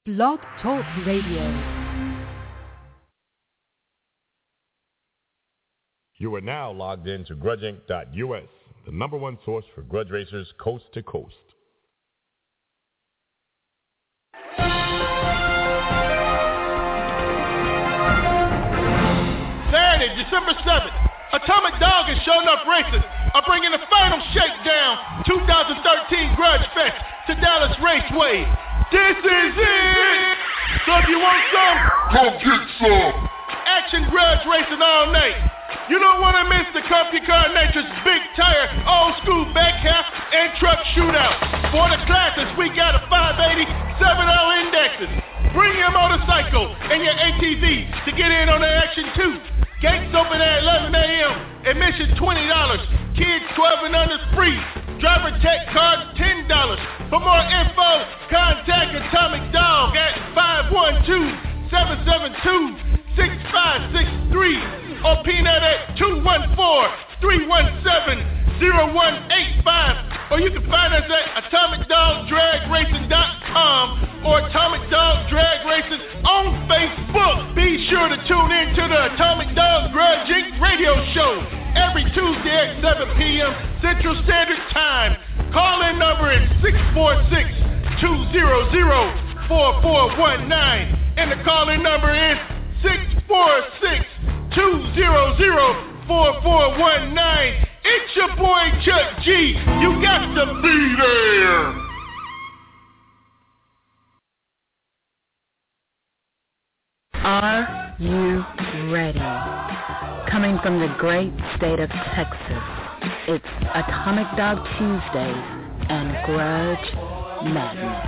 Blog Talk Radio. You are now logged in to grudgeinc.us, the number one source for grudge racers coast to coast. Saturday, December 7th, Atomic Dog and Show Enough Racing are bringing the final shakedown 2013 Grudge Fest to Dallas Raceway. This is it! So if you want some, go get some! Action grudge racing all night. You don't want to miss the Company Car Nitrous Big Tire Old School Back Half and Truck Shootout. For the classics, we got a 580 7.0 indexes. Bring your motorcycle and your ATV to get in on the action too. Gates open at 11 a.m. Admission $20. Kids 12 and under free. Driver tech cards $10. For more info, contact Atomic Dog at 512-772-6563 or Peanut at 214-317-0185. Or you can find us at AtomicDogDragRacing.com or Atomic Dog Drag Racing on Facebook. Be sure to tune in to the Atomic Dog Grudge Inc. radio show every Tuesday at 7 p.m. Central Standard Time. Call-in number is 646-200-4419. And the call-in number is 646-200-4419. It's your boy Chuck G. You got to be there. Are you ready? Coming from the great state of Texas, it's Atomic Dog Tuesdays and Grudge Madness.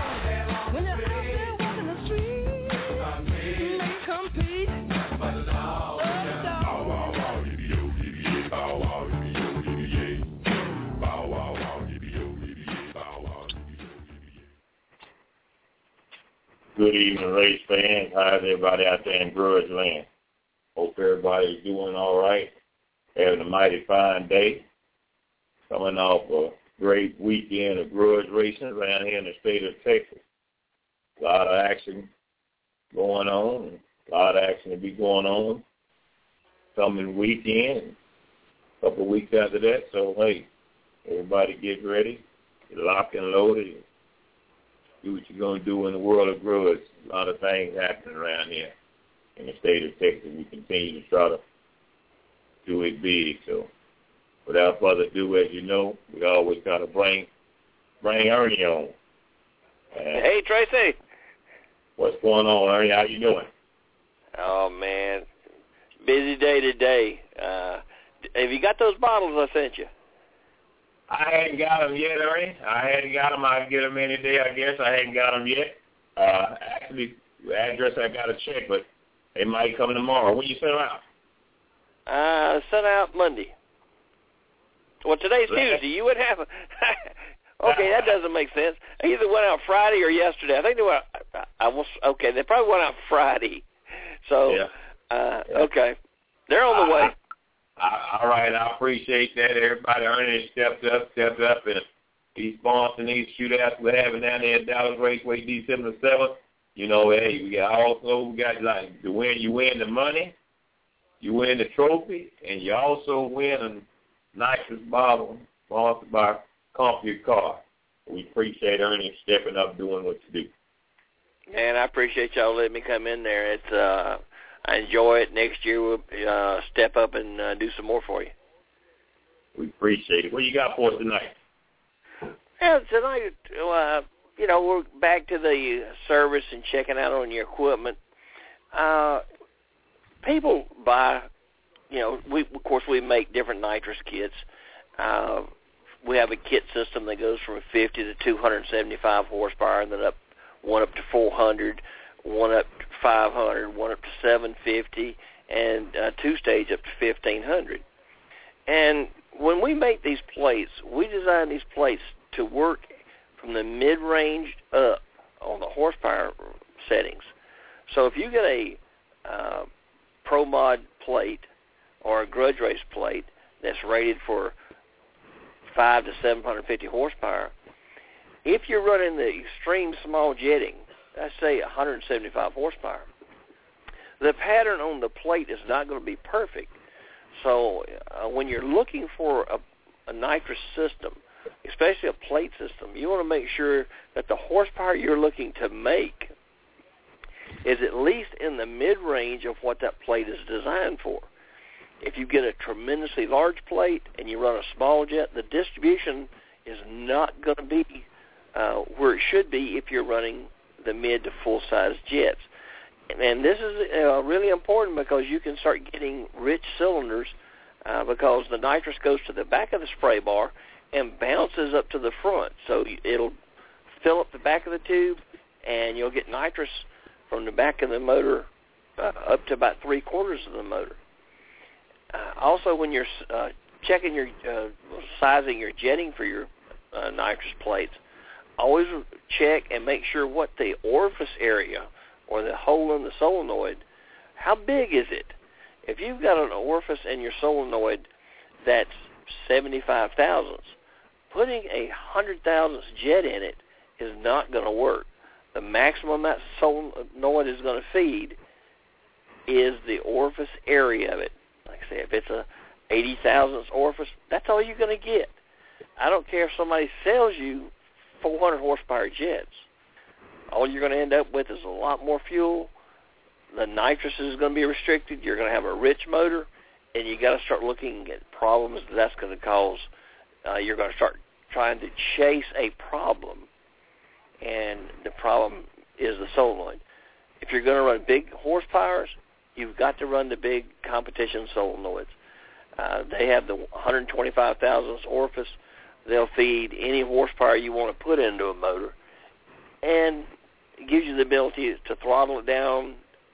Good evening, race fans. How's everybody out there in Grudge Land? Hope everybody's doing all right. Having a mighty fine day. Coming off a great weekend of grudge racing around here in the state of Texas. A lot of action going on. A lot of action to be going on. Coming weekend. A couple of weeks after that. So, hey, everybody get ready. Get locked and loaded. Do what you're going to do in the world of grudge. A lot of things happening around here in the state of Texas. We continue to try to do it big. So without further ado, as you know, we always got to bring Ernie on. Hey, Tracy. What's going on, Ernie? How you doing? Oh, man. Busy day today. Have you got those bottles I sent you? I hadn't got them yet, Ernie. I hadn't got them. I'll get them any day, I guess. I hadn't got them yet. Actually, the address I got to check, but they might come tomorrow. When you send them out? Sent out Monday. Well, today's Tuesday. You would have okay, that doesn't make sense. They either went out Friday or yesterday. I think they went okay, they probably went out Friday. So, yeah. Okay. They're on the way. All right, I appreciate that. Everybody Ernie stepped up, and he's sponsoring these shootouts we're having down there at Dallas Raceway December 7th. You know, hey, we got like to win. You win the money, you win the trophy, and you also win a nitrous bottle sponsored by Company Car. We appreciate Ernie stepping up, doing what you do. Man, I appreciate y'all letting me come in there. It's I enjoy it. Next year we'll step up and do some more for you. We appreciate it. What you got for us tonight? Yeah, tonight, we're back to the service and checking out on your equipment. People buy, we make different nitrous kits. We have a kit system that goes from 50 to 275 horsepower, and then one up to 400, one up to 500, one up to 750, and two-stage up to 1,500. And when we make these plates, we design these plates to work from the mid-range up on the horsepower settings. So if you get a Pro Mod plate or a Grudge Race plate that's rated for 5 to 750 horsepower, if you're running the extreme small jetting let's say 175 horsepower. The pattern on the plate is not going to be perfect. So when you're looking for a nitrous system, especially a plate system, you want to make sure that the horsepower you're looking to make is at least in the mid-range of what that plate is designed for. If you get a tremendously large plate and you run a small jet, the distribution is not going to be where it should be if you're running the mid to full-size jets. And this is really important because you can start getting rich cylinders because the nitrous goes to the back of the spray bar and bounces up to the front. So it'll fill up the back of the tube, and you'll get nitrous from the back of the motor up to about 3/4 of the motor. Also, when you're checking your sizing your jetting for your nitrous plates, always check and make sure what the orifice area or the hole in the solenoid, how big is it? If you've got an orifice in your solenoid that's 75 thousandths, putting a 100 thousandths jet in it is not going to work. The maximum that solenoid is going to feed is the orifice area of it. Like I say, if it's a 80 thousandths orifice, that's all you're going to get. I don't care if somebody sells you 400 horsepower jets. All you're going to end up with is a lot more fuel. The nitrous is going to be restricted. You're going to have a rich motor, and you got to start looking at problems that's going to cause. You're going to start trying to chase a problem, and the problem is the solenoid. If you're going to run big horsepowers, you've got to run the big competition solenoids. They have the 125 thousandths orifice. They'll feed any horsepower you want to put into a motor, and it gives you the ability to throttle it down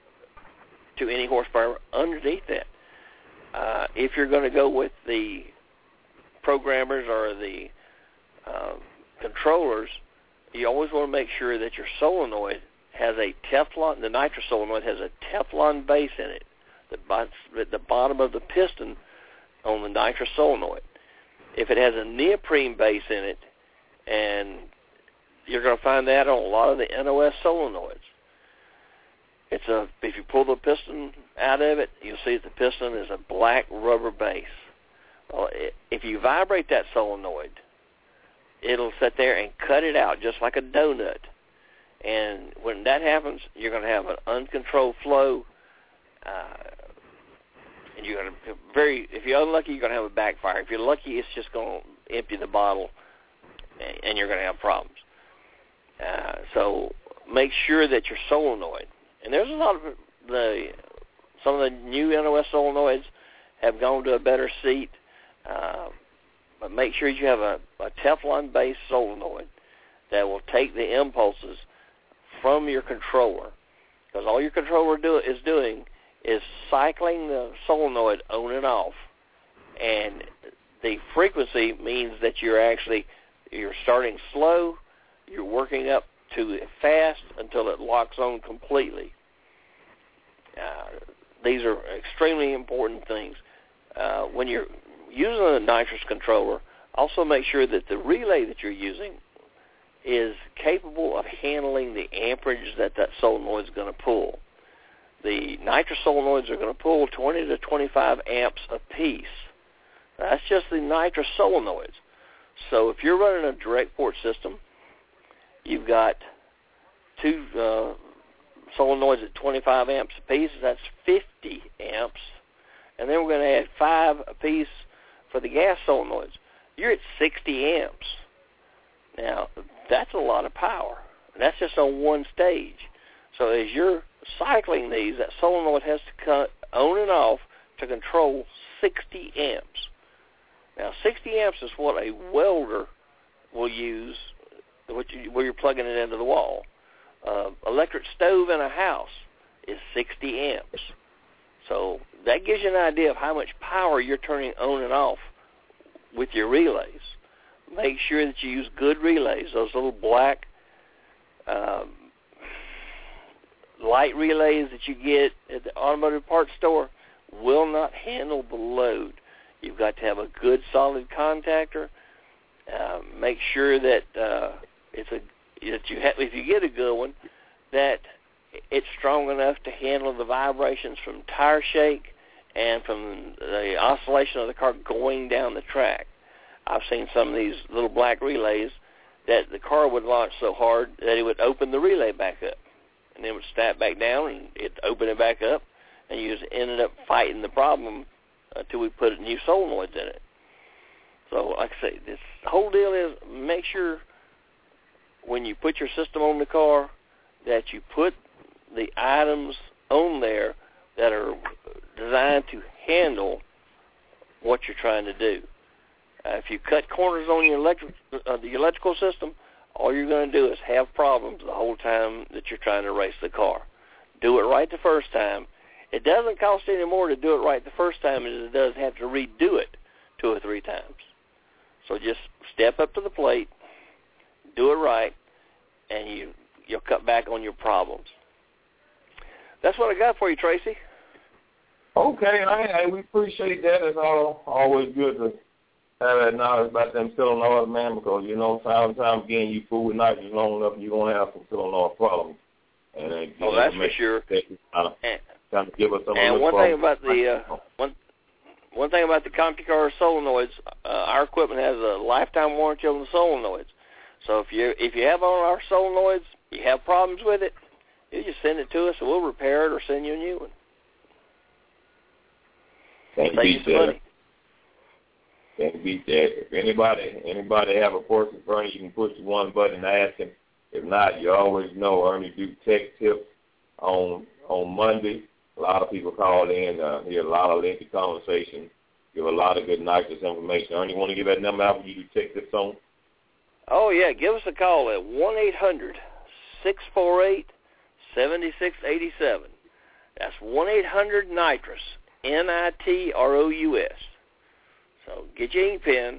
to any horsepower underneath that. If you're going to go with the programmers or the controllers, you always want to make sure that your solenoid has a Teflon, the nitrous solenoid has a Teflon base in it, at the bottom of the piston on the nitrous solenoid. If it has a neoprene base in it, and you're going to find that on a lot of the NOS solenoids. If you pull the piston out of it, you'll see that the piston is a black rubber base. Well, if you vibrate that solenoid, it'll sit there and cut it out just like a donut. And when that happens, you're going to have an uncontrolled flow, and you're going to if you're unlucky, you're going to have a backfire. If you're lucky, it's just going to empty the bottle, and you're going to have problems. So make sure that your solenoid, and there's a lot of some of the new NOS solenoids have gone to a better seat, but make sure you have a Teflon-based solenoid that will take the impulses from your controller, because all your controller is doing is cycling the solenoid on and off, and the frequency means that you're starting slow, you're working up to fast until it locks on completely. These are extremely important things. When you're using a nitrous controller, also make sure that the relay that you're using is capable of handling the amperage that solenoid is going to pull. The nitrous solenoids are going to pull 20 to 25 amps apiece. That's just the nitrous solenoids. So if you're running a direct port system, you've got two solenoids at 25 amps apiece. That's 50 amps. And then we're going to add 5 apiece for the gas solenoids. You're at 60 amps. Now, that's a lot of power. That's just on one stage. So as you're cycling these, that solenoid has to cut on and off to control 60 amps. Now, 60 amps is what a welder will use where you're plugging it into the wall. Electric stove in a house is 60 amps. So that gives you an idea of how much power you're turning on and off with your relays. Make sure that you use good relays. Those little black light relays that you get at the automotive parts store will not handle the load. You've got to have a good solid contactor. Make sure that if you get a good one, that it's strong enough to handle the vibrations from tire shake and from the oscillation of the car going down the track. I've seen some of these little black relays that the car would launch so hard that it would open the relay back up, and then it would snap back down, and it'd open it back up, and you just ended up fighting the problem until we put new solenoids in it. So, like I say, this whole deal is make sure when you put your system on the car that you put the items on there that are designed to handle what you're trying to do. If you cut corners on your the electrical system, all you're going to do is have problems the whole time that you're trying to race the car. Do it right the first time. It doesn't cost any more to do it right the first time as it does have to redo it 2 or 3 times. So just step up to the plate, do it right, and you'll cut back on your problems. That's what I got for you, Tracy. Okay, we appreciate that. It's always good to have that knowledge about them solenoids, man, because, time and time again, you fool with nitrogen long enough, you're going to have some solenoid problems. And that's for sure. Kind of give us some and one thing about the one thing about the CompuCar solenoids, our equipment has a lifetime warranty on the solenoids. So if you have on our solenoids, you have problems with it, you just send it to us and we'll repair it or send you a new one. Can't beat that. Can't beat that. If anybody have a question for Ernie, you can push the one button and ask him. If not, you always know Ernie do tech tips on Monday. A lot of people call in, hear a lot of lengthy conversation, give a lot of good nitrous information. Ernie, you want to give that number out when you do tech tips on? Oh, yeah. Give us a call at 1-800-648-7687. That's 1-800-NITROUS, NITROUS. So get your ink pen,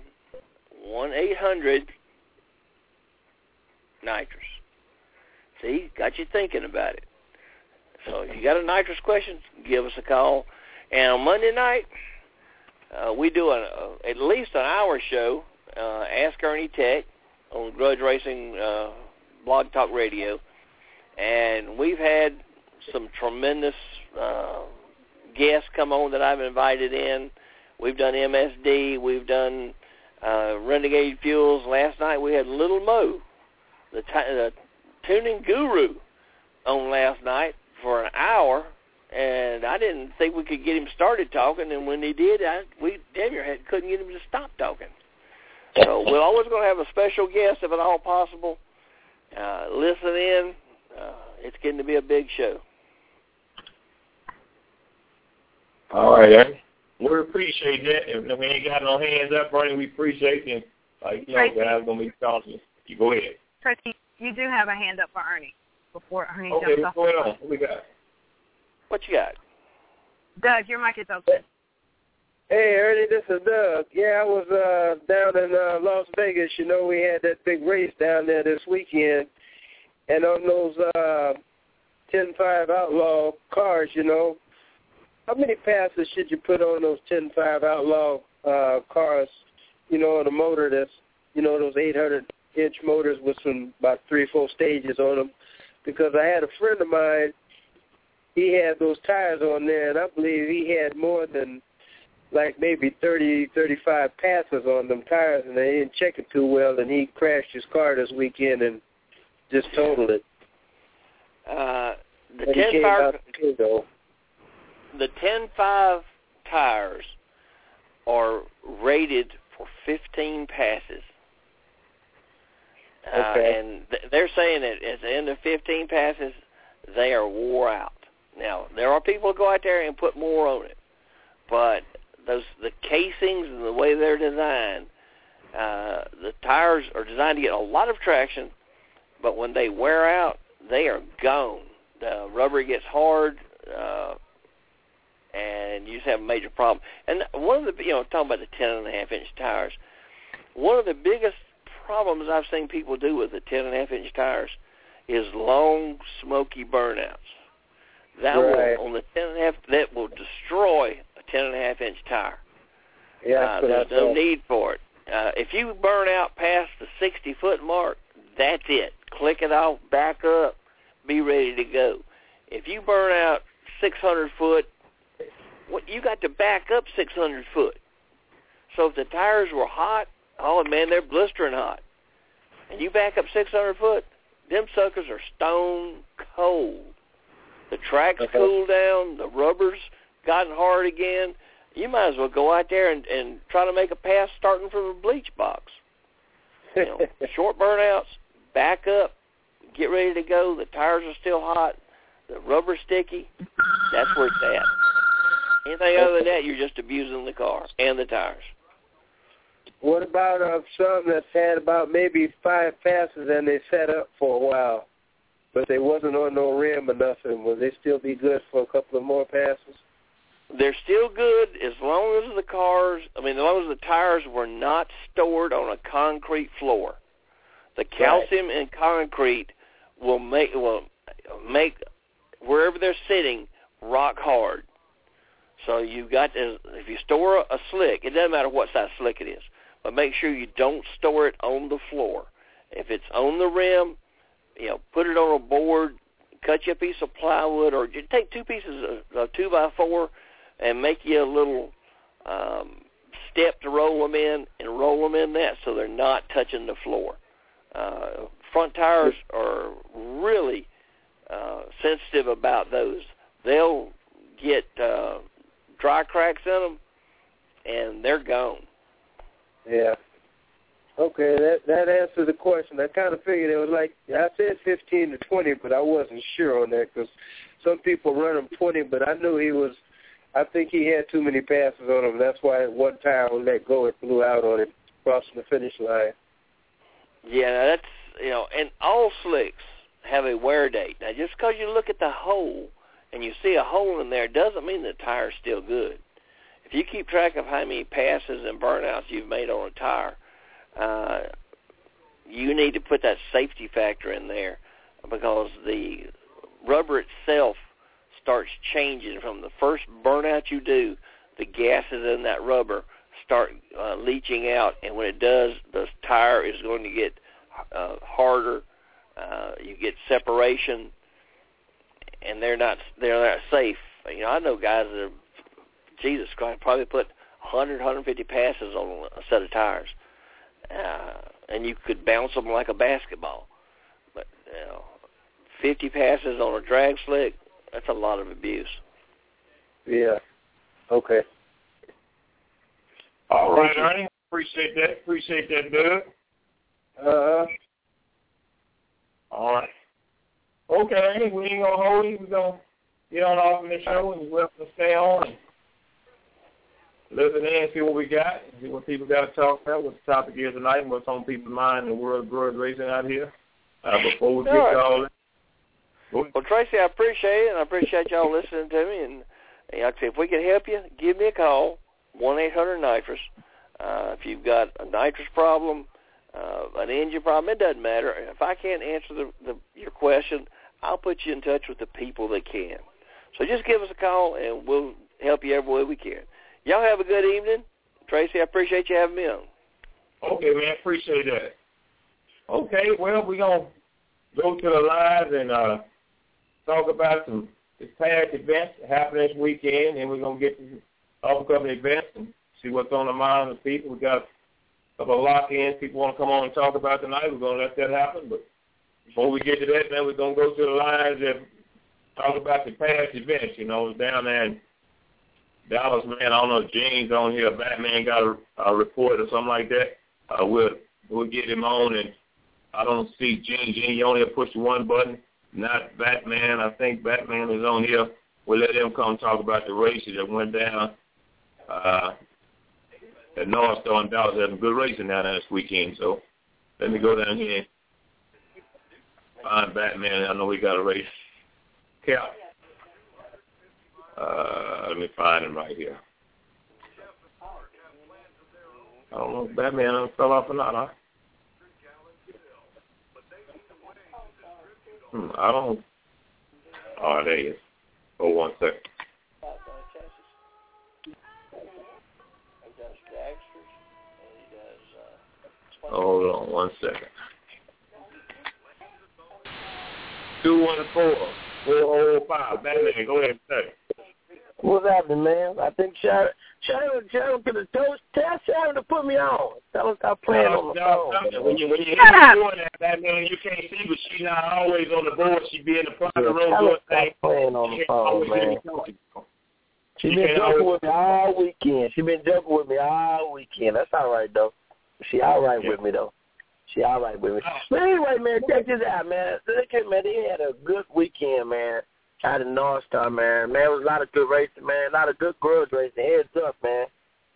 1-800-NITROUS. See, got you thinking about it. So if you got a nitrous question, give us a call. And on Monday night, we do at least an hour show, Ask Ernie Tech, on Grudge Racing Blog Talk Radio. And we've had some tremendous guests come on that I've invited in. We've done MSD. We've done Renegade Fuels. Last night we had Little Mo, the tuning guru, on last night for an hour, and I didn't think we could get him started talking, and when he did, we damn near couldn't get him to stop talking. So we're always going to have a special guest, if at all possible. Listen in. It's getting to be a big show. All right, Ernie. We appreciate that. If we ain't got no hands up, Ernie, we appreciate it. Like, guys going to be talking. You go ahead. Tracy, you do have a hand up for Ernie before Ernie jumps Okay, off. what's going on? What we got? What you got? Doug, your mic is open. Hey, Ernie, this is Doug. Yeah, I was down in Las Vegas. We had that big race down there this weekend. And on those 10.5 Outlaw cars, how many passes should you put on those 10.5 Outlaw cars, on a motor that's, those 800-inch motors with about 3 or 4 stages on them? Because I had a friend of mine, he had those tires on there, and I believe he had more than like maybe 30, 35 passes on them tires, and they didn't check it too well, and he crashed his car this weekend and just totaled it. The 10.5 tires are rated for 15 passes. Okay. And they're saying that at the end of 15 passes, they are wore out. Now, there are people who go out there and put more on it, but the casings and the way they're designed, the tires are designed to get a lot of traction, but when they wear out, they are gone. The rubber gets hard, and you just have a major problem. And one of the, talking about the 10.5-inch tires, one of the biggest problems I've seen people do with the 10.5-inch tires is long, smoky burnouts. That right. will, on the 10.5, that will destroy a 10.5-inch tire. Yeah, there's no need for it. If you burn out past the 60-foot mark, that's it. Click it off, back up, be ready to go. If you burn out 600 foot, you got to back up 600 foot. So if the tires were hot, oh man, they're blistering hot, and you back up 600 foot, them suckers are stone cold. The track's cooled down, the rubber's gotten hard again. You might as well go out there and try to make a pass starting from a bleach box. You know, short burnouts, back up, get ready to go. The tires are still hot. The rubber's sticky. That's where it's at. Anything other than that, you're just abusing the car and the tires. What about some that's had about maybe 5 passes and they set up for a while, but they wasn't on no rim or nothing? Will they still be good for a couple of more passes? They're still good as long as the tires were not stored on a concrete floor. The calcium in concrete will make wherever they're sitting rock hard. So you got to, if you store a slick, it doesn't matter what size slick it is, but make sure you don't store it on the floor. If it's on the rim, put it on a board, cut you a piece of plywood, or you take 2 pieces of 2x4 and make you a little step to roll them in, and roll them in that so they're not touching the floor. Front tires are really sensitive about those. They'll get dry cracks in them, and they're gone. Yeah. Okay, that answers the question. I kind of figured it was like, I said 15 to 20, but I wasn't sure on that because some people run them 20, but I knew I think he had too many passes on him. That's why at one time we let go, it blew out on him crossing the finish line. Yeah, that's, and all slicks have a wear date. Now, just because you look at the hole and you see a hole in there doesn't mean the tire's still good. If you keep track of how many passes and burnouts you've made on a tire, you need to put that safety factor in there because the rubber itself starts changing from the first burnout you do. The gases in that rubber start leaching out, and when it does, the tire is going to get harder. You get separation, and they're not safe. I know guys that have, Jesus Christ, probably put 100, 150 passes on a set of tires, and you could bounce them like a basketball. But 50 passes on a drag slick, that's a lot of abuse. Yeah. Okay. All right, Ernie. Appreciate that, Doug. All right. Okay, Ernie, we ain't going to hold you. We're going to get on off in the show, and we'll stay on and listen in and see what we got, and see what people got to talk about, what the topic is tonight, and what's on people's mind in the world of grudge racing out here. Before we get to all that. Well, Tracy, I appreciate it, and I appreciate y'all listening to me. And like I said, if we can help you, give me a call, 1-800-NITROS. If you've got a nitrous problem, an engine problem, it doesn't matter. If I can't answer your question, I'll put you in touch with the people that can. So just give us a call, and we'll help you every way we can. Y'all have a good evening. Tracy, I appreciate you having me on. Okay, man, appreciate that. Okay, well, we're going to go to the lines and talk about some past events happening this weekend, and we're going to get to a couple of events and see what's on the mind of the people. We got a couple of lock-ins people want to come on and talk about tonight. We're going to let that happen. But before we get to that, man, we're going to go to the lines and talk about the past events. Down there in Dallas, man, I don't know if Gene's on here, Batman got a report or something like that. We'll get him on, and I don't see Gene. Gene, you only have to push the one button. Not Batman. I think Batman is on here. We'll let him come talk about the races that went down at North Star in Dallas. Had some good racing down there this weekend. So let me go down here and find Batman. I know we got a race. Cap. Let me find him right here. I don't know if Batman fell off or not, huh? I don't. Oh, there he is. Oh, 1 second. Hold on 1 second. 214-405. Batman, go ahead and say. What's happening, man? I think Sharon could have tell Sharon to put me on. Tell her stop playing on the phone. When you hear her doing that, man, you can't see, but she's not always on the board. She be in the private room doing things. Stop playing on the phone, man. She been joking with me all weekend. That's all right, though. She all right with me, though. But anyway, man, check this out, man. Man, they had a good weekend, man. Out in North Star, man. Man, it was a lot of good racing, man. A lot of good grudge racing. Heads up, man.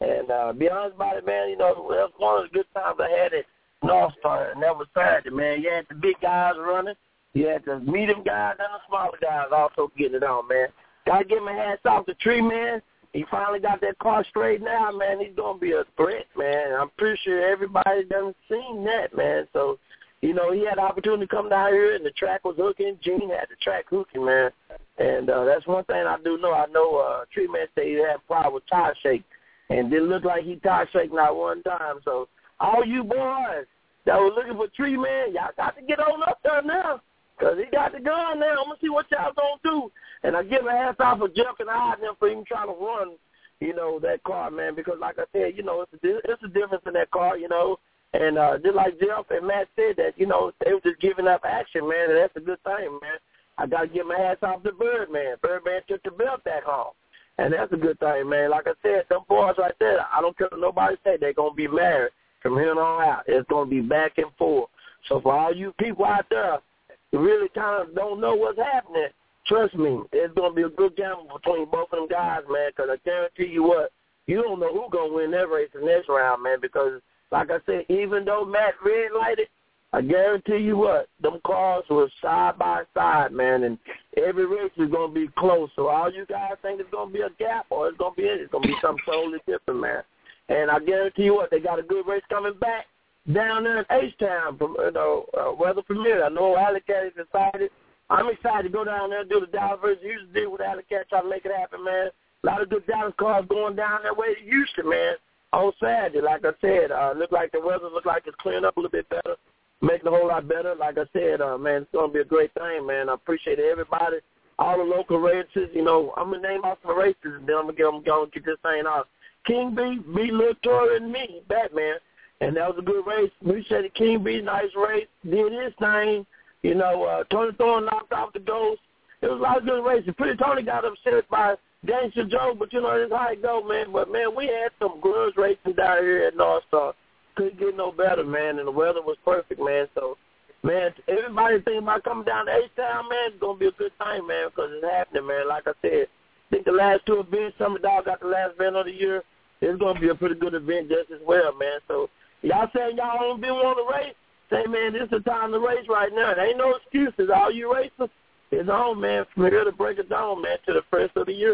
And be honest about it, man, you know, it was one of the good times I had at North Star, and that was Saturday, man. You had the big guys running. You had the medium guys and the smaller guys also getting it on, man. Got to give my hats off to Tree, man. He finally got that car straightened out, man. He's going to be a threat, man. I'm pretty sure everybody done seen that, man. So, you know, he had the opportunity to come down here, and the track was hooking. Gene had the track hooking, man. And that's one thing I do know. I know Tree Man said he had a problem with tire shake, and didn't look like he tire shake not one time. So all you boys that were looking for Tree Man, y'all got to get on up there now, because he got the gun now. I'm going to see what y'all going to do. And I give a hats off for Jeff and I for even trying to run, you know, that car, man, because like I said, you know, it's a difference in that car, you know. And just like Jeff and Matt said that, you know, they were just giving up action, man, and that's a good thing, man. I got to give my hats off to Birdman. Birdman took the belt back home, and that's a good thing, man. Like I said, them boys right there, I don't care what nobody say, they're going to be married from here on out. It's going to be back and forth. So for all you people out there who really kind of don't know what's happening, trust me, it's going to be a good gamble between both of them guys, man, because I guarantee you what, you don't know who's going to win that race in this round, man, because like I said, even though Matt red lighted, I guarantee you what, them cars were side by side, man, and every race is going to be close. So all you guys think it's going to be a gap or it's going to be it. It's going to be something totally different, man. And I guarantee you what, they got a good race coming back down there in H-Town, weather permitting. I know Alley Cat is excited. I'm excited to go down there and do the Dallas versus Houston deal with Alley Cat, try to make it happen, man. A lot of good Dallas cars going down that way to Houston, man. On Saturday, like I said, look like the weather look like it's clearing up a little bit better, making a whole lot better. Like I said, man, it's going to be a great thing, man. I appreciate everybody, all the local races. You know, I'm going to name off some races, and then I'm going to get this thing off. King B, Lil Tori, and me, Batman. And that was a good race. Appreciate it, King B, nice race. Did his thing. You know, Tony Thorne knocked off the Ghost. It was a lot of good races. Pretty Tony got upset by Gangster Joe, but you know, that's how it go, man. But, man, we had some grudge racing down here at North Star. Couldn't get no better, man, and the weather was perfect, man. So, man, everybody thinking about coming down to H-Town, man, it's going to be a good thing, man, because it's happening, man. Like I said, I think the last two events, Summer Dog got the last event of the year. It's going to be a pretty good event just as well, man. So, y'all saying y'all don't be wanting to race? Say, man, this is the time to race right now. There ain't no excuses. All you racers is on, man, from here to break it down, man, to the first of the year.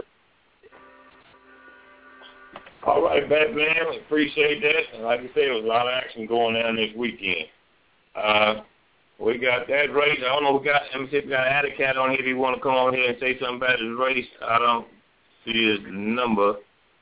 All right, Batman, appreciate that. And like I said, there was a lot of action going on this weekend. We got that race. I don't know, let me see if we got Alley Cat on here if you want to come on here and say something about his race. I don't see his number.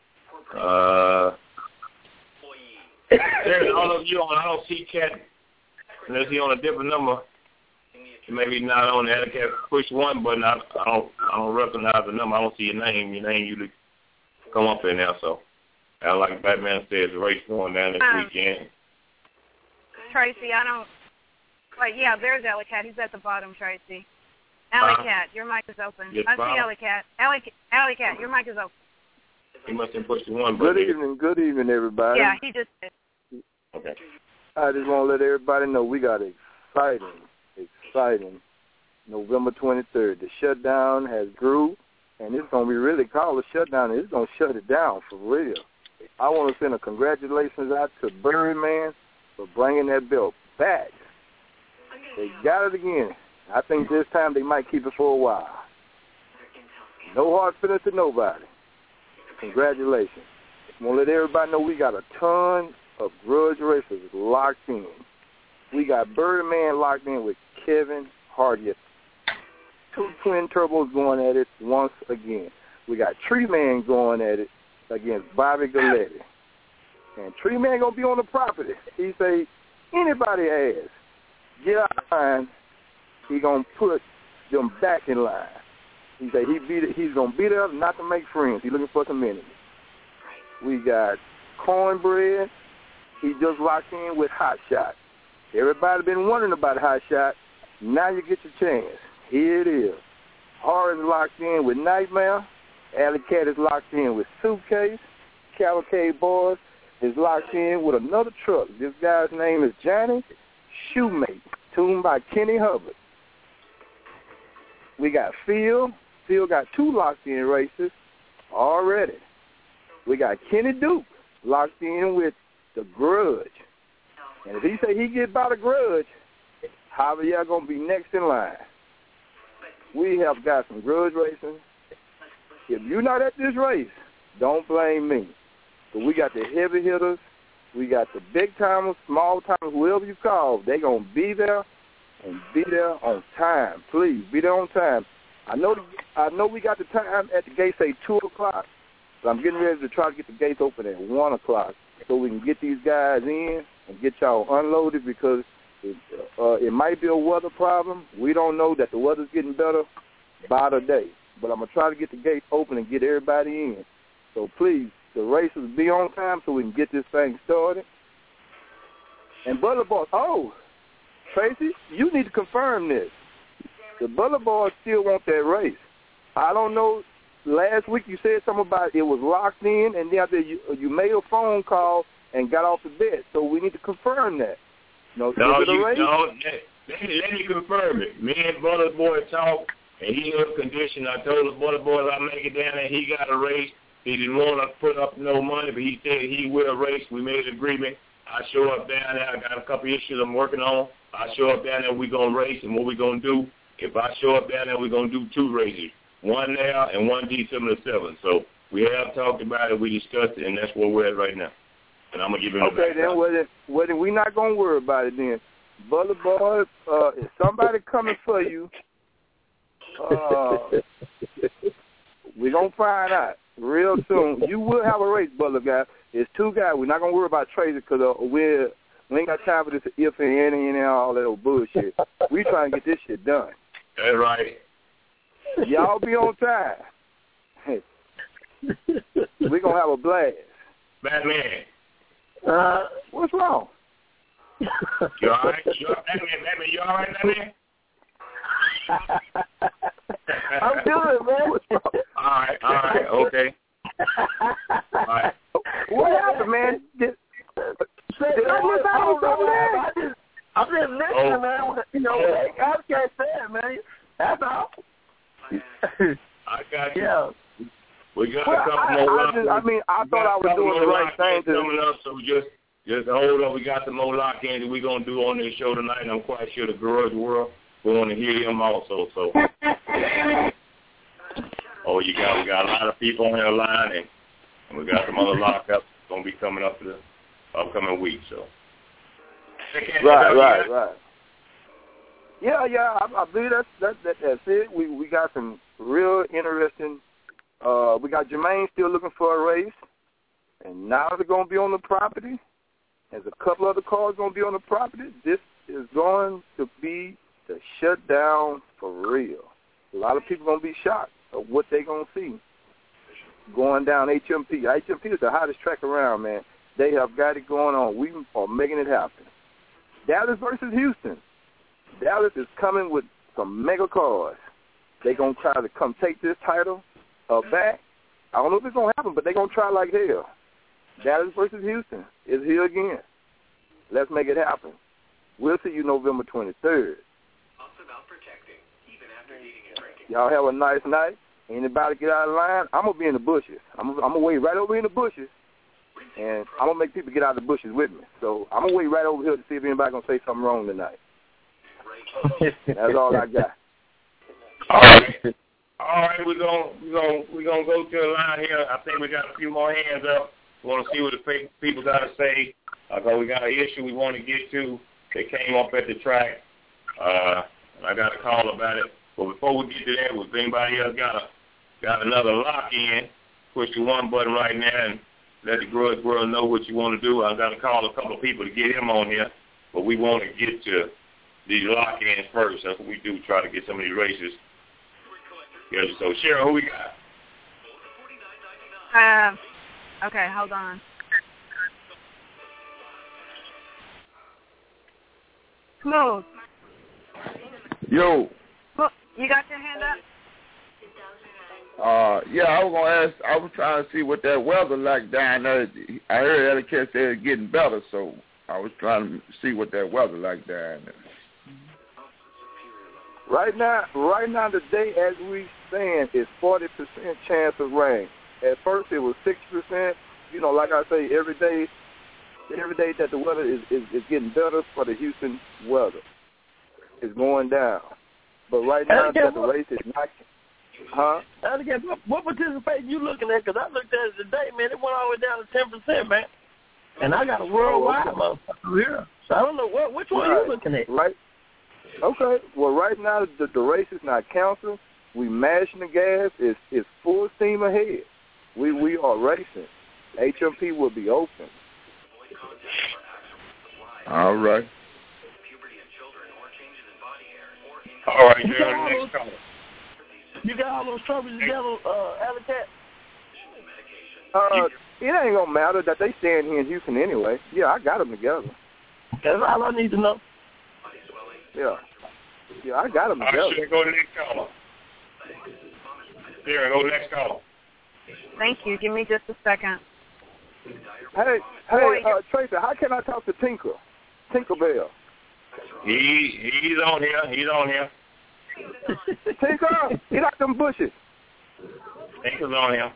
There's all of you on, I don't see Cat unless he's on a different number. Maybe not on the Alley Cat. Push one button. I don't recognize the number. I don't see your name. Your name usually come up in there, so. Like Batman says, the race going down this weekend. Tracy, I don't. Wait, yeah, there's Alley Cat. He's at the bottom, Tracy. Alley Cat, your mic is open. Yes, I see Alley Cat. Alley Cat, your mic is open. He must have pushed the one button. Good evening, everybody. Yeah, he just did. Okay. I just want to let everybody know we got exciting November 23rd. The shutdown has grew, and it's going to be really called a shutdown. It's going to shut it down for real. I want to send a congratulations out to Birdman for bringing that belt back. They got it again. I think this time they might keep it for a while. No hard feelings to nobody. Congratulations. I want to let everybody know we got a ton of grudge racers locked in. We got Birdman locked in with Kevin Hardy. Two twin turbos going at it once again. We got Tree Man going at it against Bobby Galletti. And Tree Man going to be on the property. He say, anybody asks, get out of line, he going to put them back in line. He said he's going to be there not to make friends. He's looking for some enemies. We got Cornbread. He just locked in with Hot Shot. Everybody been wondering about Hot Shot. Now you get your chance. Here it is. Horror is locked in with Nightmare. Alley Cat is locked in with Suitcase. Cavalcade Boys is locked in with another truck. This guy's name is Johnny Shoemate, tuned by Kenny Hubbard. We got Phil. Phil got 2 locked-in races already. We got Kenny Duke locked in with The Grudge. And if he say he get by The Grudge, Javier going to be next in line. We have got some grudge racing. If you're not at this race, don't blame me. But we got the heavy hitters. We got the big timers, small timers, whoever you call. They're going to be there and be there on time. Please, be there on time. I know we got the time at the gate, say 2 o'clock, but I'm getting ready to try to get the gates open at 1 o'clock so we can get these guys in and get y'all unloaded because it might be a weather problem. We don't know that the weather's getting better by the day. But I'm going to try to get the gates open and get everybody in. So please, the races be on time so we can get this thing started. And Butler Boys, Tracy, you need to confirm this. The Butler Boys still want that race. I don't know. Last week you said something about it was locked in, and then after you made a phone call and got off the bed. So we need to confirm that. Let me confirm it. Me and Butler Boy talked, and he was conditioned. I told the Butler Boy I'll make it down there. He got a race. He didn't want to put up no money, but he said he will race. We made an agreement. I show up down there. I got a couple issues I'm working on. I show up down there. We're going to race, and what we're going to do, if I show up down there, we're going to do 2 races, one there and one December the 7th. So we have talked about it. We discussed it, and that's where we're at right now. And I'm going to give him the back. Okay, then we're not going to worry about it then. Butler Boy, if somebody coming for you, we're going to find out real soon. You will have a race, Butler guy. It's 2 guys. We're not going to worry about Tracy because we ain't got time for this if and all that old bullshit. We trying to get this shit done. That's right. Y'all be on time. Hey. We're going to have a blast. Batman. What's wrong? You all right? Batman, you all right, Batman? I'm good, man. All right, okay. All right. What happened, man? Did I miss out on something, man? I'm just listening, man. I can't say it, man. That's all. I got you. Yeah. We got a couple more. I thought I was doing the right thing. Coming up, so just hold up. We got some more lock-ins that we're going to do on this show tonight, and I'm quite sure the Grudge World we want to hear him also. So, we got a lot of people on the line, and we got some other lockups going to be coming up for the upcoming week. So, right. Yeah. I believe that's it. We got some real interesting. We got Jermaine still looking for a race, and now they're going to be on the property. There's a couple other cars going to be on the property. This is going to be the shutdown for real. A lot of people going to be shocked of what they're going to see going down HMP. HMP is the hottest track around, man. They have got it going on. We are making it happen. Dallas versus Houston. Dallas is coming with some mega cars. They're going to try to come take this title back. I don't know if it's going to happen, but they're going to try like hell. Dallas versus Houston is here again. Let's make it happen. We'll see you November 23rd. Y'all have a nice night. Anybody get out of line, I'm going to be in the bushes. I'm going to wait right over in the bushes, and I'm going to make people get out of the bushes with me. So I'm going to wait right over here to see if anybody's going to say something wrong tonight. That's all I got. All right, we're gonna go to the line here. I think we got a few more hands up. We want to see what the people got to say. Because we got an issue we want to get to that came up at the track. I got a call about it. But before we get to that, if anybody else got another lock-in, push the 1 button right now and let the Grudge World know what you want to do. I got to call a couple of people to get him on here. But we want to get to these lock-ins first. That's what we do, try to get some of these races. Yeah, so, Cheryl, who we got? Okay, hold on. Smooth. Yo. You got your hand up? Yeah, I was gonna ask. I was trying to see what that weather like down there. I heard other cats said it's getting better, so I was trying to see what that weather like down there. Right now, today as we stand, it's 40% chance of rain. At first, it was 60%. You know, like I say, every day that the weather is getting better for the Houston weather. It's going down. But right now, that the race is not. Huh? What participation you looking at? Because I looked at it today, man. It went all the way down to 10%, man. And I got a worldwide motherfucker here. So I don't know which one are you looking at? Right. Okay. Well, right now the race is not canceled. We mashing the gas. It's full steam ahead. We are racing. HMP will be open. All right. All right, next caller. You got all those trophies together, Alley Cat? It ain't gonna matter that they stand here in Houston anyway. Yeah, I got them together. That's all I need to know. Yeah, I got them together. All right, go to the next caller. Sarah, go to the next caller. Thank you. Give me just a second. Hey, Tracy, how can I talk to Tinkerbell? He's on here. Tinker, get out them bushes. Tinker's on here.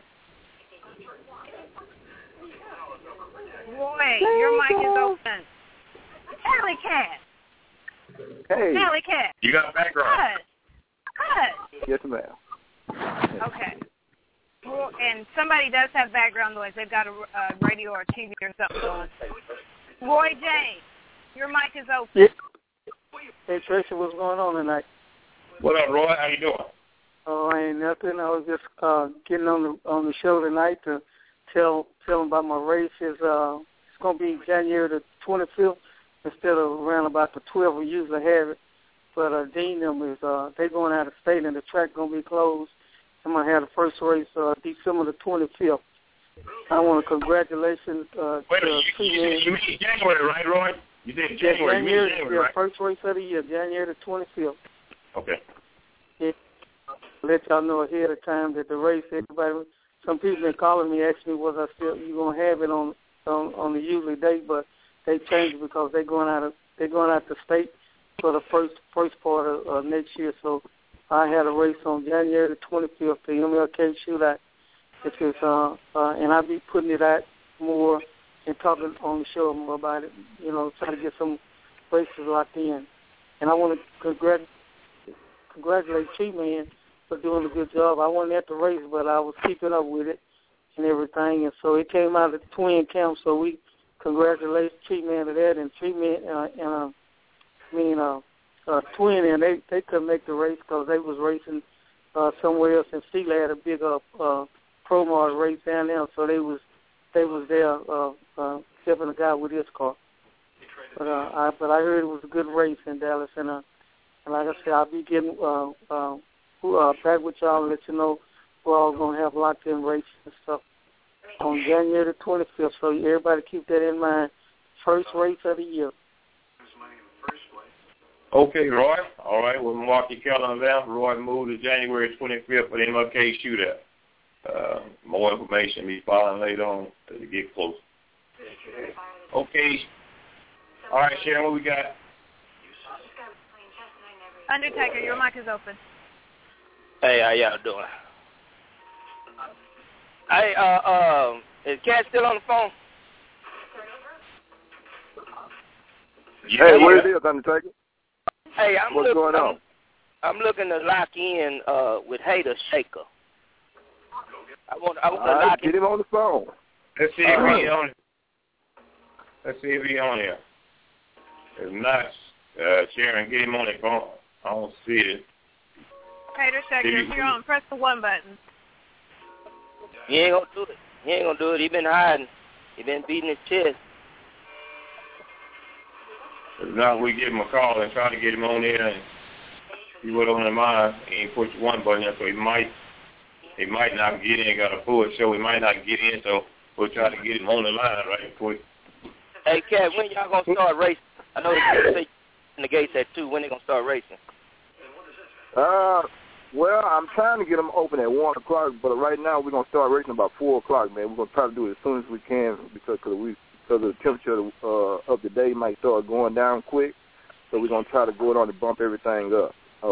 Boy, your mic is open. Alley Cat. Hey. Alley Cat. You got a background. Cut. Yes, ma'am. Okay. Well, and somebody does have background noise. They've got a radio or TV or something going. Roy J., your mic is open. Yeah. Hey, Tracy, what's going on tonight? What up, Roy? How you doing? Oh, ain't nothing. I was just getting on the show tonight to tell them about my race. It's going to be January the 25th instead of around about the 12th we usually have it. But Dean them is they going out of state and the track going to be closed. I'm going to have the first race December the 25th. I want to congratulations. Wait a minute, you mean January, right, Roy? You said January. January, right? First race of the year, January the 25th. Okay. Yeah. Let y'all know ahead of time that the race, some people been calling me, asking me was I still you gonna have it on the usual date, but they changed it because they're going out the state for the first part of next year. So I had a race on January the 25th, the MLK shootout. And I'll be putting it out more and talking on the show more about it, trying to get some races locked in. And I want to congratulate T-Man for doing a good job. I wasn't at the race, but I was keeping up with it and everything. And so it came out of the twin camp, so we congratulate T-Man to that. And T-Man twin, and they couldn't make the race because they was racing somewhere else, and Steeler had a big promo race down there, so they was there helping a guy with his car. But I heard it was a good race in Dallas, and like I said, I'll be getting back with y'all and let you know we're all gonna have locked in races and stuff on January the 25th. So everybody keep that in mind. First race of the year. Okay, Roy. All right, we'll mark your calendar down. Roy moved to January 25th for the MLK shootout. More information be following later on as we get closer. Okay. All right, Sharon, what we got? Undertaker, your mic is open. Hey, how y'all doing? Hey, is Cat still on the phone? Hey, what it is, Undertaker? Hey, what's going on? I'm looking to lock in with Hater Shaker. I want to lock get him on the phone. Let's see if he's on it. Let's see if he's on here. If not, Sharon, get him on the phone. I don't see it. Hater Shaker, if you're on, press the 1 button. He ain't gonna do it. He been hiding. He been beating his chest. If not, we give him a call and try to get him on there and see what on his mind. He ain't push one button yet, so he might not get in. Got a full show. He might not get in, so we'll try to get him on the line right quick. Hey, Cat, when y'all gonna start racing? I know the gates at 2. When they gonna start racing? Well, I'm trying to get them open at 1 o'clock, but right now we're gonna start racing about 4 o'clock, man. We're gonna try to do it as soon as we can because the temperature of the day might start going down quick. So we're gonna try to go on and bump everything up. A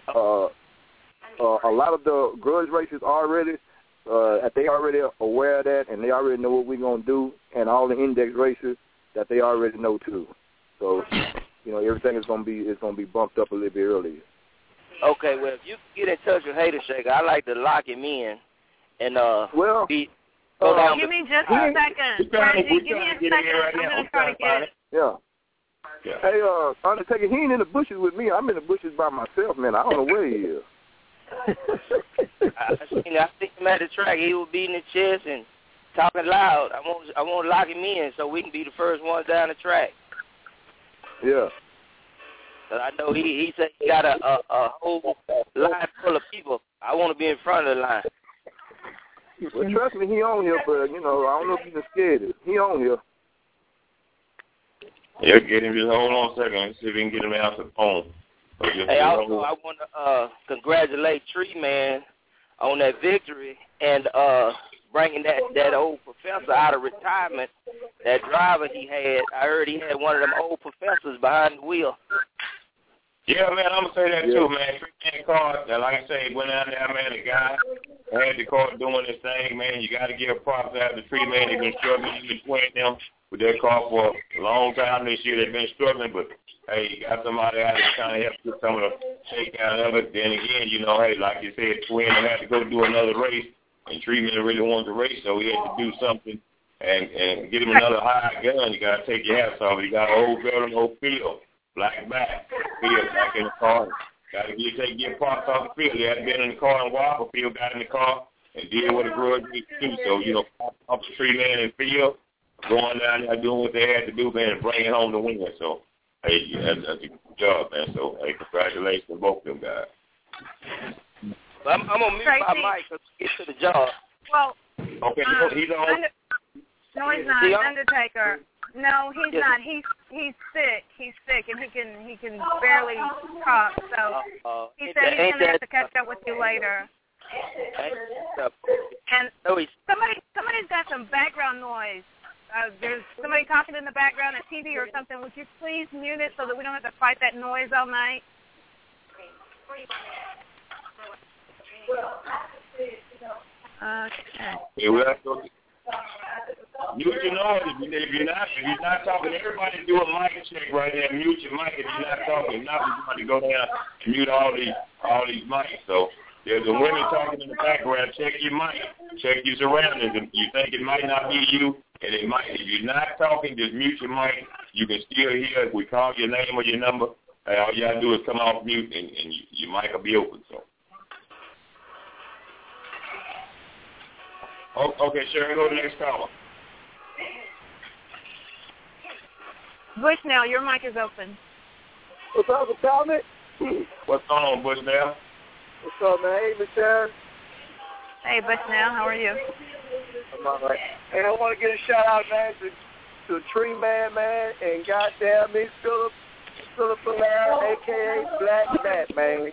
lot of the grudge races already, they already aware of that, and they already know what we're gonna do, and all the index races that they already know too. So, everything is gonna be bumped up a little bit earlier. Okay, well, if you can get in touch with Hater Shaker, I like to lock him in and go down. Give me just a second. Reggie, give me a second. I'm gonna try to get it. Yeah. Hey, Undertaker, he ain't in the bushes with me. I'm in the bushes by myself, man. I don't know where he is. I seen him at the track. He was beating his chest and talking loud. I want to lock him in so we can be the first ones down the track. Yeah. But I know he said he got a whole line full of people. I want to be in front of the line. Well, trust me, he on here, but, I don't know if he's scared of it. He on here. Yeah, get him. Just hold on a second. Let's see if we can get him out the phone. Hey, also, I want to congratulate Tree Man on that victory and bringing that old professor out of retirement. That driver he had, I heard he had one of them old professors behind the wheel. Yeah, man, I'm going to say that too, man. Tree-Man car, like I say, went out there, man, the guy had the car doing his thing, man. You got to give props to the Tree-Man. They've been struggling between them with their car for a long time this year. They've been struggling, but, hey, you got somebody out there trying to help get some of the shakedown of it. Then again, hey, like you said, Twin had to go do another race, and Tree-Man really wanted to race, so he had to do something and get him another high gun. You got to take your hats off. You got an old veteran, old field. Black back, Field back in the car. Got to get props off the field. He hadn't been in the car in a while, but Field got in the car and did what a grudge needs to do. So, up the Tree-Man and Field, going down there doing what they had to do, man, and bringing home the win. So, hey, that's a good job, man. So, hey, congratulations to both of them guys. Well, I'm going to mute my mic to get to the job. Well, okay, he's on. No, he's not. Undertaker. No, he's not. He's sick. He's sick, and he can barely talk. So he said he's gonna have to catch up with you later. And somebody's got some background noise. There's somebody talking in the background at TV or something. Would you please mute it so that we don't have to fight that noise all night? Okay. Yeah, we have to. Mute your noise if you're not talking. Everybody do a mic check right there. Mute your mic if you're not talking. Now we're going to go down and mute all these mics. So there's a women talking in the background. Check your mic. Check your surroundings. If you think it might not be you, and it might. If you're not talking, just mute your mic. You can still hear. If we call your name or your number, all you got to do is come off mute, and your mic will be open. So. Okay, Sharon, go to the next caller. Bushnell, your mic is open. What's up, Tommy? What's going on, Bushnell? What's up, man? Hey, Michelle. Hey, Bushnell, how are you? I'm all right. Hey, I want to give a shout-out, man, to Tree-Man, man, and goddamn me, Philip Belair, a.k.a. Black Matt, man.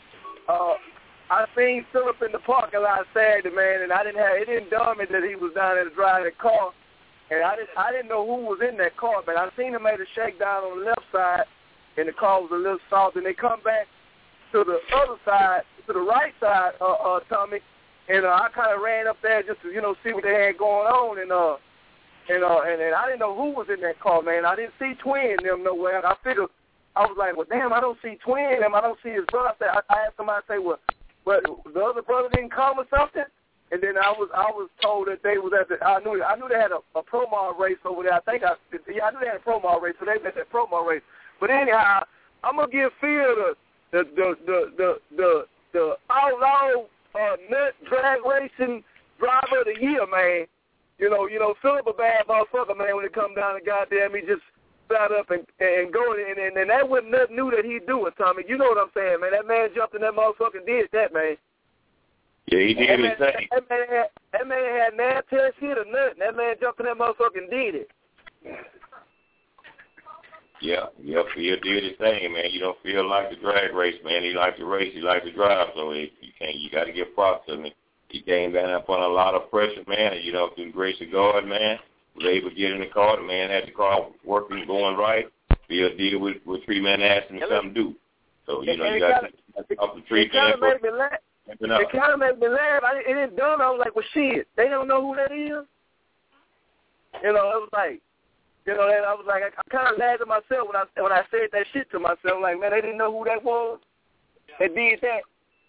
I seen Philip in the parking lot Saturday, man, and it didn't dawn me that he was down there driving the car, and I didn't know who was in that car, but I seen him make a shakedown on the left side, and the car was a little soft, and they come back to the other side, to the right side, Tommy, and I kind of ran up there just to see what they had going on, and I didn't know who was in that car, man. I didn't see Twin them nowhere, and I figured I was like, well, damn, I don't see Twin them, I don't see his brother. I asked somebody, I say, well. But the other brother didn't come or something, and then I was told that they was at the. I knew they had a promo race over there. I knew they had a promo race, so they was at that promo race. But anyhow, I'm gonna give Phil the outlaw nut drag racing driver of the year, man. Philip a bad motherfucker, man. When it come down to goddamn, he just side up and go, and that wasn't nothing new that he'd do it, Tommy. You know what I'm saying, man. That man jumped in that motherfucker and did that, man. Yeah, he did his thing. That man had nab test hit or nothing. That man jumped in that motherfucker and did it. Yeah, Phil did his thing, man. You don't feel like the drag race, man. He liked to race, he liked to drive, so you got to give props to him. He came down upon a lot of pressure, man, and, through the grace of God, man, was able to get in the car. The man had the car working, going right. Phil did what Tree Man asked him to come do. So, you got to off the tree. It kind of made me laugh. It didn't dawn. I was like, well, shit, they don't know who that is? It was like, I was like, I kind of laughed at myself when I said that shit to myself. Like, man, they didn't know who that was. They did that.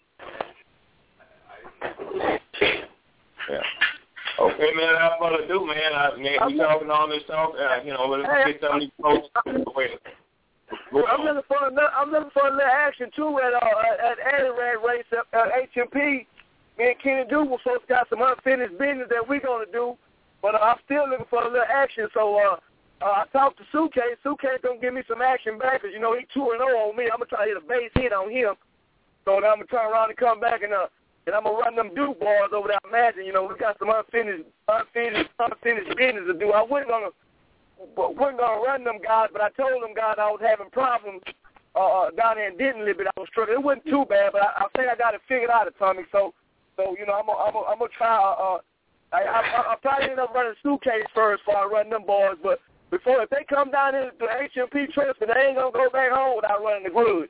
Yeah. Okay, man, how about to do, man? We talking all this talk. Let's get some of these folks. I'm looking for a little action too at Adirad race at HMP. Me and Kenny Dugal folks got some unfinished business that we're gonna do, but I'm still looking for a little action. So I talked to Suitcase. Suitcase gonna give me some action back, cause he 2-0 on me. I'm gonna try to hit a base hit on him. So then I'm gonna turn around and come back and I'm gonna run them Duke bars over there. Imagine, we got some unfinished business to do. I wasn't gonna run them guys, but I told them guys I was having problems down there in Denton a little bit. I was struggling. It wasn't too bad, but I think I got it figured out, Tommy. So I'm gonna try. I probably end up running Suitcase first before I run them boys. But if they come down into the HMP transfer, they ain't gonna go back home without running the Grudge.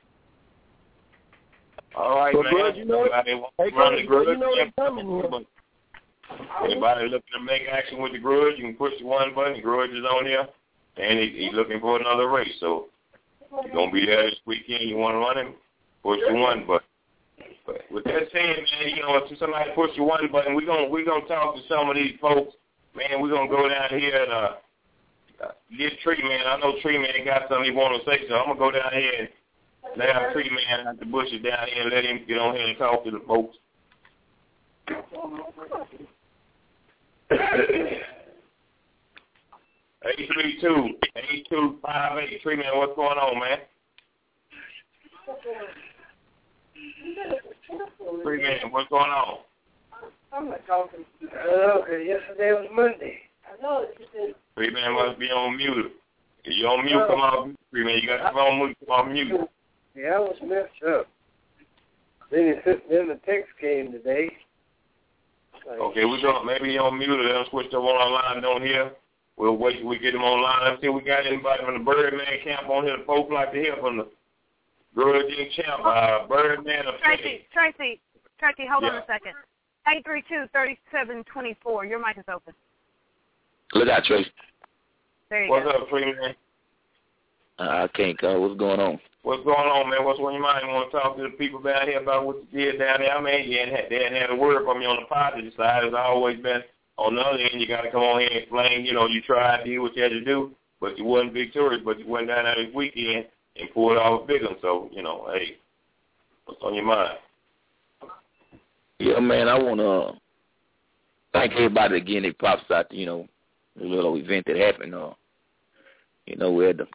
All right, man. Anybody want to run the Grudge? Anybody looking to make action with the Grudge, you can push the one button. The Grudge is on here, and he's looking for another race. So you're going to be there this weekend. You want to run him, push the one button. But with that said, man, if somebody push the one button, we're gonna talk to some of these folks. Man, we're going to go down here and get Tree Man. I know Tree Man got something he want to say, so I'm going to go down here and let our Tree Man out the bushes down here and let him get on here and talk to the folks. 832-8258. Tree Man, what's going on, man? Tree Man, what's going on? I'm not talking. Okay, yesterday was Monday. I know it. Tree Man must be on mute. If you're on mute, come on, Tree Man. You got your phone mute, come on mute. Yeah, I was messed up. Then the text came today. Okay, we're going maybe you're on mute or they'll switch to one online down here. We'll wait till we get them online. Let's see if we got anybody from the Birdman camp on here. The folks like to hear from the Grudge Champ, Birdman of Tracy, hold on a second. 832-3724. Your mic is open. Look out, Tracy. There you go. What's up, Tree Man? I can't call. What's going on? What's going on, man? What's on your mind? You want to talk to the people down here about what you did down there? I mean, they hadn't had a word from you on the positive side. It's always been on the other end. You got to come on here and explain, you tried to do what you had to do, but you wasn't victorious, but you went down there this weekend and pulled off a big one. So, hey, what's on your mind? Yeah, man, I want to thank everybody again. They props out to, the little event that happened. We had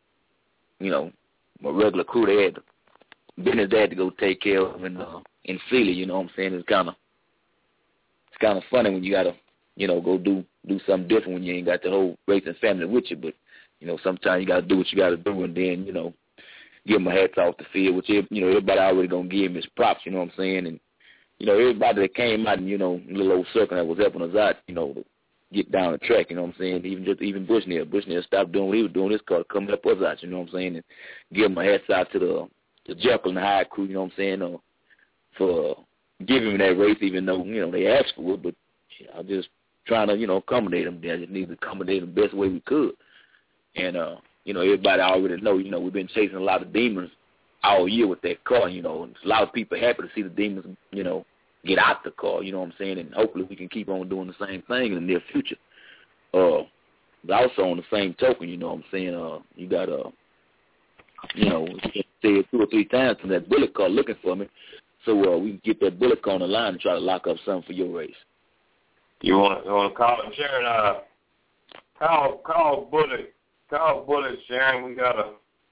my regular crew, they had the business they had to go take care of in Philly, you know what I'm saying? It's kind of funny when you got to, go do something different when you ain't got the whole racing family with you. But, sometimes you got to do what you got to do and then, give them a hats off the field, which, everybody already going to give him his props, you know what I'm saying? And, everybody that came out and, little old circle that was helping us out, to get down the track, you know what I'm saying? Even Bushnell. Bushnell stopped doing what he was doing. His car coming up us out, you know what I'm saying? And give him a hats out to the Jekyll and the Hyde crew, you know what I'm saying? For giving him that race, even though, they asked for it. But I just trying to, accommodate them. I just need to accommodate them the best way we could. And, everybody already know, we've been chasing a lot of demons all year with that car, and a lot of people happy to see the demons, get out the car, you know what I'm saying, and hopefully we can keep on doing the same thing in the near future. But also on the same token, you know what I'm saying, you got to, say it 2 or 3 times from that bullet car looking for me, so we can get that bullet car on the line and try to lock up something for your race. You want to call it, Sharon, call Bullet call Bullet, Sharon. We got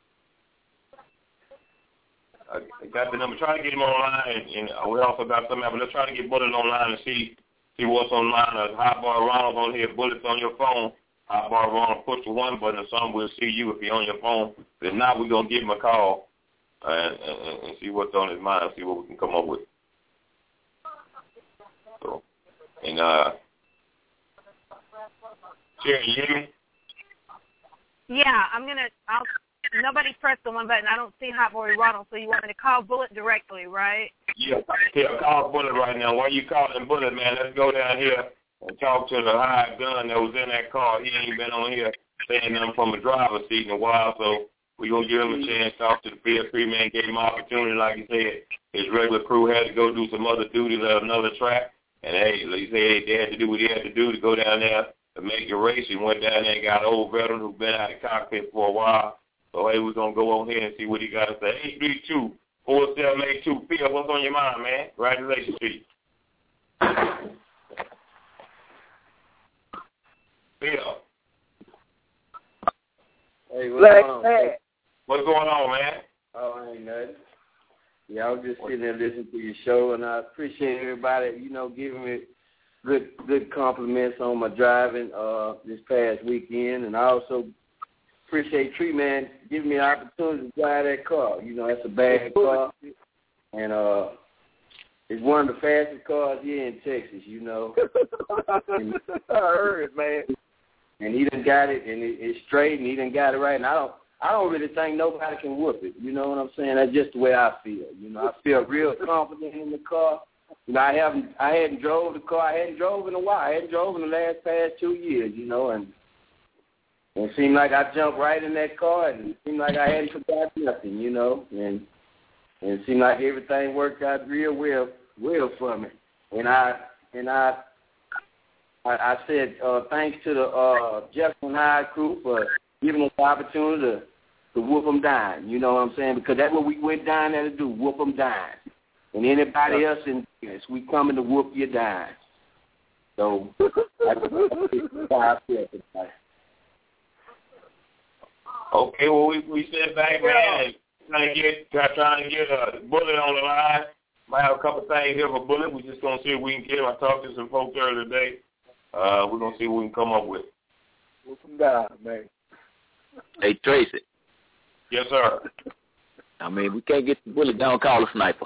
the number. Trying to get him online, and we also got something. But let's try to get Bullet online and see what's online. Hot Bar Ronald on here. Bullet's on your phone. Hot Bar Ronald, push the one button or something. We'll see you if you're on your phone. If not, we're gonna give him a call and see what's on his mind. See what we can come up with. So, and Sharon, you hear me? Yeah, nobody pressed the one button. I don't see Hot Boy Ronald, so you want me to call Bullet directly, right? Yeah, call Bullet right now. While you calling Bullet, man, let's go down here and talk to the hired gun that was in that car. He ain't been on here saying nothing from the driver's seat in a while, so we're going to give him a chance to talk to the field. Three man gave him an opportunity, like he said. His regular crew had to go do some other duties at another track, and hey, like he said, they had to do what he had to do to go down there to make a race. He went down there and got an old veteran who's been out of the cockpit for a while. So, hey, we're going to go on here and see what he got to say. 832-4782. Phil, what's on your mind, man? Congratulations to you. Phil. Hey, what's going on? What's going on, man? Oh, ain't nothing. Yeah, I was just sitting there listening to your show, and I appreciate everybody, giving me good compliments on my driving this past weekend, and I also appreciate Tree Man giving me an opportunity to drive that car. That's a bad car, and it's one of the fastest cars here in Texas, I heard it, man. And he done got it, and it's straight, and he done got it right. And I don't really think nobody can whoop it. You know what I'm saying? That's just the way I feel. I feel real confident in the car. I hadn't drove the car. I hadn't drove in a while. I hadn't drove in the past 2 years, and it seemed like I jumped right in that car, and it seemed like I hadn't forgot nothing, and it seemed like everything worked out real well for me. And I said thanks to the Jefferson High crew for giving us the opportunity to whoop them down. You know what I'm saying? Because that's what we went down there to do, whoop them down. And anybody else in this, we coming to whoop you down. So that's how I feel today. Okay, well, we sit back, man, trying to get a Bullet on the line. Might have a couple things here for Bullet. We're just going to see if we can get him. I talked to some folks earlier today. We're going to see what we can come up with. Welcome down, man. Hey, Tracy. Yes, sir. We can't get the Bullet down, call a sniper.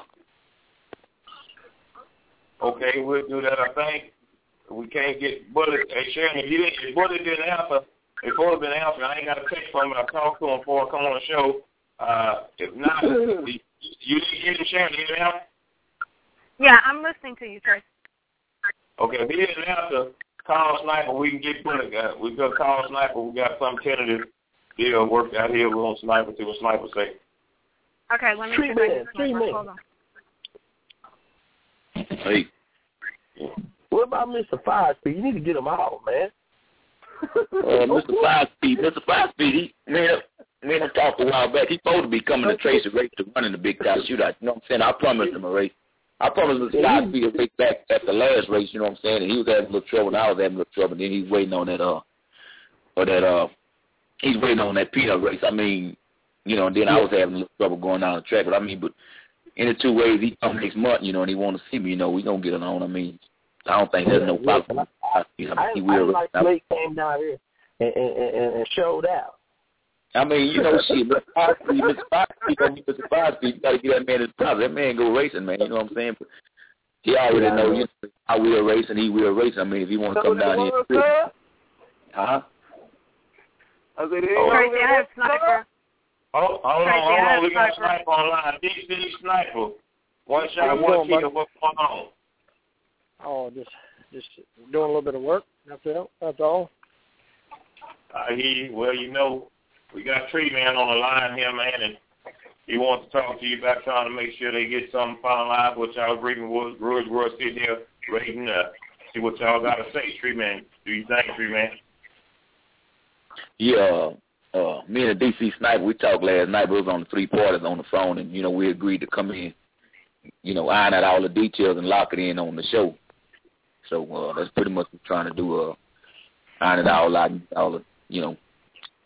Okay, we'll do that, I think. We can't get Bullet. Hey, Sharon, if Bullet didn't answer, if Bullet didn't answer, I ain't got a text from him. I talked to him before I come on the show. If not, you didn't get him, Sharon, did he answer? Yeah, I'm listening to you, Tracy. Okay, if he didn't answer, call Sniper. We can get Bullet. We got call Sniper. We got some tentative deal worked out here. We're going to Sniper to a Sniper say. Okay, let me see if I can Sniper. Hold on. Hey. What about Mr. 5-Speed? You need to get him out, man. Mr. 5-Speed, he made him talk a while back. He's supposed to be coming to Tracy race to run in the big time shootout. You know what I'm saying? I promised him a race. I promised Mr. 5-Speed a race back at the last race. You know what I'm saying? And he was having a little trouble, and I was having a little trouble. And then he's waiting on he's waiting on that peanut race. And then I was having a little trouble going down the track. But in the 2 ways, he comes next month, and he want to see me, we gonna get along. I don't think there's no problem. He will. Like Blake came down here and showed out. Shit, Mr. 5-Speed, you got to get that man his props. That man go racing, man. You know what I'm saying? But he already know I will race and he will race. If he want to come down here. Huh? I said, Tracy, I have Sniper. Hold on. We got Sniper online. DC Sniper. One shot, one kill. What's going on? Oh, just doing a little bit of work. That's all. I hear you. Well, we got Tree Man on the line here, man, and he wants to talk to you about trying to make sure they get something finalized. What y'all agreement was. We're sitting here waiting to see what y'all got to say. Tree Man, do you think, Tree Man? Yeah, me and the DC Sniper, we talked last night. We was on the 3 parties on the phone, and, we agreed to come in, iron out all the details and lock it in on the show. So that's pretty much what we're trying to do, iron it all out,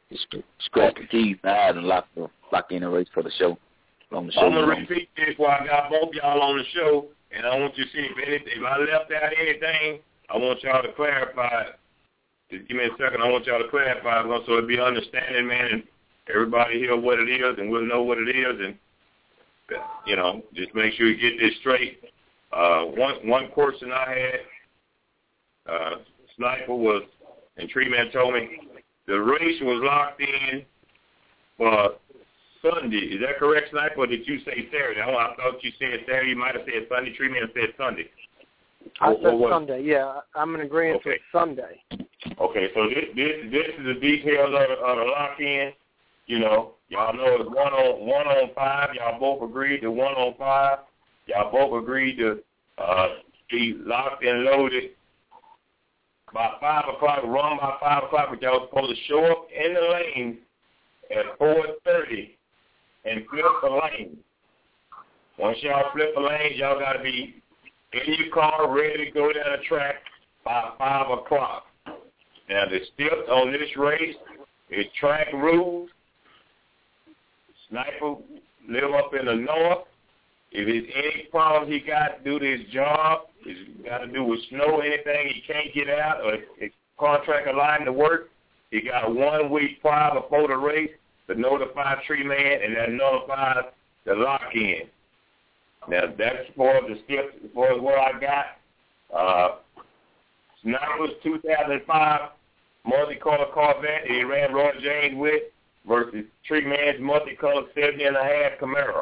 scratch the keys and lock in the race for the show. On the show. I'm going to repeat this while I got both y'all on the show, and I want you to see if I left out anything, I want y'all to clarify it. Just give me a second. I want y'all to clarify it so it'll be understanding, man, and everybody hear what it is, and we'll know what it is, and, you know, just make sure you get this straight. One question I had, Sniper was, and Tree Man told me, the race was locked in for Sunday. Is that correct, Sniper, or did you say Saturday? I thought you said Saturday. You might have said Sunday. Tree Man said Sunday. I said Sunday, yeah. I'm in agreement with Sunday. Okay, so this is the details of the lock-in. You know, y'all know it's one on 5. Y'all both agreed to 1 on 5. Y'all both agreed to be locked and loaded by 5 o'clock, run by 5 o'clock, but y'all supposed to show up in the lane at 4:30 and flip the lane. Once y'all flip the lane, y'all got to be in your car ready to go down the track by 5 o'clock. Now, the steps on this race is track rules. Sniper live up in the north. If there's any problem he got to do to his job, it's got to do with snow, anything he can't get out, or his contract aligned to work, he got 1 week prior before the race to notify Tree Man, and that notifies the lock-in. Now, that's for the steps, as far as what I got. Sniper's 2005 multicolored Corvette he ran Roy James with versus Tree Man's multicolored 70.5 Camaro.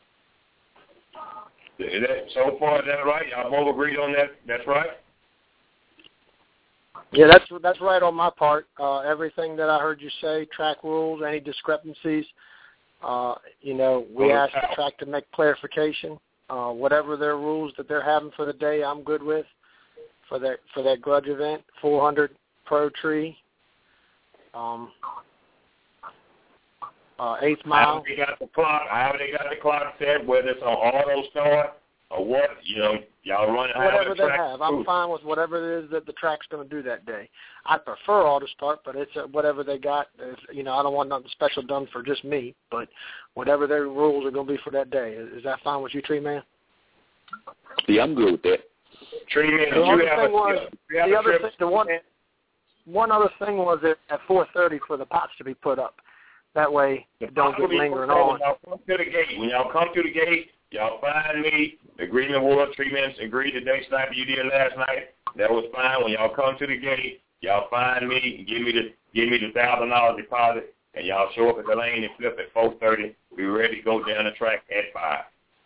Is that, so far, is that right? Y'all both agreed on that? That's right? Yeah, that's right on my part. Everything that I heard you say, track rules, any discrepancies, you know, we asked the track to make clarification. Whatever their rules that they're having for the day, I'm good with. For that grudge event, 400 Pro Tree, 8th mile. How have they got the clock set, whether it's on auto start or what, you know, y'all running whatever they have. I'm fine with whatever it is that the track's going to do that day. I prefer auto start, but it's whatever they got. You know, I don't want nothing special done for just me, but whatever their rules are going to be for that day. Is that fine with you, Tree Man? Yeah, I'm good with that. Tree Man, one other thing was at 4:30 for the pots to be put up. That way it don't get lingering on. When y'all come to the gate, y'all find me. The agreement was Tree Man agreed to day Sniper you did last night. That was fine. When y'all come to the gate, y'all find me and give me the $1,000 deposit, and y'all show up at the lane and flip at 4:30. Be ready to go down the track at 5.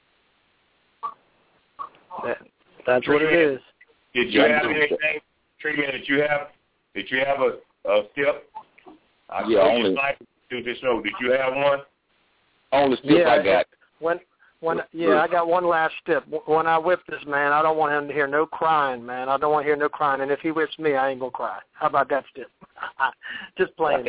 That's what it is. Did you have anything, Tree Man? Did you have a step? Yeah, only. Did you have one? Only step I got. I got one last step. When I whip this man, I don't want him to hear no crying, man. I don't want to hear no crying. And if he whips me, I ain't gonna cry. How about that step? Just playing.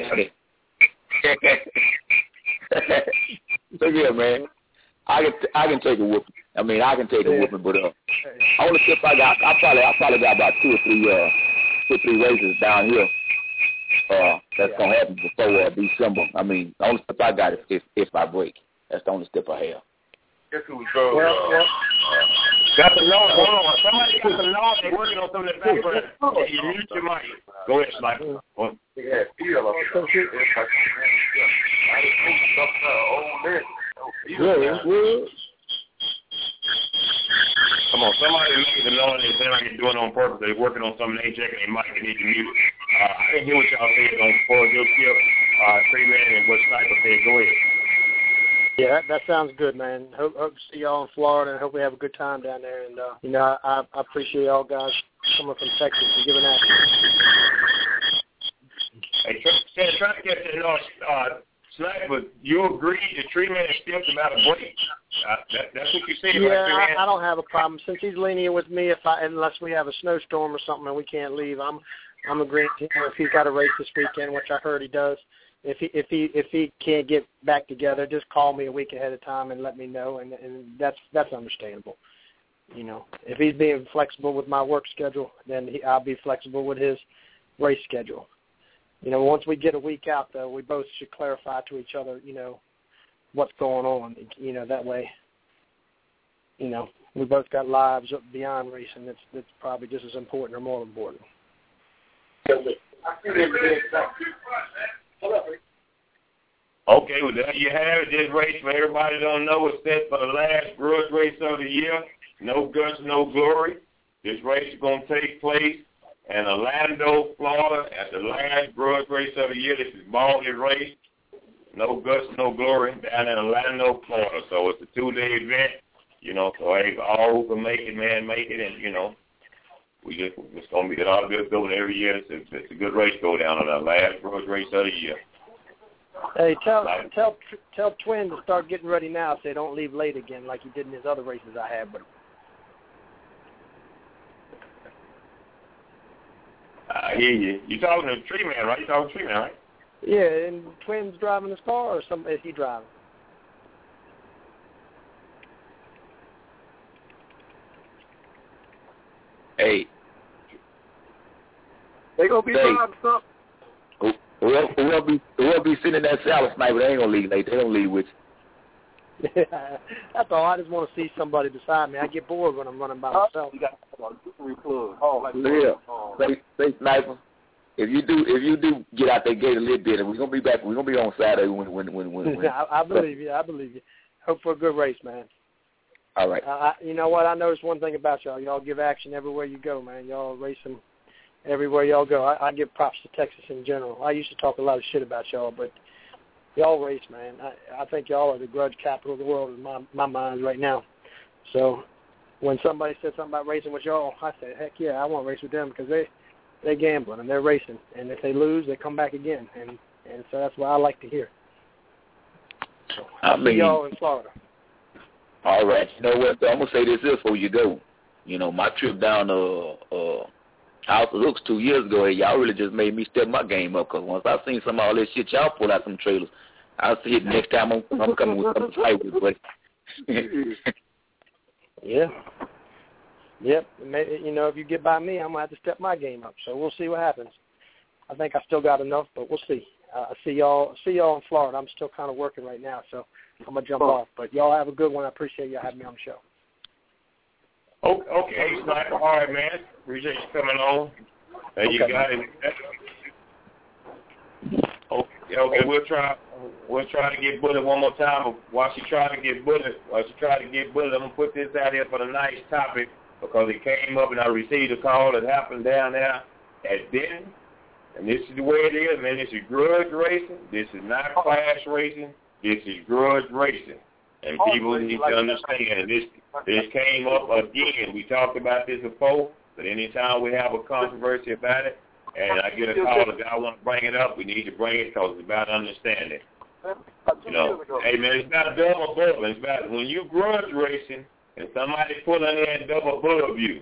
Look here, man. I can take a whooping. I mean, I can take a whooping, but only step I got, I probably got about two or three races down here. That's gonna happen before December. I mean, the only step I got is if I break. That's the only step I have. Guess who was going? Got the law. Hold on. Somebody got the law. They're working on something in the background. You mute your mic. Go ahead, Sniper. Come on, somebody making the law and they say like they're doing it on purpose. They're working on something, they checking their mic and need to mute. I didn't hear what y'all said on before your tip, Tree Man and what Sniper said. Go ahead. Yeah, that sounds good, man. Hope to see y'all in Florida and hope we have a good time down there. And, you know, I appreciate y'all guys coming from Texas and giving that. Hey, trying to get to Sniper, you agreed to Tree Man steps about a break. That's what you said. Yeah, I don't have a problem. Since he's lenient with me, unless we have a snowstorm or something and we can't leave, I'm agreeing to him if he's got a race this weekend, which I heard he does. If he can't get back together, just call me a week ahead of time and let me know, and that's understandable. You know, if he's being flexible with my work schedule, then I'll be flexible with his race schedule. once we get a week out, though, we both should clarify to each other, what's going on. That way, we both got lives beyond racing that's probably just as important or more important. Okay, well, there you have it. This race, for everybody don't know, is set for the last grudge race of the year. No guts, no glory. This race is going to take place in Orlando, Florida, at the last grudge race of the year. This is Baldy race. No guts, no glory, down in Orlando, Florida. So it's a 2-day event, so hey, all who can make it, man, make it. And, it's going to be a lot of good building every year. It's a good race go down on the last grudge race of the year. Hey, tell Twin to start getting ready now so they don't leave late again like he did in his other races I had with him. I hear you. You're talking to Tree Man, right? Right? Yeah, and Twin's driving his car, or is he driving? Hey. They gonna be driving something. Whoever be sitting in that salad sniper, they ain't gonna leave late. They don't leave with you. That's all. I just want to see somebody beside me. I get bored when I'm running by myself. You got Say sniper. If you do get out that gate a little bit, and we're gonna be back. We're gonna be on Saturday when. I believe you. Hope for a good race, man. All right. You know what? I noticed one thing about y'all. Y'all give action everywhere you go, man. Y'all racing everywhere y'all go. I give props to Texas in general. I used to talk a lot of shit about y'all, but y'all race, man. I think y'all are the grudge capital of the world in my mind right now. So when somebody said something about racing with y'all, I said, heck yeah, I want to race with them because they're gambling and they're racing. And if they lose, they come back again. And so that's what I like to hear. So I'll see y'all in Florida. All right. You know what? I'm going to say this before you go. My trip down to House of Hooks 2 years ago, y'all really just made me step my game up because once I seen some of all this shit y'all pull out some trailers, I'll see it next time I'm coming with something to fight with, buddy. Yeah. Yep. If you get by me, I'm going to have to step my game up. So we'll see what happens. I think I still got enough, but we'll see. I'll see y'all in Florida. I'm still kind of working right now, so I'm going to jump off. But y'all have a good one. I appreciate y'all having me on the show. Okay, Sniper. All right, man. Appreciate you coming on. You got it. Okay, we'll try to get Bullet one more time. While she try to get Bullet, I'm gonna put this out here for the night's topic because it came up and I received a call that happened down there at Denton. And this is the way it is, man. This is grudge racing. This is not class racing. This is grudge racing. And people need to understand this came up again. We talked about this before, but anytime we have a controversy about it, and I get a call that I want to bring it up, we need to bring it because it's about understanding. Hey, man, it's not double above. It's about when you grudge racing and somebody pulling in double above you,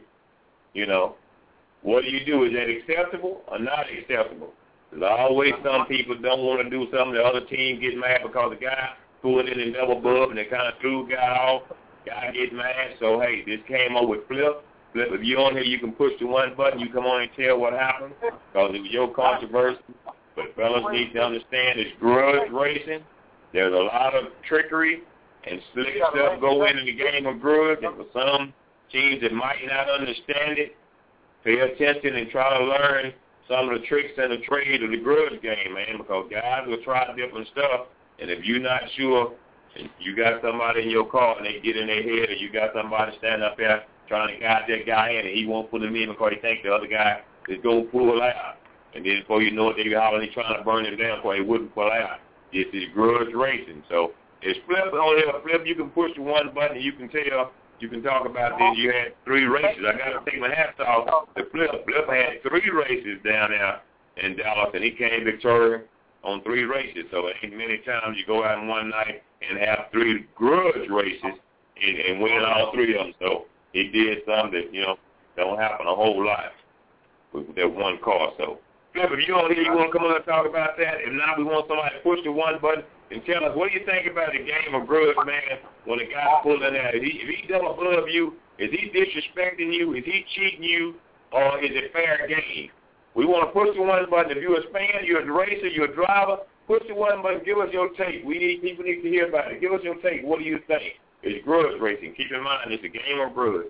what do? Is that acceptable or not acceptable? There's always some people don't want to do something. The other team get mad because the guy pulled in and double above and they kind of threw the guy off. Guy get mad. So, hey, this came up with Flip. Flip, if you're on here, you can push the one button. You come on and tell what happened because it was your controversy. But fellas need to understand it's grudge racing. There's a lot of trickery and slick stuff go into the game of grudge. And for some teams that might not understand it, pay attention and try to learn some of the tricks and the trade of the grudge game, man, because guys will try different stuff. And if you're not sure, and you got somebody in your car and they get in their head, or you got somebody standing up there trying to guide that guy in, and he won't put him in because he thinks the other guy is going to pull out. And then before you know it, they be hollering, trying to burn him down because he wouldn't pull out. This is grudge racing. So it's Flip on here. Flip, you can push the one button, and you can tell. You can talk about this. You had 3 races. I got to take my hat off to Flip. Flip had 3 races down there in Dallas, and he came victorious on 3 races. So it ain't many times you go out in one night and have 3 grudge races and win all 3 of them. So he did something that, don't happen a whole lot with that one car. So, Flip, if you're on here, you want to come on and talk about that? If not, we want somebody to push the one button and tell us, what do you think about the game of grudge, man, when a guy pulling out? If he double above you, is he disrespecting you? Is he cheating you? Or is it fair game? We want to push the one button. If you're a fan, you're a racer, you're a driver, push the one button. Give us your take. People need to hear about it. Give us your take. What do you think? It's grudge racing. Keep in mind, it's a game of grudge.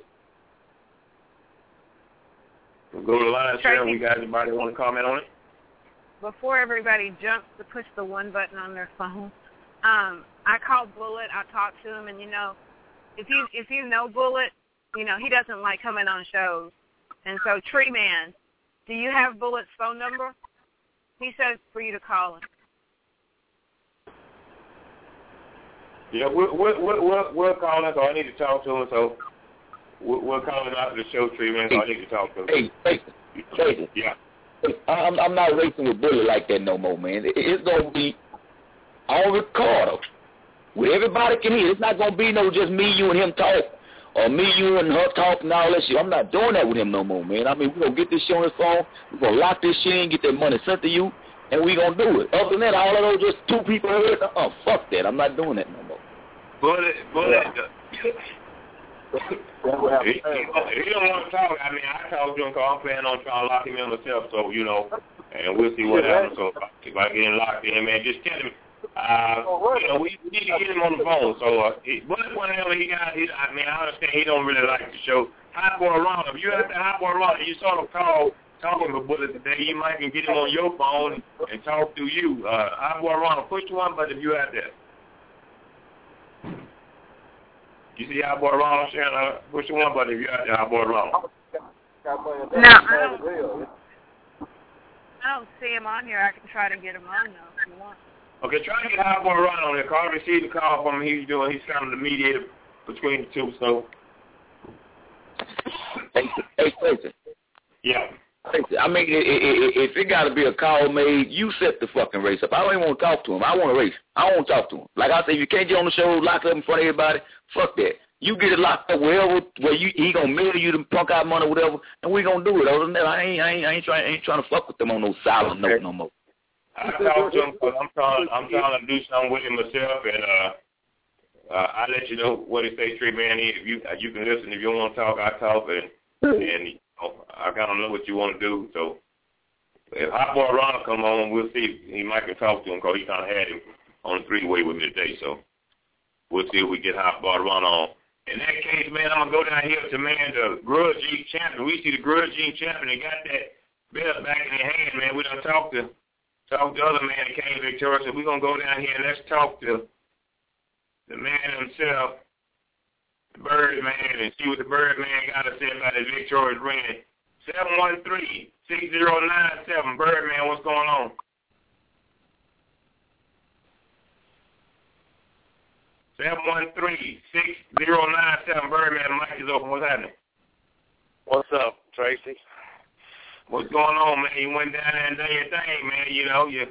We'll go to the line, Sharon. We got anybody want to comment on it? Before everybody jumps to push the one button on their phone, I called Bullet. I talked to him, and if you know Bullet, he doesn't like coming on shows. And so, Tree Man, do you have Bullet's phone number? He says for you to call him. Yeah, we'll call him. So I need to talk to him. So we'll call him after the show, Tree Man. So I need to talk to him. Hey, Tracy. Yeah. I'm not racing with Bullet like that no more, man. It's gonna be on record, where everybody can hear. It's not gonna be no just me, you, and him talk, or me, you, and her talk and all that shit. I'm not doing that with him no more, man. I mean, we're gonna get this shit on his phone. We're gonna lock this shit in, get that money sent to you, and we gonna do it. Other than that, all of those just two people heard. Fuck that. I'm not doing that no more. Bullet. If he don't want to talk, I mean, I talk to him because I'm planning on trying to lock him in myself, so, and we'll see what happens. So if I get him locked in, man, just tell him, we need to get him on the phone. So, whenever I understand he don't really like the show. Hot Boy Ron, if you have to Hot Boy Ron, you sort of talking to Bullet today, you might can get him on your phone and talk to you. Hot Boy Ron, push one button if you have that. You see how Boy Ronald Sharon, push the one button if you're out there, how Boy Ronald. No, I don't see him on here. I can try to get him on, though, if you want. Okay, try to get Hot Boy Ronald on there. Carl received the call from him. He's kind of the mediator between the two, so. Hey, Tracy. Yeah. I mean, if it got to be a call made, you set the fucking race up. I don't even want to talk to him. I want to race. I don't want to talk to him. Like I said, if you can't get on the show, lock up in front of everybody, fuck that. You get it locked up where he gonna mail you the punk out money or whatever, and we gonna do it. Other than that, I ain't trying to fuck with them on no silent note no more. I talk to him because I'm trying to do something with him myself, and I let you know what he say, Tree Man. If you can listen. If you don't want to talk, I talk, and I kind of know what you want to do. So if Hot Boy Ronald come on, we'll see. He might can talk to him because he kind of had him on the three-way with me today. So we'll see if we get Hot Boy Ronald on. In that case, man, I'm going to go down here to, the Grudge League champion. We see the Grudge League champion. They got that belt back in their hand, man. We done talked to the other man that came victorious. So we're going to go down here and let's talk to the man himself, the Birdman, and see what the Birdman got to say about his victorious reign. 713-6097. Birdman, what's going on? (713-6097). Birdman, mic is open. What's happening? What's up, Tracy? What's going on, man? You went down there and done your thing, man. You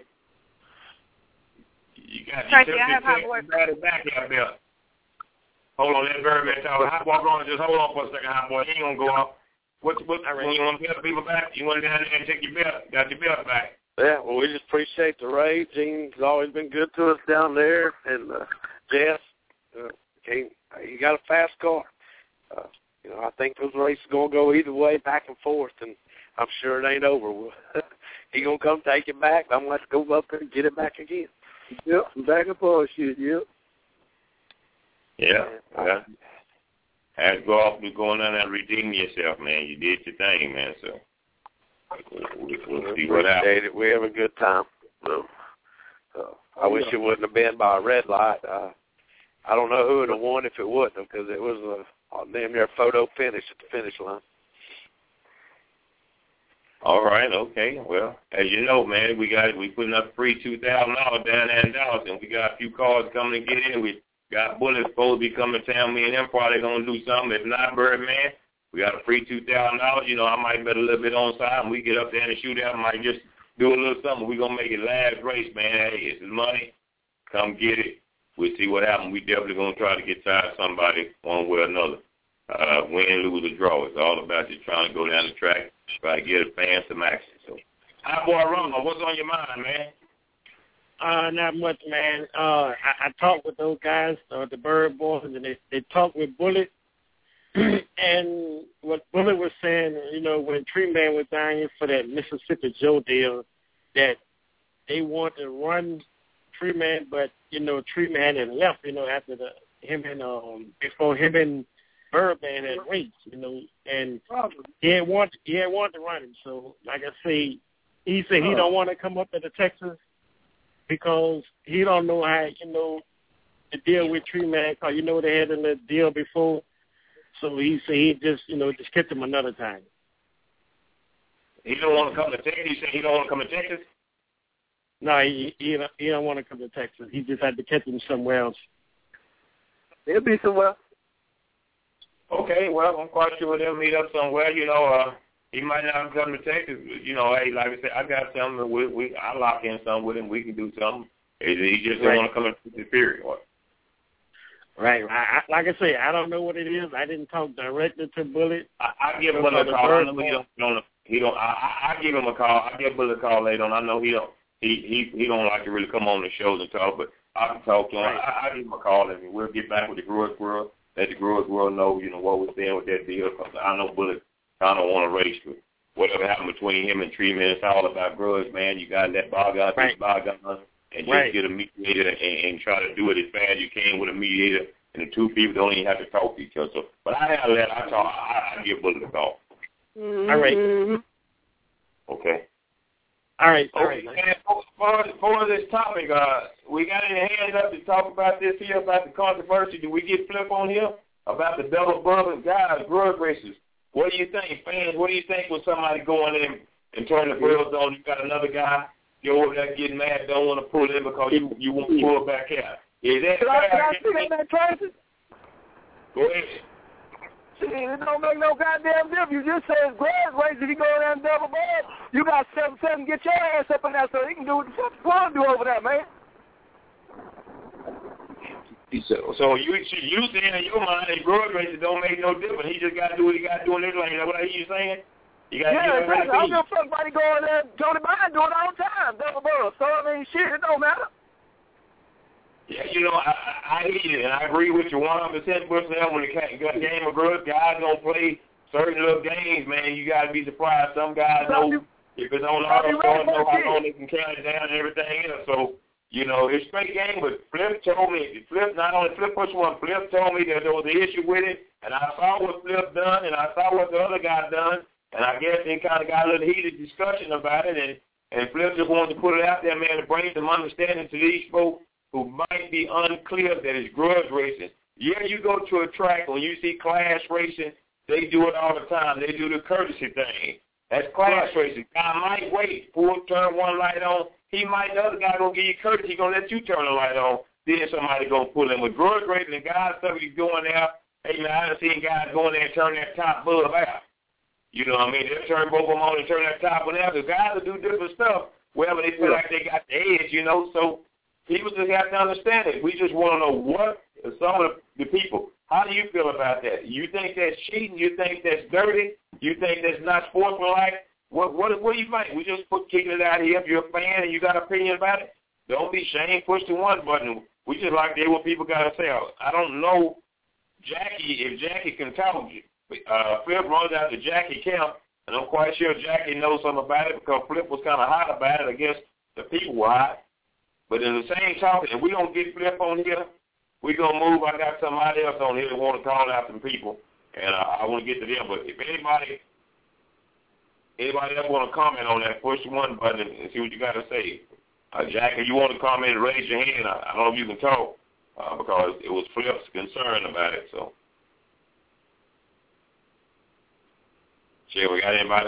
got Tracy, I have Hot Boy back here, Bill. Hold on, let Birdman talk. Hot Boy going, just hold on for a second, Hot Boy. He ain't gonna go off. When you want to get people back, you went down there and take your belt, got your belt back. Yeah, well, we just appreciate the raid. Gene's always been good to us down there, and Jess, he got a fast car. I think those races going to go either way, back and forth, and I'm sure it ain't over. He going to come take it back. I'm going to go up there and get it back again. Yep, back and forth, shit, yep. Yeah. Had to go off and go down there and redeem yourself, man. You did your thing, man, so we'll see what happens. We have a good time. I wish it wouldn't have been by a red light. I don't know who would have won if it wouldn't, because it was a damn near photo finish at the finish line. All right, okay. Well, as you know, man, we putting up free $2,000 down there in Dallas, and we got a few cars coming to get in. We got Bullet supposed to be coming to town. Me and him probably going to do something. If not, Birdman, we got a free $2,000. I might bet a little bit on side, and we get up there and shoot out. I might just do a little something. We're going to make it last race, man. Hey, it's his money. Come get it. We'll see what happens. We definitely going to try to get tired of somebody one way or another. Win, lose, or draw. It's all about just trying to go down the track, try to get a fan some action. So, Hot Boy Ronald, what's on your mind, man? Not much, man. I talked with those guys, the Bird Boys, and they talked with Bullet. And what Bullet was saying, when Tree Man was down here for that Mississippi Joe deal, that they want to run Tree Man, but Tree Man had left, after before him and Birdman had raced, and he had wanted to run him. So, like I say, he said he don't want to come up into Texas because he don't know how, to deal with Tree Man, because they had a deal before. So he said he just kept him another time. He don't want to come to Texas? He said he don't want to come to Texas? No, he don't want to come to Texas. He just had to catch him somewhere else. He'll be somewhere. Okay, well, I'm quite sure they'll meet up somewhere. He might not come to Texas. Hey, like I said, I got something. I lock in something with him. We can do something. He just don't want to come to the period. Right. Like I say, I don't know what it is. I didn't talk directly to Bullet. I give Bullet a call. I know he don't. I give him a call. I give Bullet a call later on. I know he don't. He don't like to really come on the shows and talk, but I can talk to him. Right. I give him a call and we'll get back with the Grudge World. Let the Grudge World know, what we're saying with that deal. Because I know Bullet kind of want to race, but whatever happened between him and Tree Man, it's all about grudge, man. You got to let bygone be bygone. And just get a mediator and try to do it as fast as you can with a mediator, and the two people don't even have to talk to each other. So, but I give Bullet a call. Mm-hmm. All right. Okay. All right. And for this topic, we got any hands up to talk about this here, about the controversy? Do we get Flip on here about the double bubble guys, grudge races? What do you think, fans? What do you think with somebody going in and turning the wheels on? You got another guy. You're over there getting mad, don't want to pull in because you want to pull back out. Is that Can I see that, Tracy? Go ahead. See, it don't make no goddamn difference. You just say it's grudge race. If you go down double ball, you got 7-7. Get your ass up in there so he can do what the fuck you want to do over there, man. So you saying in your mind that grudge races don't make no difference. He just got to do what he got to do in this lane. Is that what you saying? I don't give a fuck about it going there. Tony Biden do it all the time, double ball. So, shit, it don't matter. Yeah, I hear you, and I agree with you 100%. When the game of grudge, guys don't play certain little games, man. You got to be surprised. Some guys know if it's on auto score, know how long they can count it down and everything else. So, it's straight game, but Flip told me, not only Flip push one, Flip told me that there was an issue with it, and I saw what Flip done, and I saw what the other guy done. And I guess they kind of got a little heated discussion about it, and Flip just wanted to put it out there, man, to bring some understanding to these folks who might be unclear that it's grudge racing. Yeah, you go to a track, when you see class racing, they do it all the time. They do the courtesy thing. That's class racing. Guy might wait, turn one light on. The other guy going to give you courtesy. He's going to let you turn the light on. Then somebody going to pull in. With grudge racing, the guys stuff he's going there, hey, man, I done seen guys going there and turn that top bulb out. You know what I mean? They'll turn both of them on and turn that top one out. The guys will do different stuff wherever they feel like they got the edge, So people just have to understand it. We just want to know what some of the people, how do you feel about that? You think that's cheating? You think that's dirty? You think that's not sportsmanlike? What do you think? We just kicking it out here. If you're a fan and you got an opinion about it, don't be ashamed. Push the one button. We just like to hear what people got to say. I don't know, Jackie, if Jackie can talk you. Flip runs out to Jackie Kemp, and I'm quite sure Jackie knows something about it because Flip was kind of hot about it against the people were hot. But in the same talk, if we don't get Flip on here, we're going to move. I got somebody else on here that want to call out some people, and I want to get to them. But if anybody else want to comment on that, push the one button and see what you got to say. Jackie, if you want to comment, raise your hand. I don't know if you can talk because it was Flip's concern about it, so. Shit, we got anybody?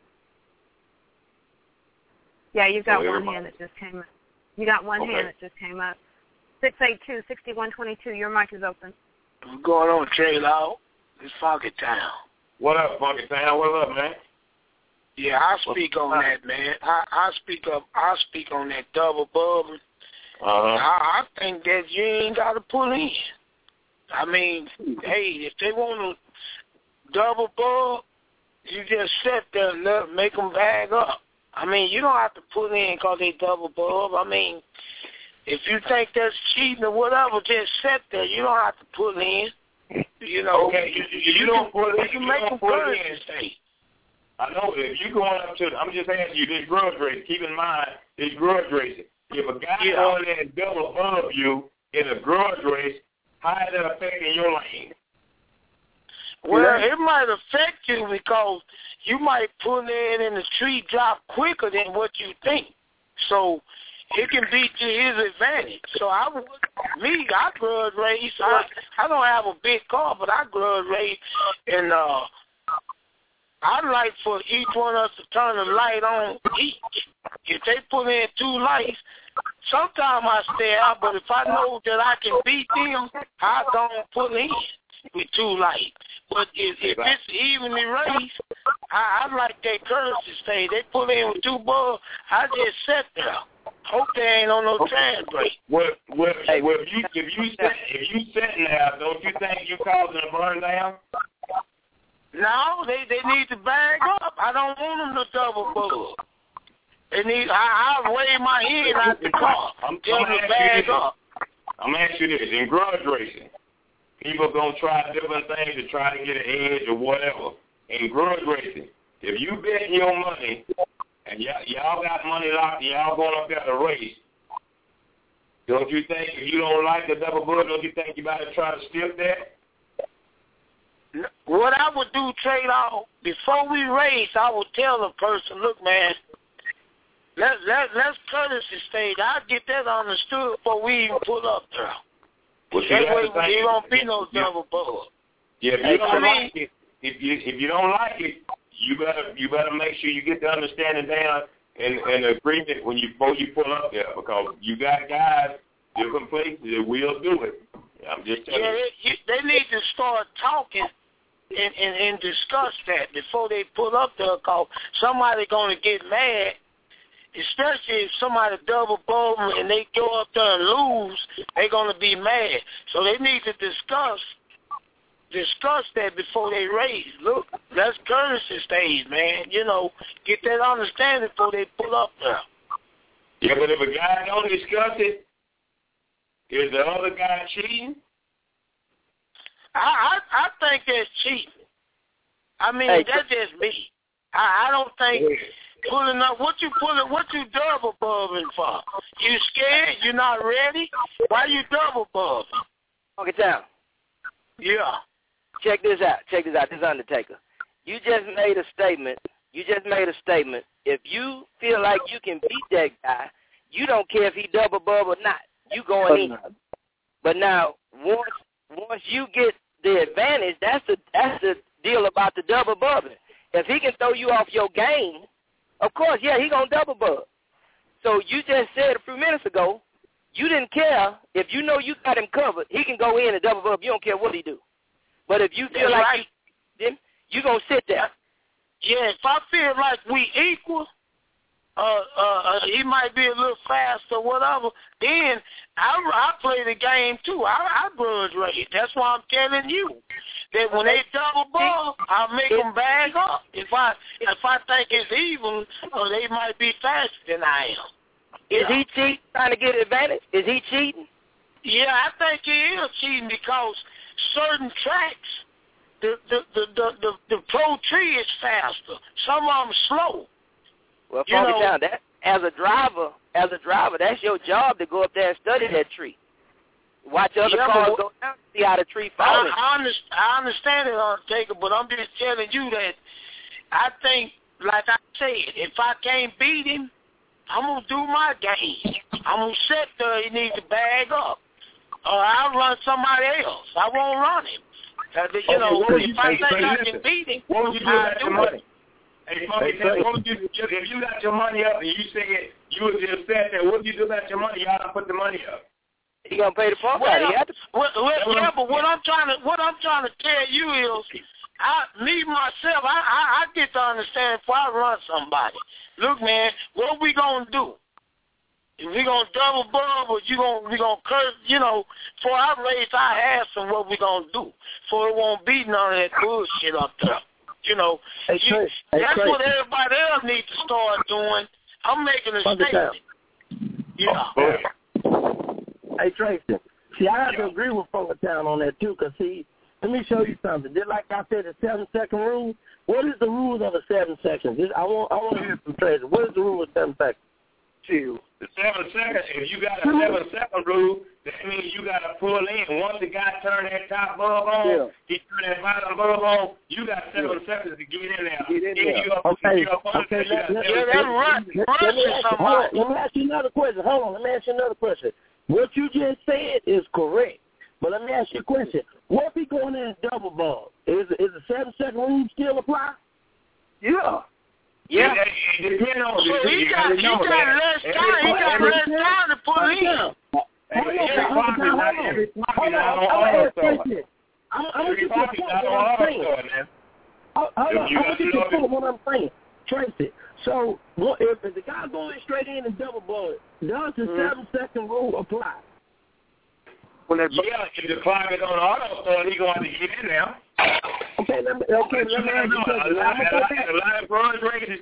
Yeah, you've got one hand that just came up. You got one hand that just came up. 682-6122, your mic is open. What's going on, Trey Law? It's Funky Town. What up, Funky Town? What's up, man? Yeah, I speak on that, man. I speak on that double bubble. I think that you ain't got to pull in. I mean, hey, if they want to double bubble, you just sit there and make them bag up. I mean, you don't have to put in because they double bulb. I mean, if you think that's cheating or whatever, just sit there. You don't have to put in. You know, okay, you don't put it. You make them currency stay. I know if you going up to, I'm just asking you this grudge race. Keep in mind this grudge racing. If a guy going there and double above you in a grudge race, how is that affecting your lane? Well, it might affect you because you might pull in and the tree drop quicker than what you think. So it can be to his advantage. So I grudge race. I don't have a big car, but I grudge race, and I'd like for each one of us to turn the light on each. If they put in 2 lights, sometimes I stay out, but if I know that I can beat them, I don't put in with 2 lights. But if it's evenly raced, I like that courtesy stay. They put in with 2 bulbs, I just sit there. Hope they ain't on no time break. If you sitting there, don't you think you causing a burn down? No, they need to bag up. I don't want them to double bug. They need. I wave my head out the car. Tell them to bag up. I'm asking you this: in grudge racing, people gonna try different things to try to get an edge or whatever. In grudge racing, if you bet your money and y'all got money locked, and y'all going up there to race, don't you think if you don't like the double bug, don't you think you better try to skip that? What I would do, trade off, before we race, I would tell the person, look, man, let's courtesy stage. I'll get that understood before we even pull up there. Well, that way there won't be no double bug. Yeah, if you don't like it, if you don't like it, you better make sure you get the understanding down and agreement before you pull up there, because you got guys different places that will do it. I'm just telling you. They need to start talking and discuss that before they pull up there, because somebody going to get mad, especially if somebody double bug and they go up there and lose, they're going to be mad. So they need to discuss that before they race. Look, that's courtesy stage, man. You know, get that understanding before they pull up there. Yeah, but if a guy don't discuss it, is the other guy cheating? I think that's cheating. I mean, that's just me. I don't think pulling up. What you double bubbing for? You scared? You not ready? Why you double bubbing? Okay, down. Yeah. Check this out. This is Undertaker. You just made a statement. If you feel like you can beat that guy, you don't care if he double bub or not. You going in. But now, once you get the advantage, that's the deal about the double bubbing. If he can throw you off your game, of course, yeah, he gonna double bub. So you just said a few minutes ago, you didn't care if you know you got him covered. He can go in and double bub. You don't care what he do. But if you feel like you gonna sit there. Yeah, if I feel like we equal, he might be a little fast or whatever, then I play the game too. I grudge race. That's why I'm telling you that when they double ball, I'll make them bag up. If I think it's even, or they might be faster than I am. Is he cheating, trying to get advantage? Is he cheating? Yeah, I think he is cheating because certain tracks, the pro tree is faster. Some of them slow. Well, down. That as a driver, that's your job to go up there and study that tree. Watch other cars go down, see how the tree falls. I understand it, Undertaker, but I'm just telling you that I think, like I said, if I can't beat him, I'm going to do my game. I'm going to sit there. He needs to bag up. Or I'll run somebody else. I won't run him. If I think I can beat him, what would you do about your money? Hey, if you got your money up and you said you was just sat there, what would you do about your money? Y'all don't put the money up. He gonna pay the fuck out. Yeah, but what I'm trying to tell you is, I get to understand if I run somebody. Look, man, what we gonna do? If we gonna double bub or we gonna curse, before I race our ass and what we gonna do, for it won't be none of that bullshit up there. That's what everybody else needs to start doing. I'm making a statement. Yeah. Hey, Tracy. See, I have to agree with Fullertown on that, too, because, Let me show you something. Just like I said, the 7-second rule. What is the rule of the 7 seconds? I want to hear from Tracy. What is the rule of 7 seconds? The 7 seconds, if you got a 7-second rule, that means you got to pull in. Once the guy turn that top bulb on, he turn that bottom bulb on, you got 7 seconds to get in there. Okay. Let me ask you another question. Hold on. Let me ask you another question. What you just said is correct. But let me ask you a question. What if he going in and double bulb? Is the 7-second rule still apply? Yeah. Yeah. It depends on so he got less time. He got less time to pull in. I'm going to get to what I'm saying. Tracy. So if the guy going straight in and double bulb, does the 7-second rule apply? If the clock is on auto start, he's going to have to get in now. Okay, let me ask you something. A lot of grudge races,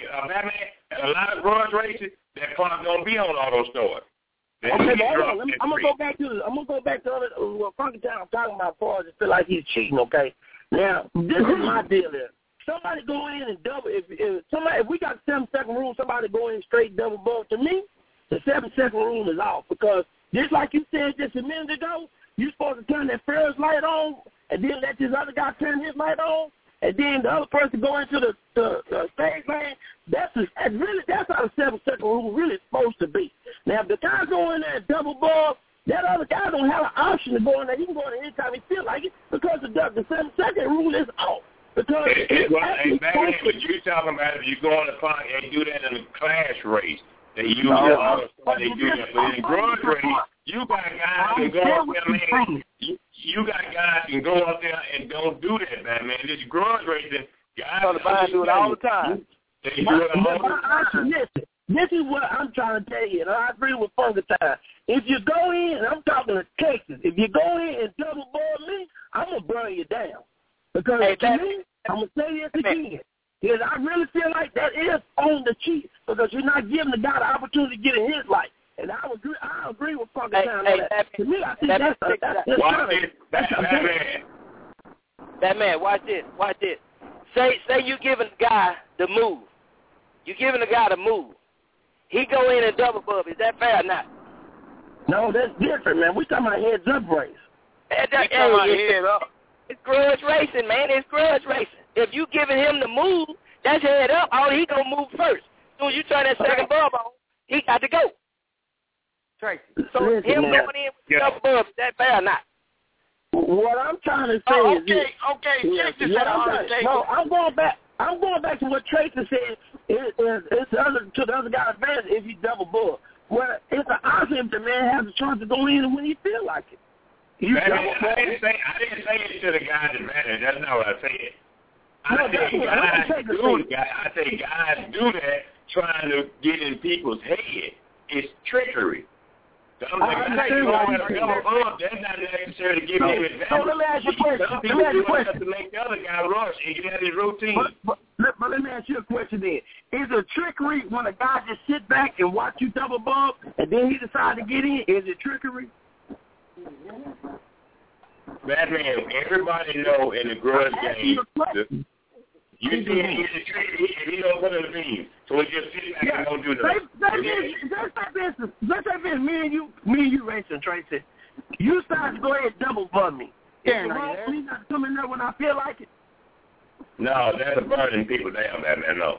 a lot of grudge races, that clock don't be on auto start. Okay, I'm gonna go back to what Funky Town I'm talking about. As far as I feel like he's cheating. Okay, now this is my deal here. Somebody go in and double. If we got the 7-second rule, somebody go in straight double bulb. To me, the 7-second rule is off because just like you said just a minute ago, you're supposed to turn that first light on and then let this other guy turn his light on, and then the other person go into the stage lane. That's how the 7-second rule really is supposed to be. Now, if the guy go in there and double bulb, that other guy don't have an option to go in there. He can go in there anytime he feel like it because the 7-second rule is off. Because but you're talking about if you go on the clock and do that in a clash race. They use auto start, they do that. But in grudge race, you got guys can go up there, man. You got guys can go up there and don't do that, man. This grudge racing, guys do it all the time. They do it all the time. Listen, this is what I'm trying to tell you, and I agree with Funky Time. If you go in, and I'm talking to Texas, if you go in and double bulb me, I'm going to burn you down. Because to me, I'm going to say this again. Because I really feel like that is on the cheat because you're not giving the guy the opportunity to get in his life. And I agree with Funky Time on that. To me, I think that's Batman, watch this. Say you giving the guy the move. You giving the guy the move. He go in and double bulb. Is that fair or not? No, that's different, man. We talking about heads up race. It's grudge racing, man. It's grudge racing. If you giving him the move, that's head up. All he gonna move first. As soon as you turn that second bulb on, he got to go. Tracy. So him going in with double bulb, is that fair or not? What I'm trying to say is this. Check this out. No, I'm going back to what Tracy said. It's to the other guy's advantage if you double bulb. Well, it's an option if the man has a chance to go in when he feel like it. I didn't say it to the guy's advantage. That's not what I said. I say guys do that trying to get in people's head. It's trickery. That's not necessarily to give you advantage. So let me ask you a question. To make the other guy rush and get out his routine. But let me ask you a question then. Is it trickery when a guy just sit back and watch you double bulb and then he decide to get in? Is it trickery? Batman, everybody know in the grudge game, you see if he don't put in the beam, so he just sits back and don't do nothing. Let's say me and you racing, Tracy. You start to go ahead and double bulb me. Yeah, me not come in there when I feel like it. No, that's burning people down, Batman. No.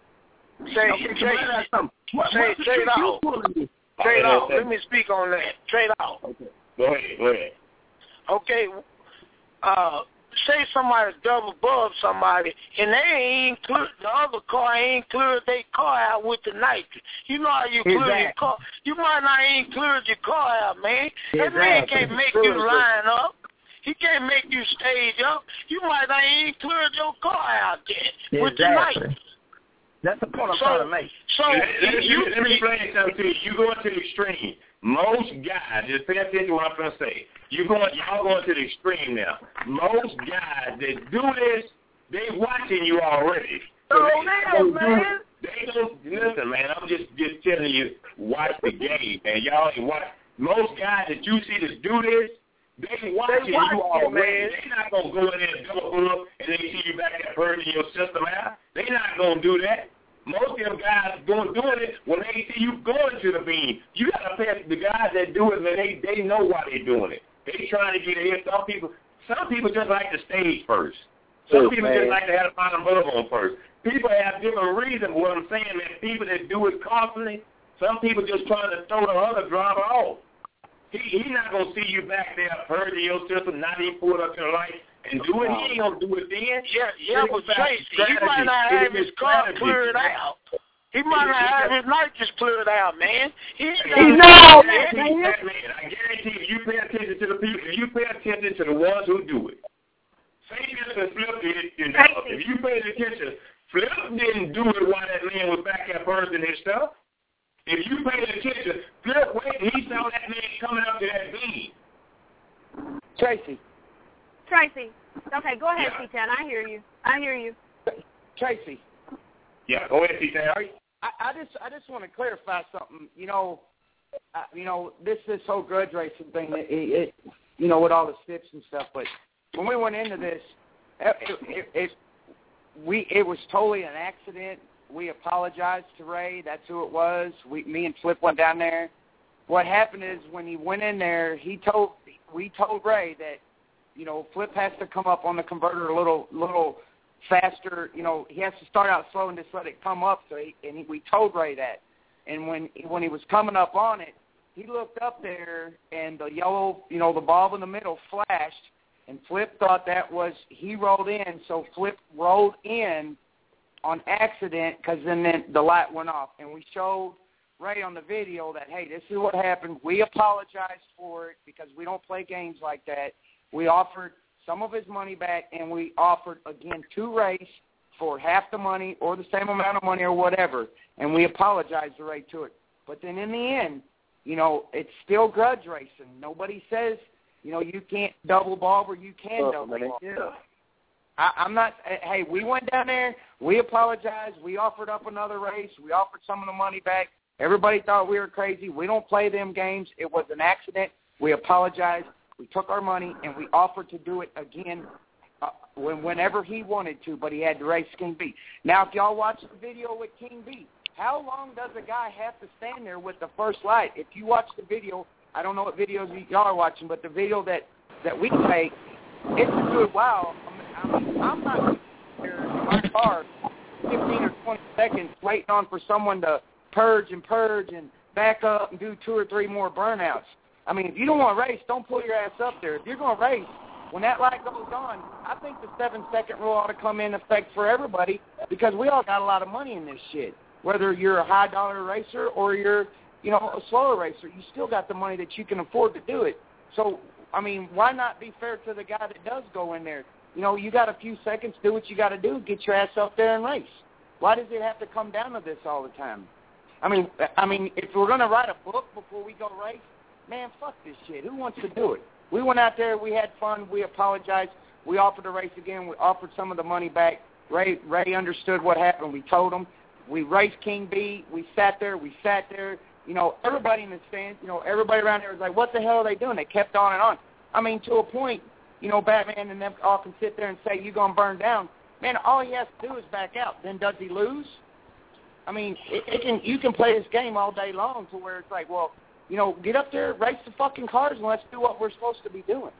Trade off. Let me speak on that. Trade off. Okay. Go ahead. Okay. Say somebody double bulb somebody, and they ain't clear, the other car ain't cleared their car out with the nitrous. You know how you clear your car. You might not ain't cleared your car out, man. That man can't make you line up. He can't make you stage up. You might not ain't cleared your car out there with the nitrous. That's the point I'm trying to make. So let me explain something to you. You go to the extreme. Most guys, just pay attention to what I'm going to say. Y'all going to the extreme now. Most guys that do this, they watching you already. So they don't listen, man. I'm just telling you, watch the game, man. Y'all ain't watch. Most guys that you see that do this, They watch you all man. They're not going to go in there and double up and then see you back there burning your system out. They're not going to do that. Most of them guys doing it when they see you going to the beam. You got to pay the guys that do it, man, they know why they're doing it. They trying to get ahead. Some people just like the stage first. Some people just like to have the bottom above on first. People have different reasons. What I'm saying is people that do it constantly, some people just trying to throw the other driver off. He's not going to see you back there purging your system, not even pull it up to the light and do it. He ain't going to do it then. Yeah, but Tracy, he might not have his car cleared out. He might not have his nitrous cleared out, man. I guarantee if you pay attention to the people, if you pay attention to the ones who do it. Same as Flip did, if you pay attention, Flip didn't do it while that man was back there purging his stuff. If you paid attention, Flip waited, he saw that man coming up to that beam. Tracy. Okay, go ahead, C-Town. I hear you. Tracy. Yeah, go ahead, C-Town. I just want to clarify something. This whole grudge racing thing, it with all the steps and stuff. But when we went into this, it was totally an accident. We apologized to Ray. That's who it was. Me and Flip went down there. What happened is when he went in there, we told Ray that, Flip has to come up on the converter a little faster. He has to start out slow and just let it come up. We told Ray that. And when he was coming up on it, he looked up there and the yellow, the bulb in the middle flashed, and Flip thought that was he rolled in. So Flip rolled in on accident because then the light went off. And we showed Ray on the video that, hey, this is what happened. We apologized for it because we don't play games like that. We offered some of his money back, and we offered, again, 2 race for half the money or the same amount of money or whatever, and we apologized to Ray to it. But then in the end, it's still grudge racing. Nobody says, you can't double bulb or you can double bulb. Yeah. I'm not – hey, we went down there. We apologized. We offered up another race. We offered some of the money back. Everybody thought we were crazy. We don't play them games. It was an accident. We apologized. We took our money, and we offered to do it again whenever he wanted to, but he had to race King B. Now, if y'all watch the video with King B, how long does a guy have to stand there with the first light? If you watch the video, I don't know what videos y'all are watching, but the video that we take, it's a good while. I'm not there in my car 15 or 20 seconds waiting on for someone to purge and back up and do 2 or 3 more burnouts. I mean, if you don't want to race, don't pull your ass up there. If you're going to race, when that light goes on, I think the 7-second rule ought to come in effect for everybody because we all got a lot of money in this shit. Whether you're a high-dollar racer or you're, a slower racer, you still got the money that you can afford to do it. So, I mean, why not be fair to the guy that does go in there? You got a few seconds, do what you got to do, get your ass up there and race. Why does it have to come down to this all the time? I mean, if we're going to write a book before we go race, man, fuck this shit. Who wants to do it? We went out there. We had fun. We apologized. We offered to race again. We offered some of the money back. Ray understood what happened. We told him. We raced King B. We sat there. Everybody in the stands, everybody around there was like, what the hell are they doing? They kept on and on. I mean, to a point, Batman and them all can sit there and say, you're going to burn down. Man, all he has to do is back out. Then does he lose? I mean, you can play this game all day long to where it's like, well, get up there, race the fucking cars, and let's do what we're supposed to be doing.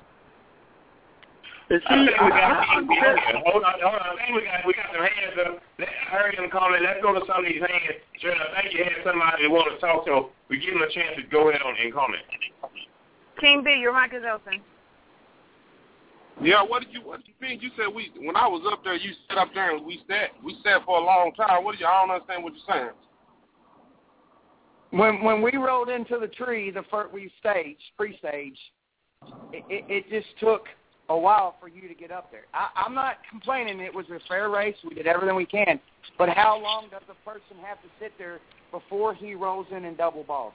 Hold on. I think we got some hands up. I heard them calling. Let's go to some of these hands. Sure, I think you had somebody that want to talk, so we give them a chance to go ahead and comment. King B, your mic is open. Yeah, what did you mean? You said when I was up there, you sat up there and we sat for a long time. I don't understand what you're saying. When we rolled into the tree, the first pre-stage, it just took a while for you to get up there. I'm not complaining. It was a fair race. We did everything we can. But how long does a person have to sit there before he rolls in and double balls?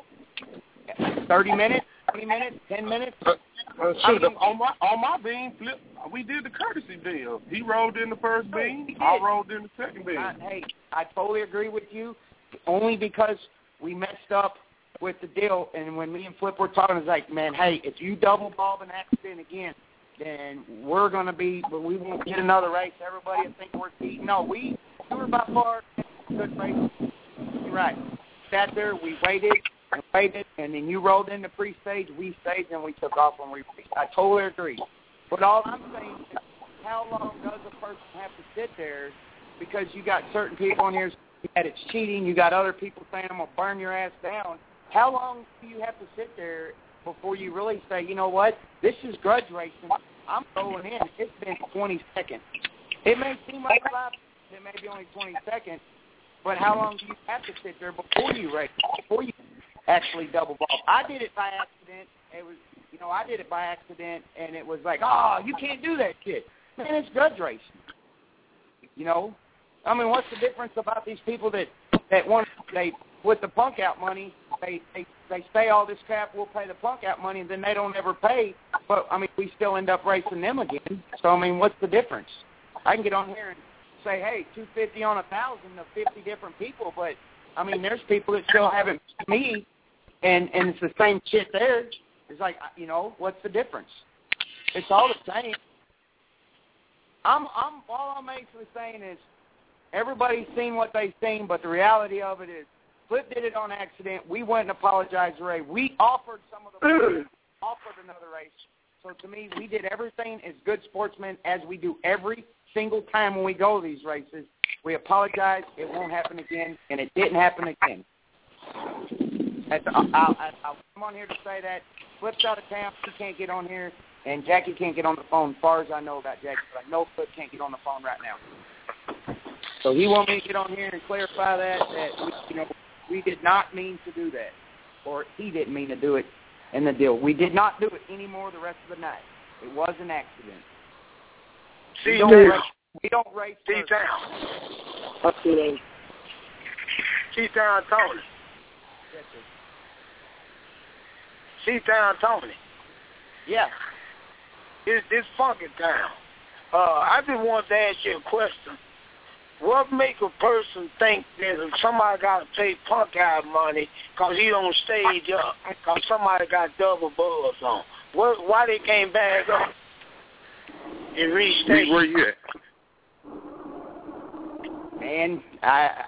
30 minutes? 20 minutes? 10 minutes? On my beam, Flip, we did the courtesy deal. He rolled in the first beam. I rolled in the second beam. Hey, I totally agree with you, only because we messed up with the deal, and when me and Flip were talking, it's like, man, hey, if you double bulb an accident again, then we won't get another race. Everybody will think we're cheating. No, we were by far a good race. You're right. Sat there, we waited, and then you rolled into pre-stage, we staged, and we took off when we raced. I totally agree. But all I'm saying is, how long does a person have to sit there? Because you got certain people in here that it's cheating. You got other people saying, I'm going to burn your ass down. How long do you have to sit there before you really say, you know what, this is grudge racing. I'm going in. It's been 20 seconds. It may seem like 5 minutes. It may be only 20 seconds. But how long do you have to sit there before you race, before you actually double bulb? I did it by accident. It was, I did it by accident, and it was like, oh, you can't do that shit. Man, it's grudge racing. I mean, what's the difference about these people that want, they, with the punk out money, they say all this crap, we'll pay the punk out money, and then they don't ever pay, but, I mean, we still end up racing them again. So, I mean, what's the difference? I can get on here and say, hey, $250 on 1,000 to 50 different people, but, I mean, there's people that still haven't beat me, and it's the same shit there. It's like, what's the difference? It's all the same. All I'm basically saying is everybody's seen what they've seen, but the reality of it is Flip did it on accident. We went and apologized to Ray. We offered some of the offered another race. So to me, we did everything as good sportsmen as we do every single time when we go to these races. We apologize. It won't happen again, and it didn't happen again. I'll come on here to say that. Flip's out of town. He can't get on here, and Jackie can't get on the phone as far as I know about Jackie, but I know Flip can't get on the phone right now. So he wanted me to get on here and clarify that we did not mean to do that, or he didn't mean to do it in the deal. We did not do it anymore the rest of the night. It was an accident. We don't race. T-Town. Okay. T-Town Tony. Yes, sir. T-Town Tony. Yeah. It's funky town. I just want to ask you a question. What make a person think that if somebody got to pay punk out money because he don't stage up, because somebody got double buzz on? Why they can't bag up and restage? Where you at? Man, I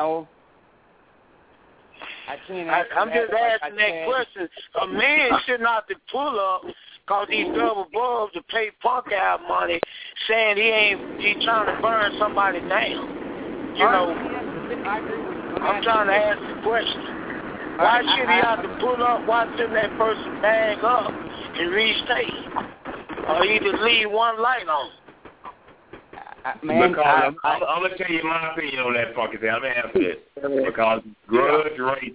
can't answer I'm just asking that question. A man shouldn't have to pull up because he's double bulbs to pay punk out money, saying he's trying to burn somebody down. I'm trying to ask the question. Why should he have to pull up? Why shouldn't that person bag up and restate? Or either leave one light on? Because I'm going to tell you my opinion on that fucking thing. I'm going to answer this. Because grudge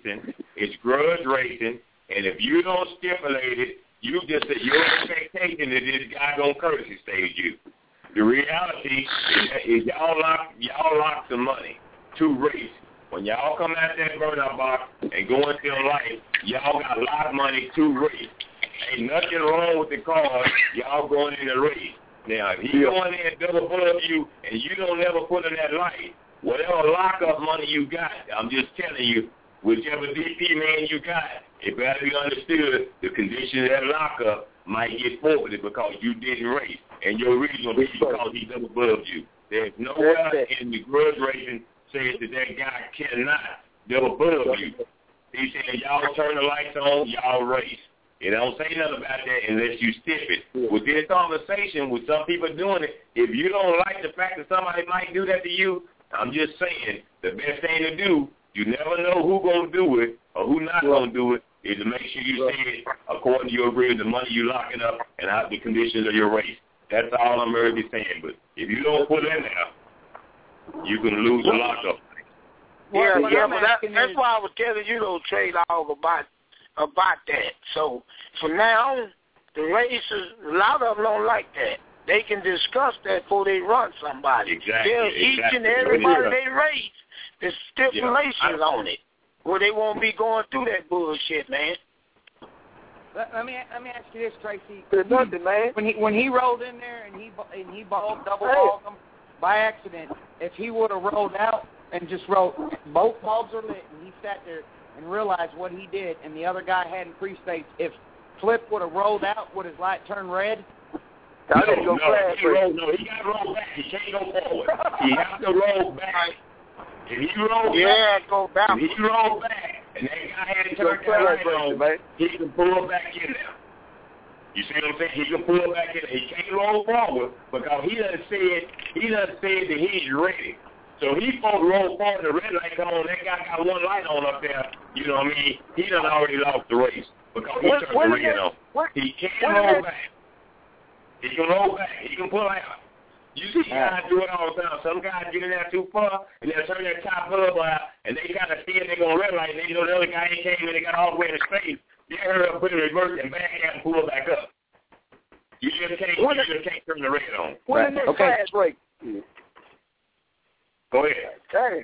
racing, and if you don't stipulate it, you just your expectation that this guy going to courtesy stage you. The reality is y'all lock the money to race. When y'all come out that burnout box and go into life, y'all got a lot of money to race. Ain't nothing wrong with the cars. Y'all going in the race. Now, if he going in and double above you and you don't ever put in that light, whatever lockup money you got, I'm just telling you, whichever DP man you got, it better be understood the condition of that lockup might get forfeited because you didn't race. And your reason will be because he double above you. There's nowhere in the grudge racing says that guy cannot double above you. He said, y'all turn the lights on, y'all race. It don't say nothing about that unless you stip it. With this conversation, with some people doing it, if you don't like the fact that somebody might do that to you, I'm just saying the best thing to do, you never know who going to do it or who not going to do it, is to make sure you say it according to your agreement, the money you locking up, and how the conditions of your race. That's all I'm really saying. But if you don't put in there, you can lose a lockup. Yeah, but that's why I was telling you to trade all about that. So from now on, the races, a lot of them don't like that. They can discuss that before they run somebody. Exactly. Each and everybody they race, there's stipulations on it, where they won't be going through that bullshit, man. Let me ask you this, Tracy. There's nothing, man. When he rolled in there and he double balled them by accident, if he would have rolled out and just rolled, both bulbs are lit, and he sat there, and realized what he did, and the other guy hadn't pre-staged, if Flip would have rolled out, would his light turn red? No, he got to roll back. He can't go forward. He has to roll back. If he rolls back, and that guy had to turn the light on, he can pull back in there. You see what I'm saying? He can pull back in there. He can't roll forward because he done said that he's ready. So he's supposed to roll forward, the red light come on, that guy got one light on up there, you know what I mean? He done already lost the race because he turned the red on. He can't roll back. He can roll back. He can pull out. You see guys do it all the time. Some guys get in there too far, and they'll turn their top hub out, and they kind of see it, they're going to red light, and they know the other guy ain't came in, they got all the way in the space. They hurry up, put it in reverse, and back out and pull back up. You just can't turn the red on. When the next class break? Go ahead. Hey.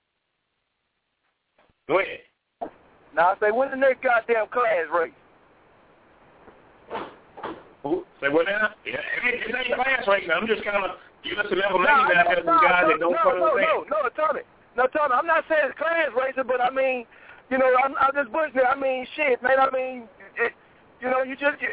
Go ahead. Now I say, when the next goddamn class race? Say what now? Yeah, it ain't class race. I'm just kind of giving some information out there to some guys that don't understand. No, Tommy, I'm not saying it's class racing, but I mean, you know, I'm just bullshit. I mean, shit, man. I mean, you know,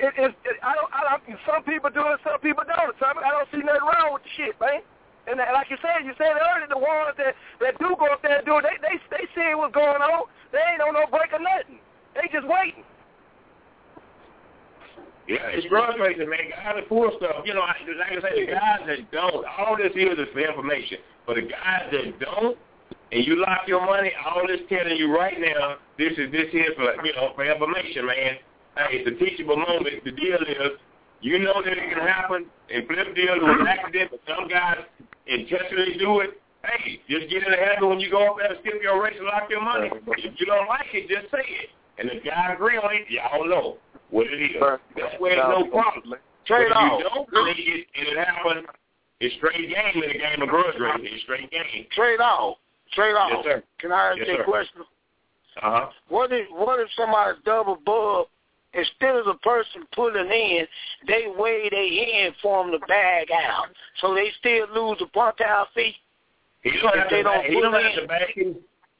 some people do it, some people don't. Tommy, I don't see nothing wrong with the shit, man. And like you said earlier, the ones that do go up there and do it, they see what's going on. They ain't on no break or nothing. They just waiting. Yeah, it's grudge racing, man. Guys that pull stuff. You know, like I say, the guys that don't, all this here is for information. But the guys that don't, and you lock your money, all this telling you right now, this here for, you know, for information, man. Hey, it's a teachable moment. The deal is, you know that it can happen, and Flip deal with accident, but some guys intentionally do it. Hey, just get in the habit when you go up there and skip your race and lock your money. If you don't like it, just say it. And if guys agree on it, y'all know what it is. That's where there's no problem. Trade off. If you don't believe it and it happens, it's straight game in a game of grudge racing. It's straight game. Trade off. Yes, sir. Can I ask you a question? Uh-huh. What if somebody double bub, instead of the person pulling in, they weigh their hand for them to bag out, so they still lose the punt out fee? He don't have to bag in.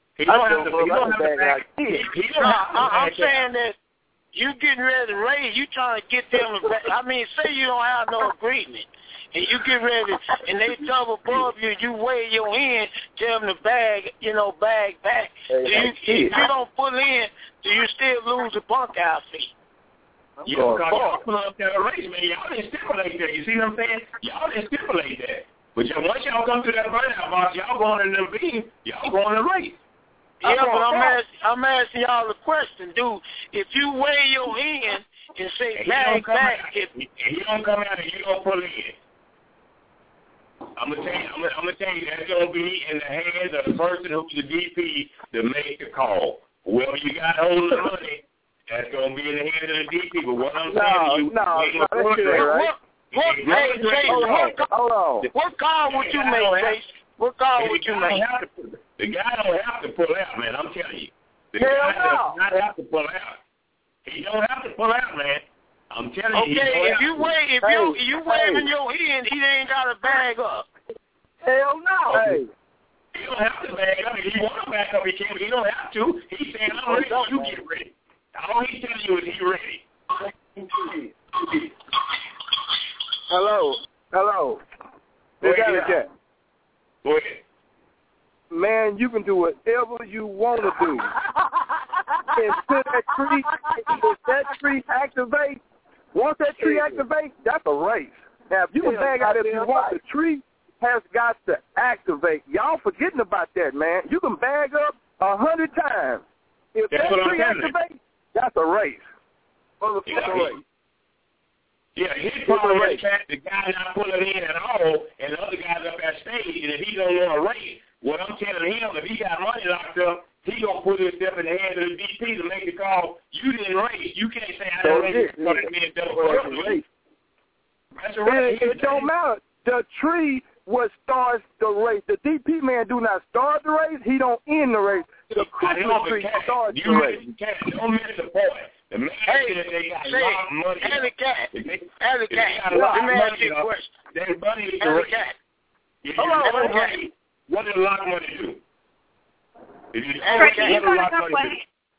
I'm saying that you getting ready to raise, you trying to get them to back. I mean, say you don't have no agreement, and you get ready, and they double above you, you weigh your hand, tell them to bag back. If you don't pull in, do you still lose the bunk out fee? Yeah, because y'all pull up that race, man. Y'all didn't stipulate that. You see what I'm saying? Y'all didn't stipulate that. But once y'all come to that burnout box, y'all going in the beam, y'all going to race. Yeah, but I'm asking y'all a question, dude. If you weigh your hand and say bag back, if he don't come out and you don't pull in, I'm gonna tell you that's gonna be in the hands of the person who's the DP to make the call. Well, you got hold of the money, that's gonna be in the hands of the DP. But what I'm saying to you, what call would you make, Chase? What call would you make? The guy don't have to pull out, man. I'm telling you. The guy does not have to pull out. He don't have to pull out, man. I'm telling you. Okay, if you waving your hand, he ain't got to bag up. Hell no. Hey. He don't have to bag up. If he want to back up, he can, but he don't have to. He's saying, I'm ready. You get ready. All he's telling you is he's ready. Hello. Go ahead. Man, you can do whatever you want to do. Until that tree activates, once that tree activates, that's a race. Now, if you can bag out if you want, the tree has got to activate. Y'all forgetting about that, man. You can bag up 100 times. If that tree activates, that's a race. Yeah, his problem is that the guy not pulling in at all, and the other guy's up at stage, and if he don't want to race, what I'm telling him, if he got money locked up, he gonna put himself in the hands of the DP to make the call. You didn't race. You can't say I didn't race. That's a race. It don't matter. The tree what starts the race. The DP man do not start the race. He don't end the race. The Christmas tree starts the race. Don't miss the point. The man said they got a lot of money. Let me ask you a question. Their money is the race. What does lock money do? Tracy, you got to come play.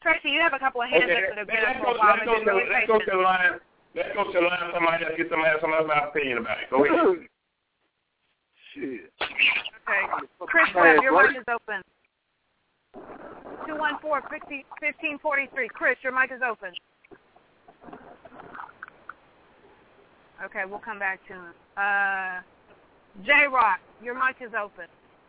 Tracy, you have a couple of hands up that have been up for a while. Let's go to the line. Let's go to the line. Somebody else get some opinion about it. Go ahead. Shit. Okay. Chris Webb, your mic is open. 214-1543. Chris, your mic is open. Okay, we'll come back to him. J-Rock, your mic is open.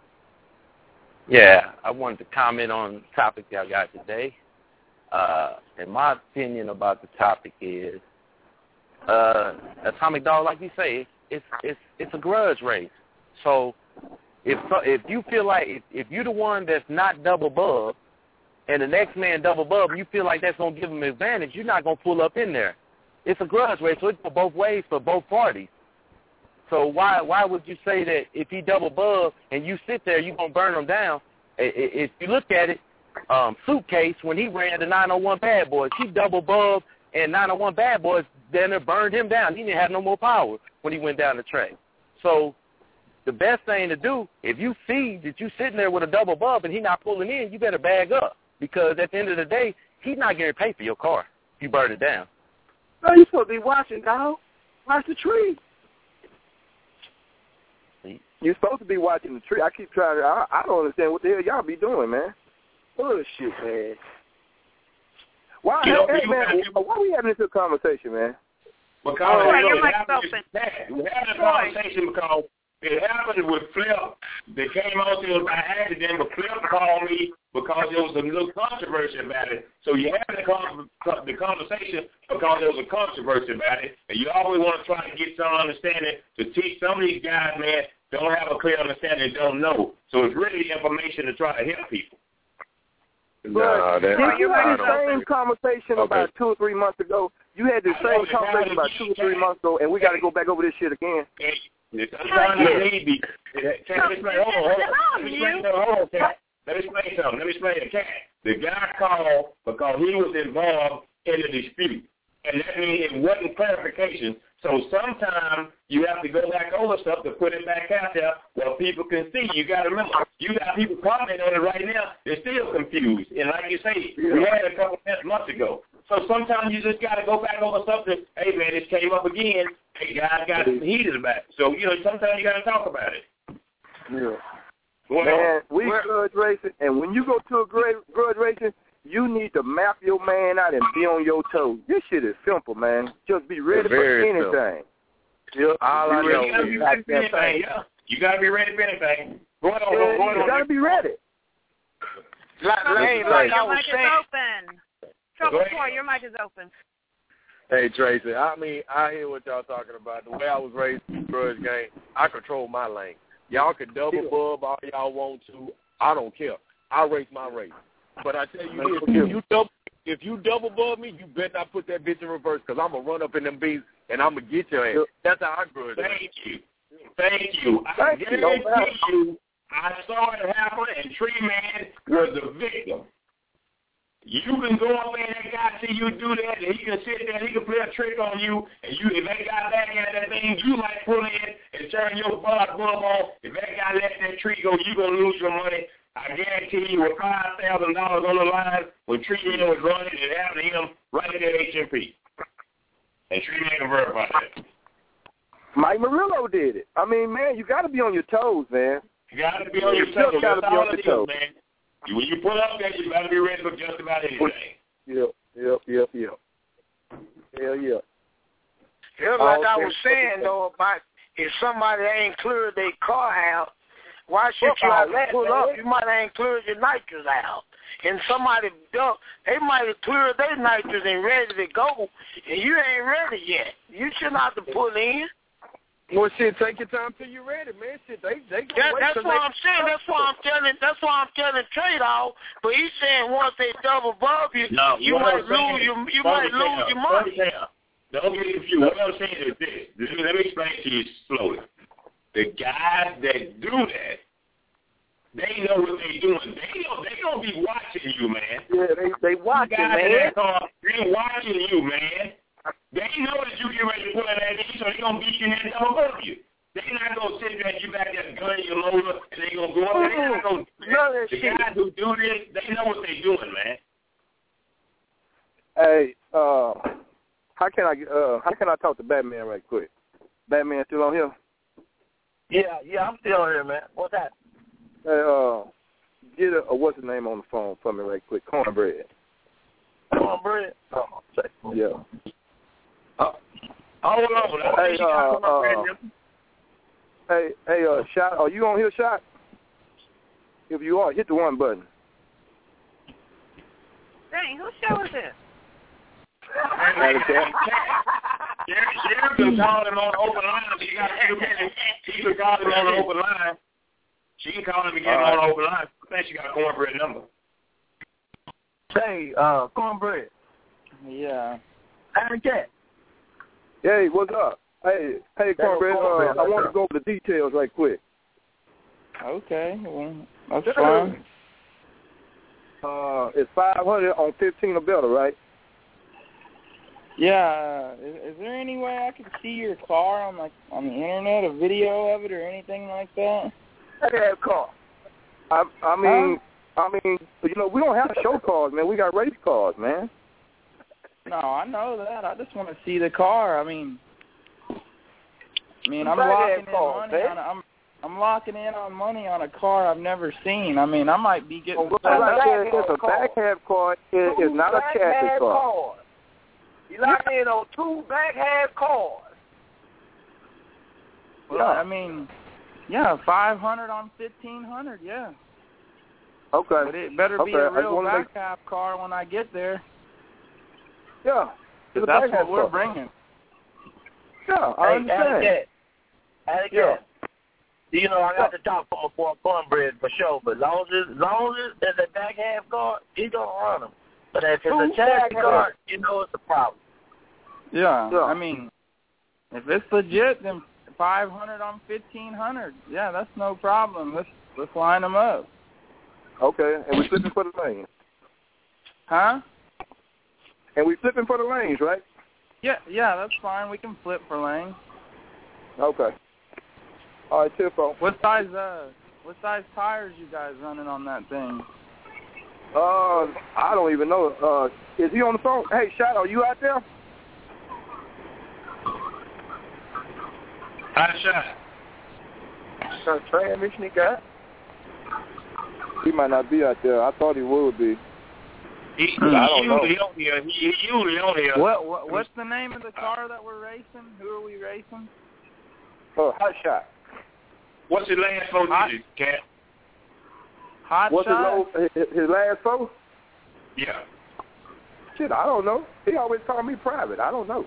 Yeah, I wanted to comment on the topic y'all got today. And my opinion about the topic is, Atomic Dog, like you say, it's a grudge race. So if you feel like if you're the one that's not double bub, and the next man double bub, you feel like that's gonna give him an advantage, you're not gonna pull up in there. It's a grudge race, so it's for both ways for both parties. So why would you say that if he double bub and you sit there, you're gonna burn him down? If you look at it, Suitcase, when he ran the 901 Bad Boys, he double bubbed, and 901 Bad Boys then it burned him down. He didn't have no more power when he went down the track. So the best thing to do, if you see that you sitting there with a double bub and he not pulling in, you better bag up, because at the end of the day, he's not going to pay for your car if you burn it down. No, you're supposed to be watching, dog. Watch the tree. You're supposed to be watching the tree. I keep trying to. I don't understand what the hell y'all be doing, man. Bullshit, man. Why, hey, man, why we having this conversation, man? Because we having a conversation because it happened with Flip. They came out to us by accident, but Flip called me because there was a little controversy about it. So you have the conversation because there was a controversy about it, and you always want to try to get some understanding to teach some of these guys, man, don't have a clear understanding, don't know. So it's really information to try to help people. But did you have the same conversation about 2 or 3 months ago? You had the same conversation about 2 or 3 months ago, and we got to go back over this shit again. Let me explain it. The guy called because he was involved in the dispute, and that means it wasn't clarification. So sometimes you have to go back over stuff to put it back out there where people can see. You got to remember, you got people commenting on it right now. They're still confused. And like you say, we had it a couple months ago. So sometimes you just got to go back over something. Hey, man, this came up again. Hey, guys got heated about it. So, sometimes you got to talk about it. Yeah. Man, we grudge racing, and when you go to a grudge racing, you need to map your man out and be on your toes. This shit is simple, man. Just be ready for anything. Yep. You got to be ready for anything. Yeah. You got to be ready for anything. Go on. You got to be ready. Like I was saying. Trouble Toy, your mic is open. Hey, Tracy, I hear what y'all talking about. The way I was raised in the grudge game, I control my lane. Y'all can double bub all y'all want to. I don't care. I race my race. But I tell you this, if you double bub me, you better not put that bitch in reverse, because I'm going to run up in them beats and I'm going to get your ass. That's how I grudge. Thank you. I guarantee you, I saw it happen, and Tree Man was the victim. You can go up there and that guy see you do that, and he can sit there and he can play a trick on you, and if that guy back at that thing, you might pull in and turn your bug on. If that guy let that tree go, you're going to lose your money. I guarantee you with $5,000 on the line, when Tree Man was running, it happened to him right at HMP. And Tree Man can verify that. Mike Murillo did it. I mean, man, you got to be on your toes, man. You got to be on your toes. That's all it is, man. When you pull up there, you got to be ready for just about anything. Yep. Hell yeah. Yeah, like I was saying, though, about if somebody ain't cleared their car out, why should you have to pull up? You might ain't cleared your nitrous out. And somebody, they might have cleared their nitrous and ready to go, and you ain't ready yet. You shouldn't have to pull in. Well, shit, take your time till you're ready, man. Shit, they that's what I'm saying. That's why I'm telling Trade-Off. But he's saying once they double bub you, you might lose your money. Don't get confused. What I'm saying is this. Let me explain to you slowly. The guys that do that, they know what they're doing. They gonna be watching you, man. Yeah, they watching, man. They're watching you, man. They know that you get ready to pull that in, so they're going to beat you and double up you. They're not going to sit there and you back there gun in your motor, and they're going to go up there. The guys who do this, they know what they're doing, man. Hey, how can I talk to Batman right quick? Batman still on here? Yeah, I'm still here, man. What's that? Hey, get what's his name on the phone for me right quick? Cornbread. Cornbread? Oh, yeah. Hold on. Hey, Shot, are you on here, Shot? If you are, hit the 1 button. Dang, whose show is this? Sheriff can call him on the open line. She got a few minutes. She can call him on the open line. She can call him and get him on the open line. I think she got a Cornbread number. Hey, Cornbread. Yeah. Cat. Hey, what's up? Hey, Cornbread. I want to go over the details right quick. Okay, well, that's fine. It's 500 on 15 or better, right? Yeah. Is there any way I could see your car on the internet, a video of it or anything like that? I have car. I mean, you know, we don't have show cars, man. We got race cars, man. No, I know that. I just want to see the car. I'm locking in money on I'm locking in on money on a car I've never seen. I might be getting. It's a back half car. It's not a chassis car. You lock in on 2 back half cars. Well, yeah, 500 on 1,500. Yeah. Okay. But it better be a real back half car when I get there. Yeah. That's what we're bringing. Yeah, I understand. Yeah. You know, I got to talk for my boy Cornbread for sure, but as long as there's a back half car, he's going to run them. But if it's a chassis car, you know it's a problem. Yeah. If it's legit, then 500 on 1,500. Yeah, that's no problem. Let's line them up. Okay, and we're flipping for the lanes. Huh? And we're flipping for the lanes, right? Yeah, that's fine. We can flip for lanes. Okay. All right, Tiffo. What size tires you guys running on that thing? I don't even know. Is he on the phone? Hey, Shot, are you out there? Hi, Shot. Some transmission he got? He might not be out there. I thought he would be. I don't know. He's usually on here. What's the name of the car that we're racing? Who are we racing? Hot Shot. What's his last phone digit, Cat? Hot Shot? His last phone? Yeah. Shit, I don't know. He always called me private. I don't know.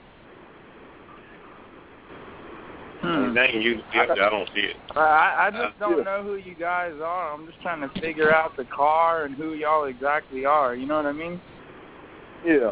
I don't see it. I just don't know who you guys are. I'm just trying to figure out the car and who y'all exactly are. You know what I mean? Yeah.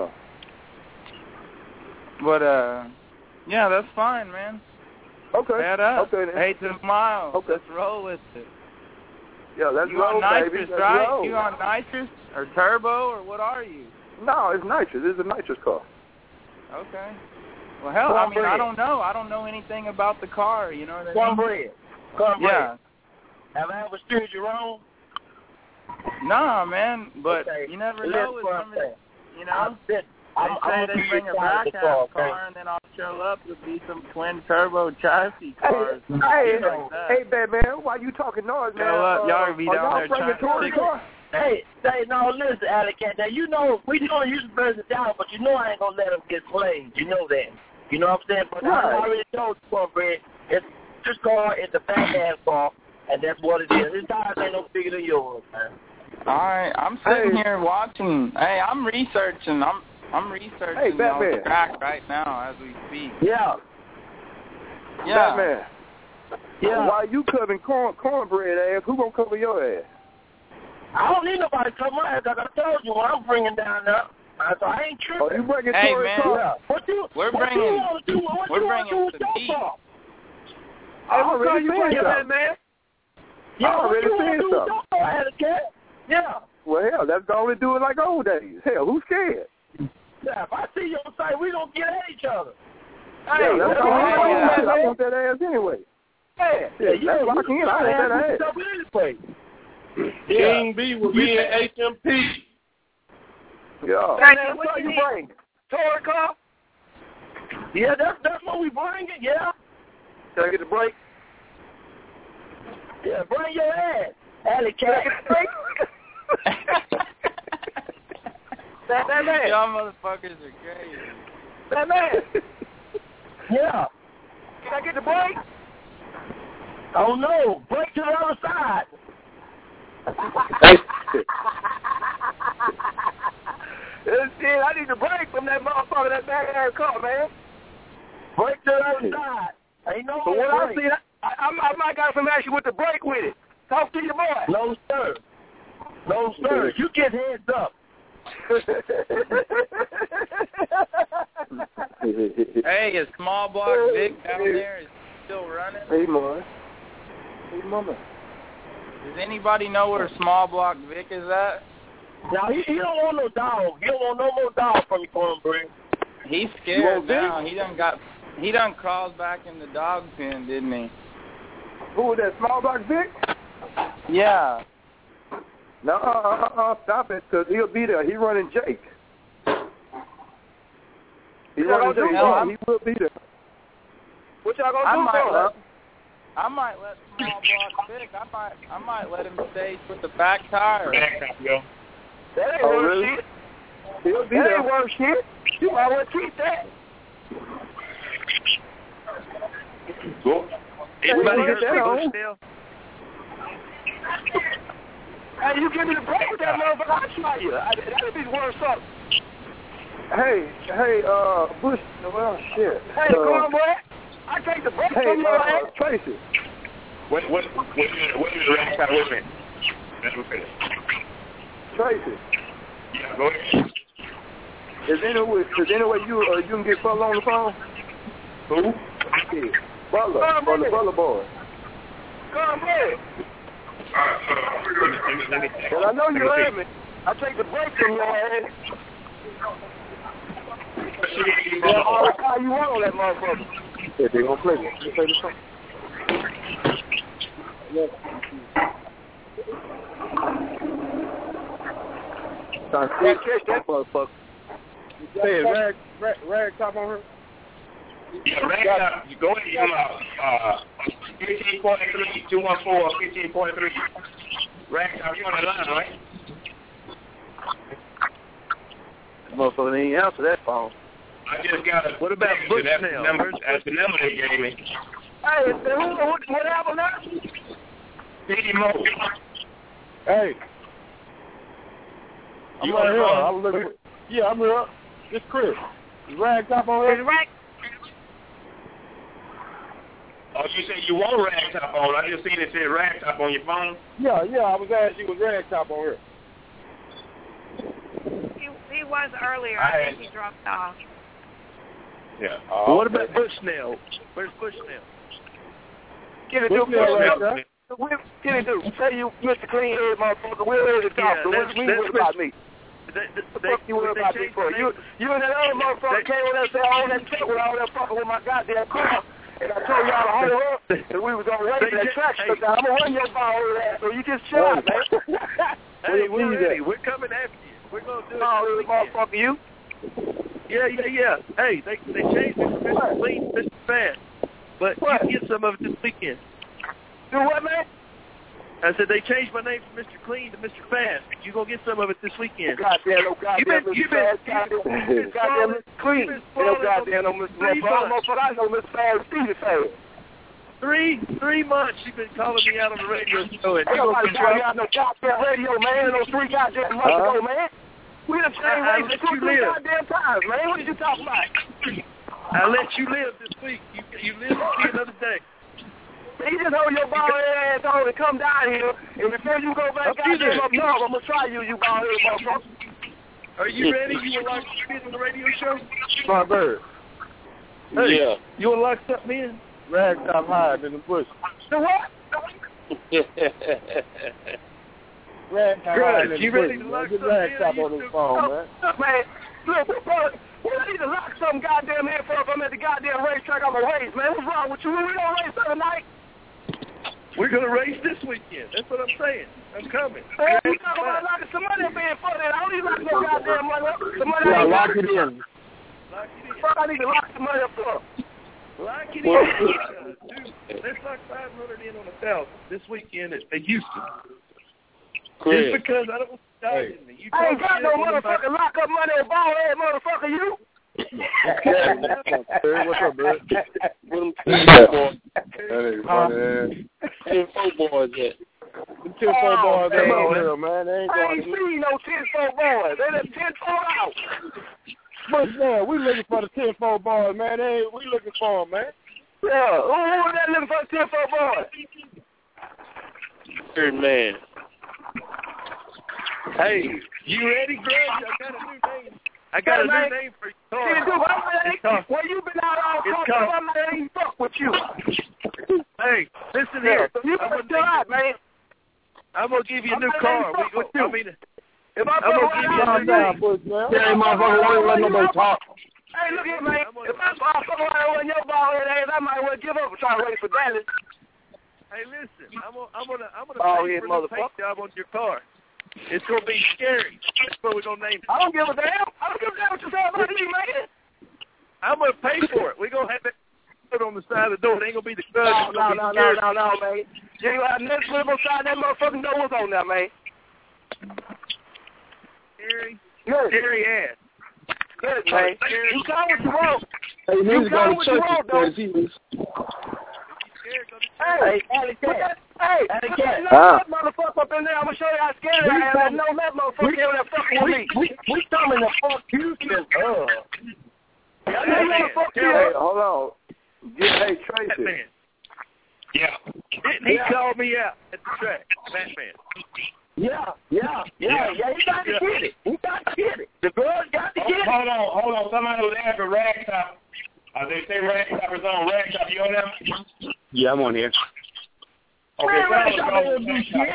But, yeah, that's fine, man. Okay. Head up. Okay, then. 8 to the mile. Okay. Let's roll with it. Yeah, let's you roll, on nitrous, baby. Let's right? roll. You on nitrous or turbo or what are you? No, it's nitrous. It's a nitrous car. Okay. Well, hell, I don't know. I don't know anything about the car. You know what I mean? Cornbread. Yeah. Have I ever steered you wrong? Nah, man. But you never know with somebody. You know. They bring a back half car, and then I'll show up. There'll be some twin turbo chassis cars. Hey, Batman, why you talking noise, man? Y'all be down there trying to stick it. Hey, no, listen, Alley Cat. Now, you know, we know you burn it down, but you know I ain't going to let them get slayed. You know that. You know what I'm saying? But I already told you, Cornbread, this car is a back half car, and that's what it is. This tires ain't no bigger than yours, man. All right, I'm sitting here watching. Hey, I'm researching. I'm researching the track right now as we speak. Yeah. Batman. Yeah. Why you covering cornbread ass? Who gonna cover your ass? I don't need nobody to cover my ass. Like I told you, what I'm bringing down there. So I ain't tripping. Oh, you bringing hey, man. We're bringing some heat. I already seen something, man. Yeah, I already seen something. Yeah. Well, hell, that's the only do it like old days. Hell, who's scared? Yeah, if I see you on site, we gonna get at each other. Hey, that's the only way. I want that ass anyway. Let's lock in. I want that ass. King B will be at HMP. Yeah. Man, what are you bringing? Toy car? Yeah, that's what we bringing. Yeah. Can I get the break? Yeah, bring your ass. Alley cat. That man. Y'all motherfuckers are crazy. That man. Yeah. Can I get the break? Oh no, break to the other side. Shit, I need to break from that motherfucker, that bad-ass car, man. Break to the other side. Ain't no so what I see, I might got some action with the break with it. Talk to your boy. No, sir. No, sir. You get heads up. Hey, is Small Block Vic down there? Is he still running? Hey, man. Hey, mama. Does anybody know where Small Block Vic is at? Now, he don't want no dog. He don't want no more dog from you, Cornbread. He's scared now. He done crawled back in the dog pen, didn't he? Who was that, Small Block Vic? Yeah. No, stop it, because he'll be there. He running Jake. He running Jake. He will be there. What y'all gonna do? I might let Small Block Vic. I might let him stay with the back tire. That ain't worth shit. He'll be that there. Ain't worth shit. You might want to keep that. Go. Anybody get that on? Hey, you give me the break with that motherfucker, I'll try you. That'd be worth something. Hey, Bush, well, shit. Hey, Cornbread, I take the break from your ass. Tracy. What is the rack time with me? That's what it is. Tracy. Yeah, go ahead. Is there any way you can get Butler on the phone? Who? Yeah. Butler boy. Cornbread. Well, I know you heard me. I take the break from your ass. I'll call you on that motherfucker. Yeah, they gonna play it. You play the song. Can't catch that motherfucker. Hey, rag top on her. Yeah, rag top. You go ahead and give him 15.3, 214, 15.3. Rag top, you on the line, right? Motherfucker didn't answer that phone. I just got a... What about Bushnell? That's the number they gave me. Hey, what happened now? P.D. Mo. Hey. You right here. I'm looking. Yeah, I'm here. It's Chris. Is rag top on here? Oh, you said you want rag top on. I just seen it said rag top on your phone. Yeah, I was asking you was rag top on here. He was earlier. I think he dropped off. Yeah. What about Bushnell? Where's Bushnell? Get it to Bushnell. Get it to say you Mr. Clean Head motherfucker. We're ready to talk. So what you worry about me? The fuck you worry about me for? You and that other motherfucker came with us there on that truck with all that fucking with my goddamn car. And I told y'all to hold up, and we was on the way to that track. I'm going to run your ball over there, so you just chill out, man. Hey, we're ready. We're coming after you. We're going to do it. Oh, motherfucker, you? Yeah. Hey, they changed it from Mr. Clean to Mr. Fast. But what? You get some of it this weekend. Do what, man? I said they changed my name from Mr. Clean to Mr. Fast. You going to get some of it this weekend. Goddamn, Mr. Fast. Goddamn, Mr. Clean. Goddamn, Mr. Motherfucker. I know Mr. Fast, Stevie Fast. 3 months you've been calling me out on the radio show. And nobody call me out on no goddamn radio, man. Those 3 goddamn months ago, man. We done changed ways 2 goddamn times, man. What are you talking about? I let you live this week. You live to see another day. You just hold your bald head ass on and come down here, and before you go back goddamn up north, I'm going to try you bald head motherfucker. Are you ready? You would like to get on the radio show? My bird. Hey, yeah. You would like to step me in? Rag top higher than the bush. The what? Rag top higher than the bush. You ready to lock something rag top on this phone, man. Look, man. Look, brother. We need to lock some goddamn head for if I'm at the goddamn racetrack on my race, man. What's wrong with you? We don't race the other night. We're going to race this weekend. That's what I'm saying. I'm coming. Hey, we talking about locking some money up in for that. I don't even lock no goddamn money up. Some money lock it in. Fuck, I need to lock some money up for. Lock it in. Dude, let's lock 500 in on 1,000 this weekend at Houston. Chris. Just because I don't want to die in me. I ain't got no motherfucking lock up money or ball head motherfucker, you. What's up, bud? Ten-four boys at. Them 10-4 boys ain't on here, man. They ain't I ain't seen no 10-4 boys. They done 10-4 out. But man, we looking for the 10-4 boys, man. We looking for them, man. Yeah, who was that looking for the 10-4 boys? Third man. Hey, you ready, Greg? I got a new name for you. Well, you been out all country. I'm not even fuck with you. Hey, listen here. You better chill out, man. I'm gonna give you a new car. If I put one out, Hey, motherfucker, why you let nobody talk? Hey, look here, man. If I fuck around with your ball head ass, I might well give up and try to race for Dallas. Hey, listen, I'm gonna pay for the paint job on your car. It's gonna be scary. That's what we're gonna name it. I don't give a damn. I don't give a damn what you say about me, man. I'm gonna pay for it. We're gonna have it put on the side of the door. It ain't gonna be the club. No, man. You got next flip beside that motherfucking door was on there, man. Scary ass. Good, man. You call what you want. Hey, you call what you want, though. Hey, that motherfucker up in there. I'm gonna show you how scary I am. I know that motherfucker here that fucking with me. We coming to fuck Houston up. Hey, hold on. Hey, Tracy. Yeah. He called me out at the track, Batman. Yeah. You got to get it. You got to get it. The girls got to get it. Hold on. Somebody was there for Ragtop. They say Ragtop is on Ragtop. You on there? Yeah, I'm on here. Okay, Ragtop don't do shit.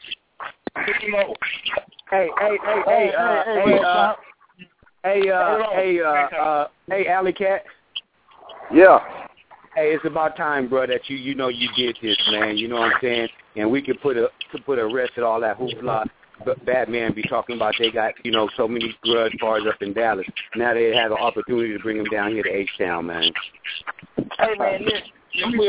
Hey, Alley Cat. Yeah. Hey, it's about time, bro, that you did this, man. You know what I'm saying? And we could put a rest at all that hoopla. Batman be talking about they got, so many grudge bars up in Dallas. Now they have an opportunity to bring them down here to H-Town, man. Hey, man, listen. Do you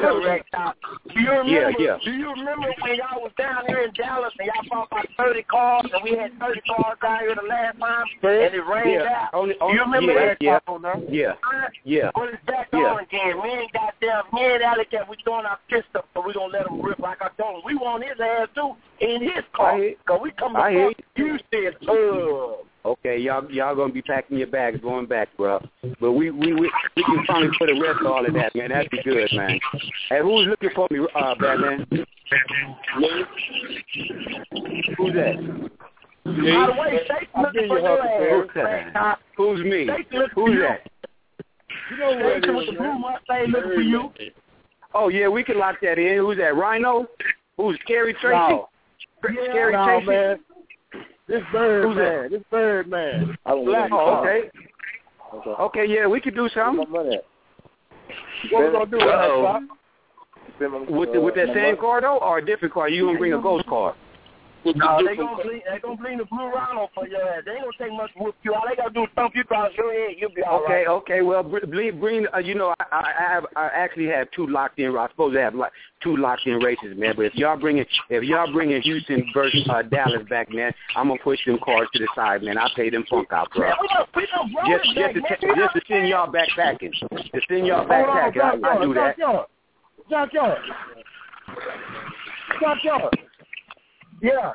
remember when y'all was down here in Dallas and y'all bought about 30 cars and we had 30 cars down here the last time and it rained out? You remember that? Yeah. Well, it's back on again. Me and Alley Cat, we throwing our fist up, so we gonna let him rip like I told him. We want his ass too in his car. Cause we come to Houston. Okay, y'all gonna be packing your bags going back, bro. But we can finally put a rest to all of that, man. That'd be good, man. Hey, who's looking for me, Batman? Who's that? By the way, State's looking for your ass. Who's me? Who's that? You know what it is, man. Looking for you. Oh, yeah, we can lock that in. Who's that, Rhino? Who's Scary Tracy? No. Scary Tracy? Man. This bird man. Okay. Okay, yeah, we could do something. What we gonna do with that same car though, or a different car? You gonna bring a ghost car? No, they gonna bring the blue Rhino for your ass. They ain't gonna take much to whoop you. All they gotta do is thump you across your head. You'll be all right. Okay. Well, bring. I actually have two locked in. I'm supposed to have like two locked in races, man. But if y'all bringing Houston versus Dallas back, man, I'm gonna push them cars to the side, man. I pay them funk out, bro. Just to send y'all back packing. To send y'all back packing. I do that. Junkyard. Yeah.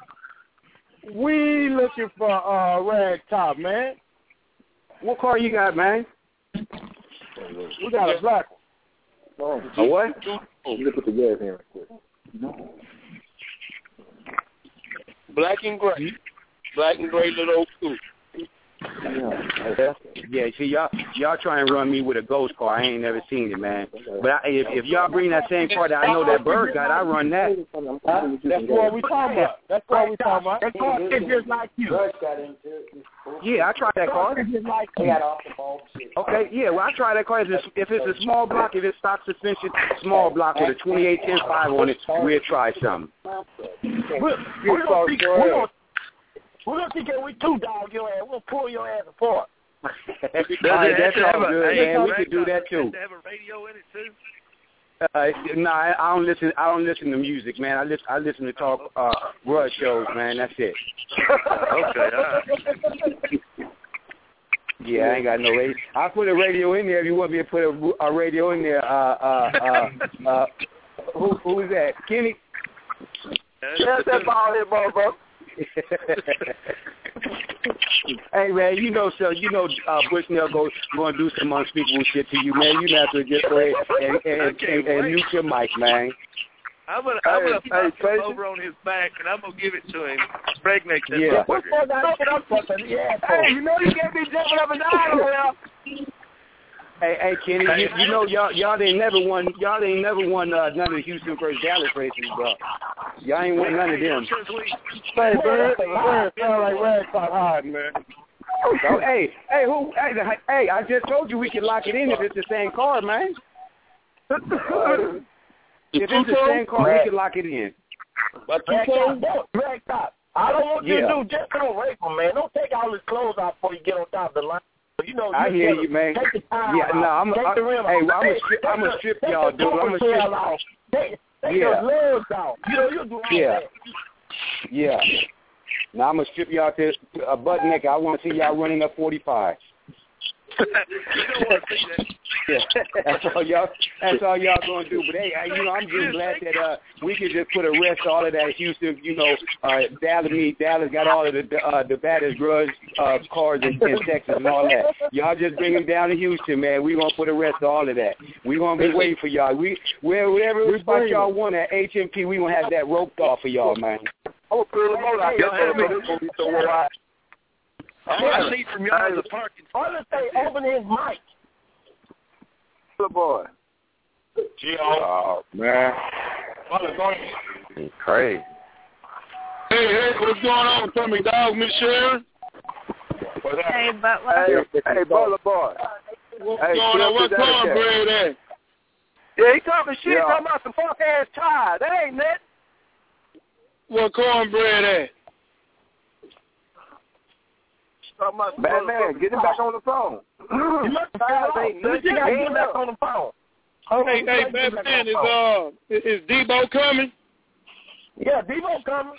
We looking for Ragtop, man. What car you got, man? We got a black one. A what? Oh, let me put the gas in real quick. Black and gray. Black and gray little old coupe. Yeah, see, y'all try and run me with a ghost car. I ain't never seen it, man. But if y'all bring that same car that I know that Bird got, I run that. That's what we talking about. That car is just like you. Yeah, I tried that car. Okay, yeah, well, I tried that car. If it's a small block, if it's stock suspension, small block with a 28 10.5 on it, we'll try something. We're going to see can we two-dog your ass. We'll pull your ass apart. All right, that's all good, man. We could do that too. Have a radio in it too. No, I don't listen. I don't listen to music, man. I listen to talk grudge shows, man. That's it. Okay, all right. Yeah, I ain't got no radio. I'll put a radio in there if you want me to put a radio in there. Who is that? Kenny? Yes, that ball here, bro. Hey man, Bushnell going to do some unspeakable shit to you, man. You have to just go ahead and mute your mic, man. I'm gonna pop him over on his back, and I'm gonna give it to him. Pregnate that motherfucker. Hey, you know you can't be jumping up and down over there. Hey, Kenny, you know y'all ain't never won none of the Houston versus Dallas races, bro. Y'all ain't won none of them. Hey, man, sound like Ragtop hard, man. So, hey, I just told you we can lock it in if it's the same car, man. If it's the same car, we can lock it in. But Ragtop, I don't want you to do just don't rape him, man. Don't take all his clothes off before you get on top of the line. You know, I hear you, man. Yeah, no, I'm gonna strip y'all, dude. I'm gonna strip. Take your legs off. You know, you do all that. Yeah. Now I'm gonna strip y'all to a butt naked. I want to see y'all running up 45. You don't want to see that. Yeah, that's all y'all gonna do. But hey, I'm just glad that we can just put a rest to all of that Houston. Dallas got all of the baddest grudge cars in Texas and all that. Y'all just bring them down to Houston, man. We gonna put a rest to all of that. We gonna be waiting for y'all. Whatever spot y'all want at HMP, we gonna have that roped off for y'all, man. I'm gonna put them on out there. I see from y'all the parking. All let's say open his mic. Good boy. Oh, man. Crazy. Hey, what's going on, Tommy Dog, Miss Sharon? Hey, Butler. Hey, Butler boy. What's going on? What's cornbread at? Yeah, he talking shit, talking about some fuck-ass tie. That ain't it. What cornbread at? Batman, get him back on the phone. Get him back on the phone. Hey, Batman, is Debo coming? Yeah, Debo coming.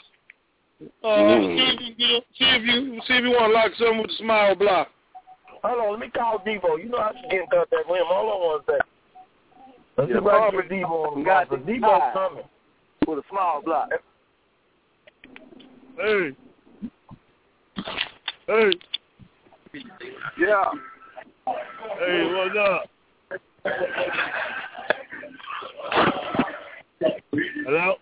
See if you want to lock something with the smile block. Hold on, let me call Debo. You know I should get in contact with him. Hold on one second. Let's see if I can get Debo on the line. Debo's coming. With a small block. Hey. Yeah. Hey, what's up? Hello?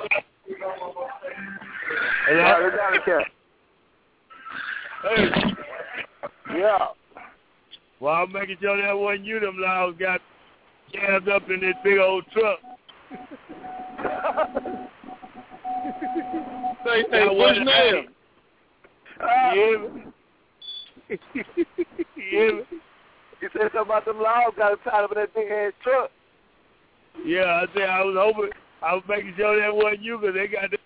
Hey. Yeah. Well, I'm making sure that wasn't you them loud got jammed up in this big old truck. Hey, what's your name? Yeah. You said something about them logs got tied up in that big ass truck. Yeah, I said I was making sure that wasn't you because they got the...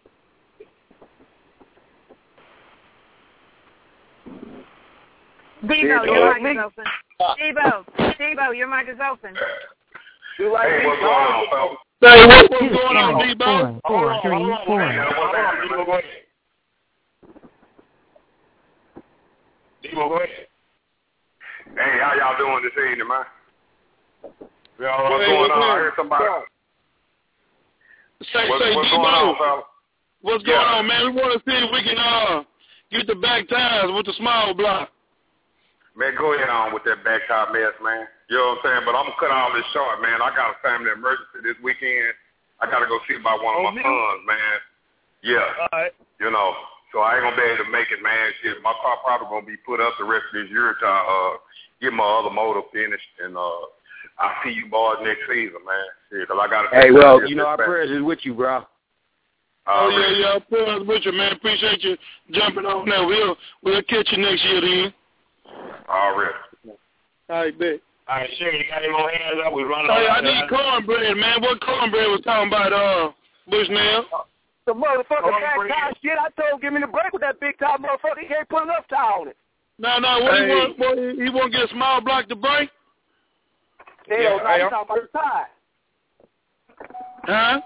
Debo, your mic is open. Debo, your mic is open. Hey, what's going on, fellas? Hey, what's going on, Debo? Hold on. Debo, go ahead. Hey, how y'all doing this evening, man? Y'all what's going on? I heard somebody. What's going on, fella? What's going on, man? We want to see if we can get the back tires with the small block. Man, go ahead on with that back tire mess, man. You know what I'm saying? But I'm going to cut all this short, man. I got a family emergency this weekend. I got to go see about one of my sons, man. Yeah. All right. You know, so I ain't going to be able to make it, man. Shit, my car probably going to be put up the rest of this year to get my other motor finished. And I'll see you boys next season, man. Shit, because I got to... Hey, well, you know, our prayers is with you, bro. Yeah, prayers with you, man. Appreciate you jumping on there. We'll catch you next year, then. All right. All right, bet. All right, sure. You got any more hands up? We're running I need cornbread, man. What cornbread was talking about, Bushnell? The motherfucker back tie shit. I told him give me the break with that big tie motherfucker. He can't put enough tie on it. No, what he want to get a small block to break? Hell no, he's talking about the tie. Huh?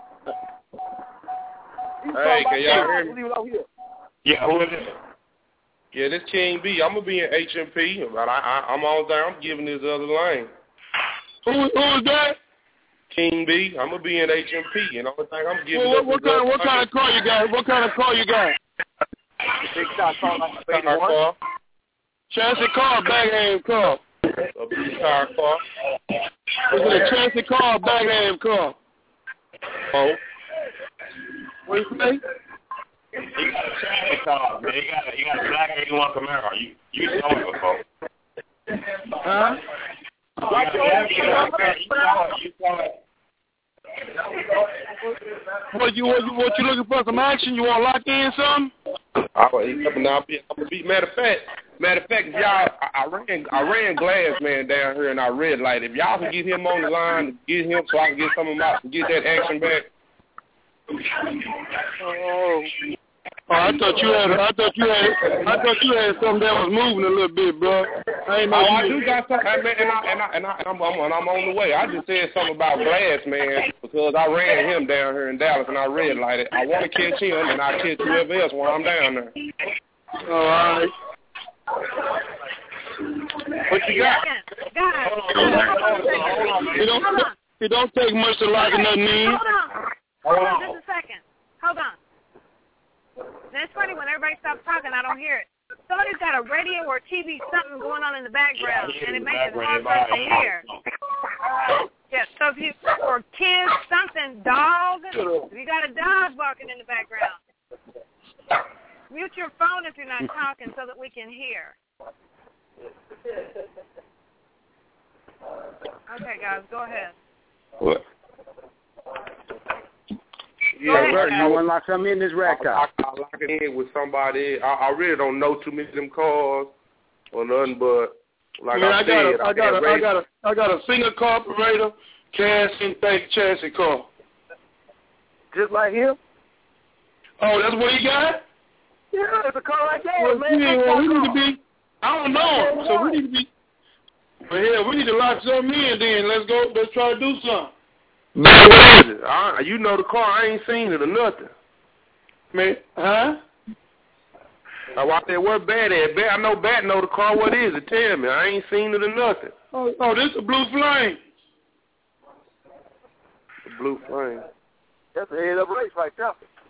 Hey, can y'all hear me? Yeah, who is it? Yeah, this King B. I'm gonna be in HMP, but I'm all down. I'm giving this other lane. Who is that? King B. I'm gonna be in HMP, and the only thing I'm giving. What kind of car you got? What kind of car you got? Big shot car like a car. Chassis car, bag aim car. A big car. Is it a chassis car, bag aim car? Oh. What you say? He got a chassis car, man. He got a black 81 Camaro. You saw it before. Huh? You saw it. What you looking for? Some action? You want to lock in something? I'm gonna be. Matter of fact, y'all, I ran Glass Man down here and I red light. If y'all can get him on the line, get him so I can get some of my get that action back. I thought you had something that was moving a little bit, bro. I do got something, and I'm on the way. I just said something about Glass Man because I ran him down here in Dallas and I red lighted. I want to catch him and I catch whoever else while I'm down there. All right. What you got? It don't take much to lock nothing in. Hold on, just a second. Hold on. It's funny when everybody stops talking, I don't hear it. Somebody's got a radio or TV, something going on in the background, and it makes it hard for us to hear. Yeah, so if you, or kids, something, dogs, if you got a dog barking in the background, mute your phone if you're not talking so that we can hear. Okay, guys, go ahead. What? Yeah, sir. You want to lock something in this rack car? I lock it in with somebody. I really don't know too many of them cars or nothing, but like I got a single carburetor, cast intake chassis car. Just like him? Oh, that's what he got? Yeah, it's a car like that, well, man. Yeah, we need to be. I don't know him, so we need to be. But yeah, we need to lock something in. Then let's go. Let's try to do something. Man, what is it? You know the car. I ain't seen it or nothing. Man, huh? I watched that. What Bat at? I know Bat know the car. What is it? Tell me. I ain't seen it or nothing. Oh, this is a Blue Flame. The Blue Flame. That's a head-up race right there.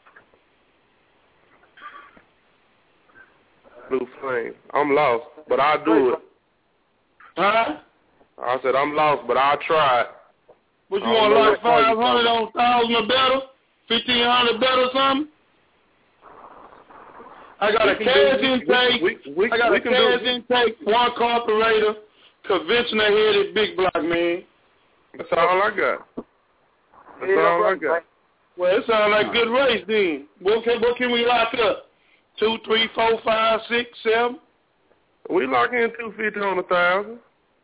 Blue Flame. I'm lost, but I'll do it. Huh? I said I'm lost, but I'll try it. What you want, like 500 on 1,000 or better? 1,500 better or something? I got a cast intake. I got a cast intake, one carburetor, conventional headed big block, man. That's all I got. That's all I got. Well, it sounds like a good race then. What can we lock up? 2, 3, 4, 5, 6, 7? We lock in 250 on 1,000.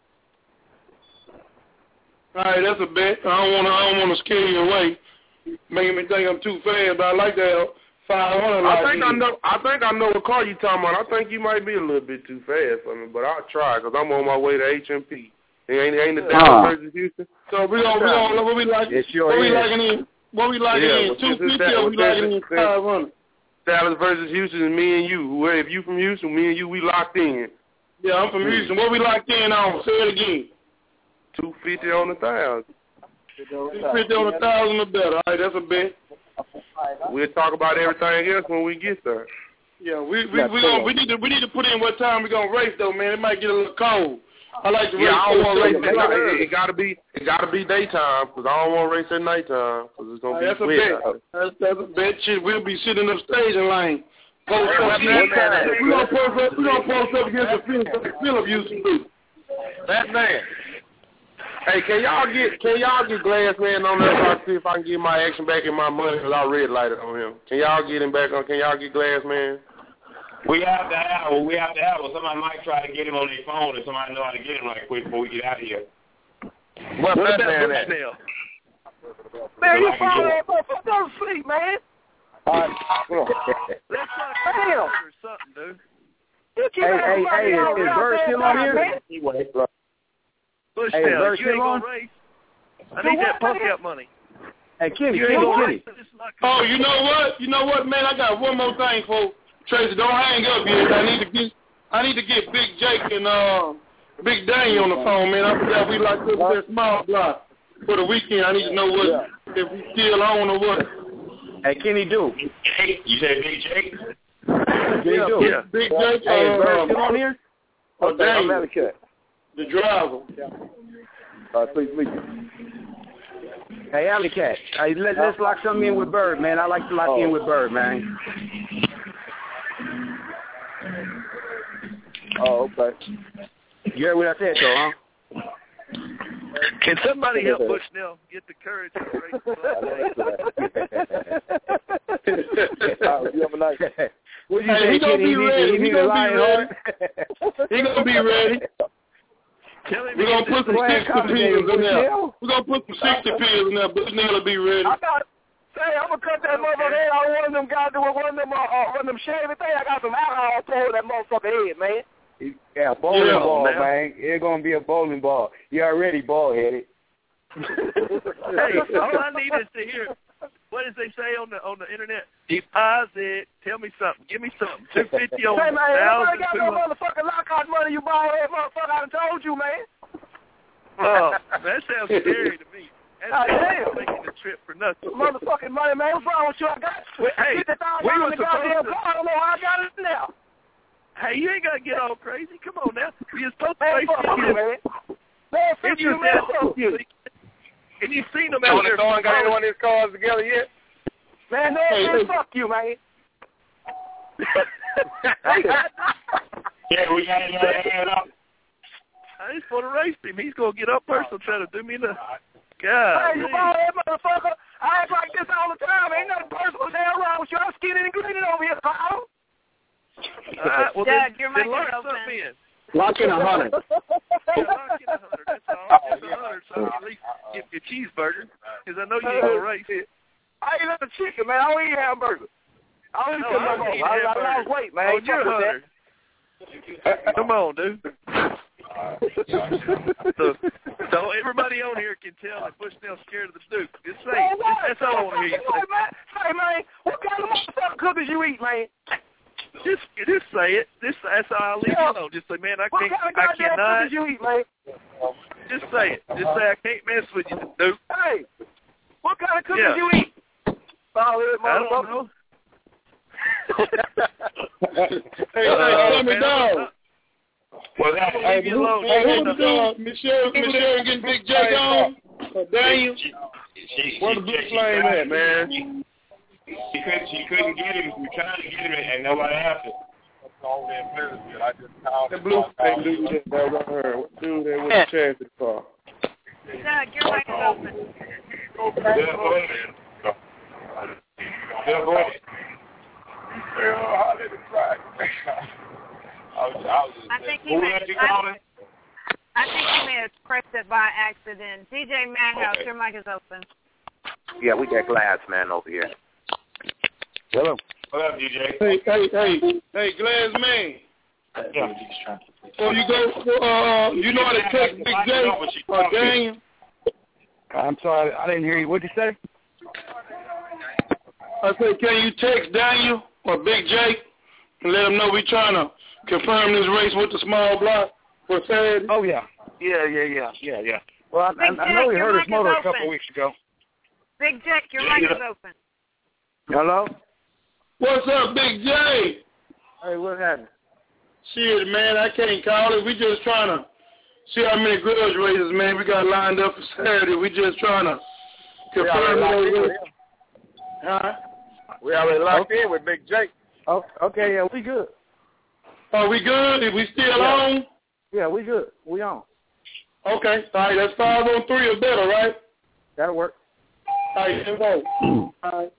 All right, that's a bet. I don't want to scare you away, making me think I'm too fast. But I like that 500. I think I know what car you talking about. I think you might be a little bit too fast for me, but I'll try because I'm on my way to HMP. Ain't the Dallas versus Houston? So we gonna what we like? What we liking in? 250 or we liking in 500? Dallas versus Houston is me and you. If you from Houston, me and you, we locked in. Yeah, I'm from Houston. What we locked in on? Say it again. 250 on 1,000. 250 on 1,000 or better. All right, that's a bet. We'll talk about everything else when we get there. Yeah, we need to put in what time we gonna race though, man. It might get a little cold. I like to race. I don't want to race at night. It gotta be daytime because I don't want to race at nighttime because it's gonna be wet. That's a bet. Shit, we'll be sitting in the staging lane. We're gonna post up against the Philip used to do. That man. Hey, can y'all get Glass Man on there so I can see if I can get my action back in my money because I red lighted on him. Can y'all get him back on? Can y'all get Glass Man? We have to have him. Somebody might try to get him on their phone and somebody know how to get him right quick before we get out of here. What's that man at? Man, you follow that motherfucker. Go to sleep, man. All right, come on. Let's talk or something, dude. Hey, is Bird still on here? Bush Hey, now, Bird you ain't still on? gonna race. I need that punk out money. Hey, Kenny. Oh, you know what, man? I got one more thing for Tracy. Don't hang up yet. I need to get Big Jake and Big Daniel on the phone, man. I forgot we like this that small block for the weekend. I need to know what if we still on or what. Hey, Kenny Do. You said Big Jake? Yeah. Big Jake. Hey, is Bird still on here? Oh, Daniel, the driver. Please. Hey, Alley Cat. Hey, let's lock something in with Bird, man. I like to lock in with Bird, man. Oh, okay. You heard what I said, though, huh? Can somebody help Bushnell get the courage to race the You have a nice day. What you say, he gonna be ready. He gonna be ready. We're going to put some 60 pills in there. We're going to put some 60 pills in there. Bushnell will be ready. I'm going to cut that motherfucker head out of one of them guys doing one of them Chevy things. I got some alcohol toward that motherfucker head, man. Yeah, bowling ball, man. It's going to be a bowling ball. You already ball-headed. Hey, all I need is to hear, what does they say on the internet? Deposit. Tell me something. Give me something. $250 on Hey, man, nobody got no 1,200. motherfucking lockout money, you bald-head motherfucker. I done told you, man. Oh, that sounds scary to me. That's making the trip for nothing. Motherfucking money, man. What's wrong with you? I got Hey, we $50,000 were in the goddamn supposed to. car. I don't know how I got it now. Hey, you ain't got to get all crazy. Come on now. You're supposed to Man, race fuck you, man. Man, fuck you, man. Fuck you. And you seen them out there. No one got any one of his cars together yet? Man, man, fuck you, man. Yeah, we got it up. I just want to race him. He's going to get up first and try to do me the... God. Hey, you bald-head motherfucker. I act like this all the time. Ain't nothing personal down wrong with you. I'm skinny and green over here, pal. All right, well, Doug, your then mic learn is open. something in. Lock in 100. Yeah, lock in 100. That's all. It's 100, so at least get your cheeseburger, because I know you ain't going to race it. I ain't eat chicken, man. I don't eat hamburgers. I don't eat hamburgers. I lost weight, man. Oh, you're 100. Come on, dude. So everybody on here can tell that Bushnell's scared of the Duke. Just say it. That's all I want to hear you say. Hey, man, what kind of motherfucking cookies you eat, man? Just say it. That's all I'll leave you alone. Just say, man, I What kind of cannot. goddamn cookies you eat, man? Just say it. Just say I can't mess with you, Duke. Hey, what kind of cookies you eat? I don't know. Hey, Tommy Dog. Well, that Hey, Michelle getting Big Jake on. Daniel. Where the blue flame at, man? She couldn't get him. We tried to get him, and nobody answered. The blue flame dude that was on her. What dude that was the chance for? Doug, your mic is open. Go ahead. Go ahead. I think he may have pressed it by accident. DJ Madhouse, your mic is open. Yeah, we got Glass Man over here. Hello. What up, DJ? Hey, Glass Man. Yeah. So you go, you know how to text Big J or Daniel? I'm sorry, I didn't hear you. What'd you say? I said, can you text Daniel or Big Jake and let them know we trying to confirm this race with the small block for Saturday? Oh, yeah. Yeah. Well, I know we heard his motor a couple weeks ago. Big Jack, your mic is open. Hello? What's up, Big J? Hey, what happened? Shit, man, I can't call it. We just trying to see how many grudge races, man, we got lined up for Saturday. We just trying to confirm those. Huh? We already locked in with Big Jake. Oh, okay, yeah, we good. Are we good? If we still on? Yeah, we good. We on. Okay. All right, that's 5-on-3 or better, right? That'll work. All right, involved. All right.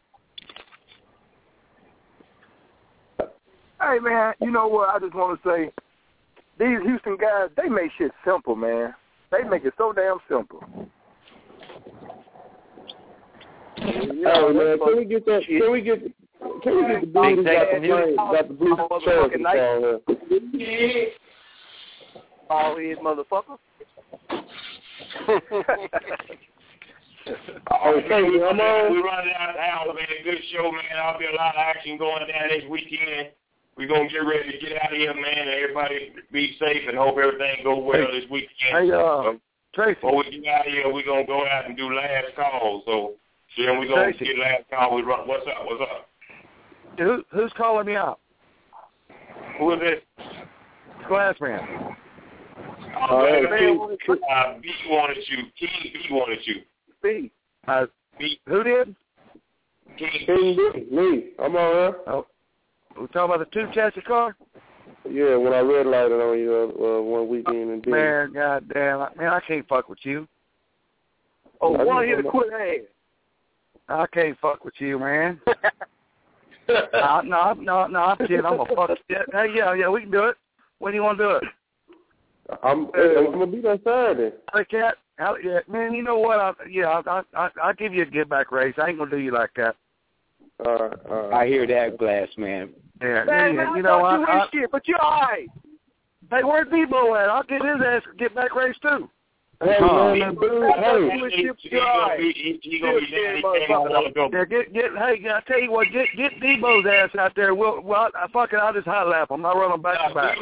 Hey, man, you know what? I just want to say, these Houston guys, they make shit simple, man. They make it so damn simple. Oh, man, can we get that? can we get the dude who got the blue shirt on here? All his motherfucker. Okay, we running out of the hour, man. Good show, man. There'll be a lot of action going down this weekend. We're going to get ready to get out of here, man, and everybody be safe and hope everything goes well this weekend. Hey, Tracy. Before we get out of here, we're going to go out and do last call. So then we're going to get last call. What's up? Who's calling me out? Who is it? Glassman. B wanted you. King B wanted you. B. B. Who did? King B. Me. I'm on here. Oh. We're talking about the two chassis car? Yeah, when I red lighted on you one weekend and man, goddamn, man, I can't fuck with you. Oh, why you to quit ass? I can't fuck with you, man. No, I'm kidding. I'm gonna fuck. Yeah, we can do it. When do you want to do it? I'm gonna be there Saturday. Hey, Cat. Yeah, man. You know what? I'll give you a give back race. I ain't gonna do you like that. I hear that, Glass man. Yeah, man, you know what? But you're all right. Hey, where's Debo at? I'll get his ass a get back race too. Hey, man, I tell you what, get Debo's ass out there. I'll just hot lap him. I'll run him back to back.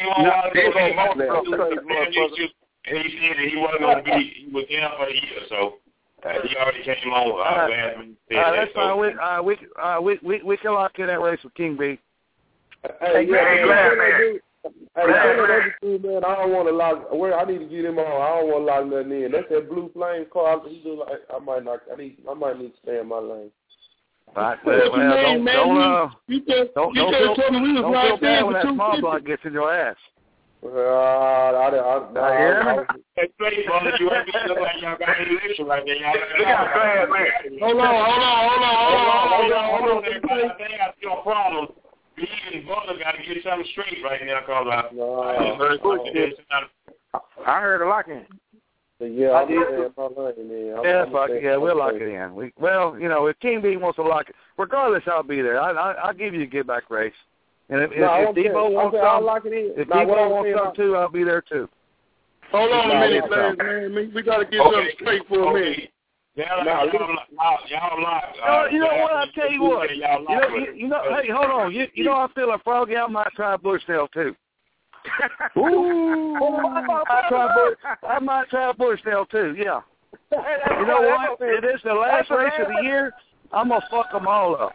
And he said that he wasn't going to be, he was in for a year, so he already came on. That's fine. We can lock in that race with King B. Hey, man. Hey, man, I don't want to lock. I need to get him on. I don't want to lock nothing in. That's that blue flame car. I might need to stay in my lane. Right, don't feel bad when that small block gets in your ass. Hey, straight, brother, you ain't look like y'all got an election right there. Y'all Hold on. I think I see a problem. Me and brother got to get something straight right now, cause I heard a lock in. Yeah, we'll lock it in. If King B wants to lock it, regardless, I'll be there. I'll give you a give back race. And if Debo wants some too, I'll be there too. Hold on a minute, man. We got to get something straight for a minute. Y'all lock. You know what? I'll tell you what. Hey, hold on. You know, I feel a froggy. I might try Bushnell too. I might try Bushnell too. Yeah. You know what? It is the last race of the year. I'm gonna fuck them all up.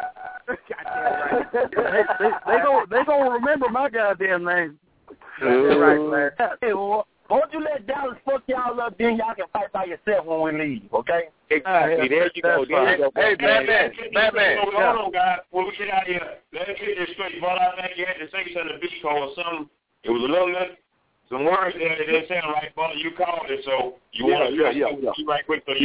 They gonna remember my goddamn name. Right, Larry. Hey, won't you let Dallas fuck y'all up, then y'all can fight by yourself when we leave, okay? Exactly. There you go. Hey, Batman. Hold on, guys. When we get out of here, let's get this straight. But I think you had to say something to B or something. It was a little bit, some words there that didn't sound right, but you called it, so you want to right quick. So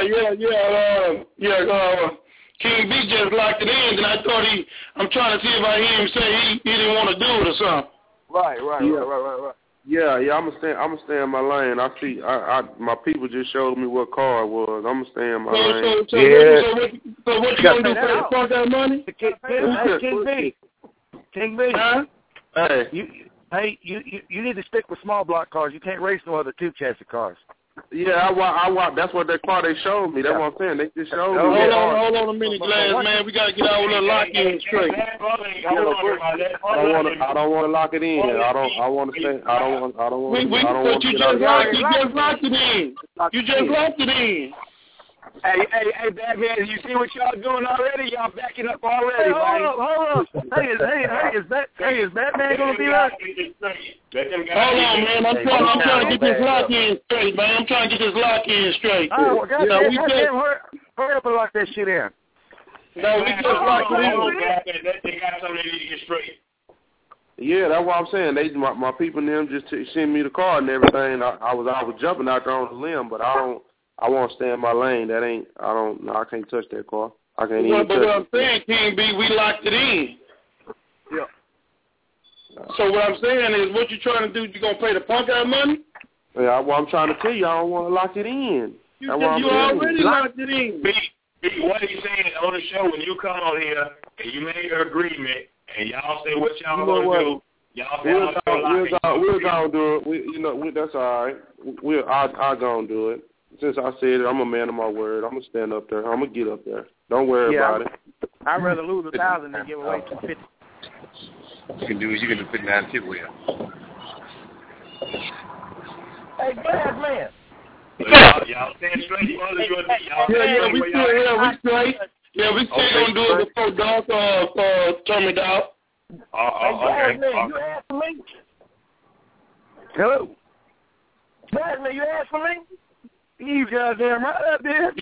King B just locked it in, and I thought I'm trying to see if I hear him say he didn't want to do it or something. Right. Yeah, I'm gonna stay in my lane. I see. My people just showed me what car it was. I'm gonna stay in my lane. So what you gonna do for the fuck that money? King B. Huh? Hey. You need to stick with small block cars. You can't race no other two chassis cars. Yeah, I want. That's what that car they showed me. That's what I'm saying. They just showed me. Hold on a minute, Glass, man. We gotta get our little lock in straight. I don't want to lock it in. I want to stay. I don't want to. You just locked it in. You just locked it in. Hey, Batman, you see what y'all doing already? Y'all backing up already, Hold on. Hey, is Batman gonna be there? Hold on, man. I'm trying to get this lock in straight, man. I'm trying to get this lock in straight. Hurry up and lock that shit in. No, we just locked it in. They got something they need to get straight. Yeah, that's what I'm saying. My people and them just send me the car and everything. I was jumping out there on the limb, but I want to stay in my lane. I can't touch that car. I can't even touch it. But what I'm saying, King B, we locked it in. Yeah. So what I'm saying is, what you trying to do? You gonna pay the punk out money? Yeah, what I'm trying to tell you, I don't want to lock it in. You already locked it in. B, what are you saying on the show when you come on here? and you made an agreement, and y'all say what y'all gonna do. Y'all say we're gonna do it. That's all right. I'll gonna do it. Since I said it, I'm a man of my word. I'm gonna stand up there. I'm gonna get up there. Don't worry about it. I'd rather lose 1,000 than give away 250. You can do 59 tip wheel. Hey, Glass Man. Y'all stand straight. We straight. Yeah, we still gonna do it before dark turn me down. Glass Man, you asked for me? Hello. Glass Man, you asked for me? You goddamn right I did.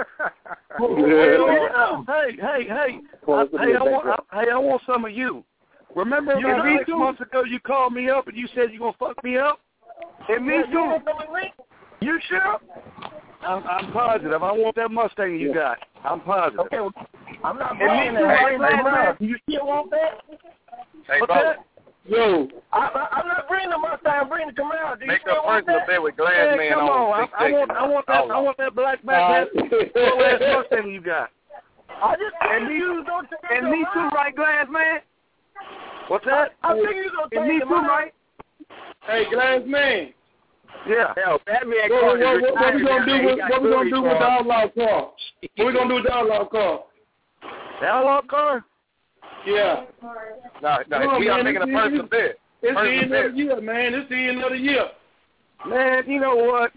Hey, I want some of you. Remember about 6 months ago you called me up and you said you gonna fuck me up? And me too. You sure? I'm positive. I want that Mustang you got. I'm positive. Okay, well, I'm not bringing that. You still want that? Hey, what's that? Yo. I'm not bringing the Mustang. I'm bringing the Camaro. Do you make still a want personal that? bet with Glass Man come on. I want that black back ass Mustang you got. I just and me too, right, Glass Man? What's that? I think you gonna take me too, right? Hey, Glass Man. Yeah. Hell, Batman what we gonna do with the outlaw car? What we gonna do with the outlaw car? The outlaw car? Yeah. No, we are making a personal bet. It's the end of the year, man. It's the end of the year. Man, you know what?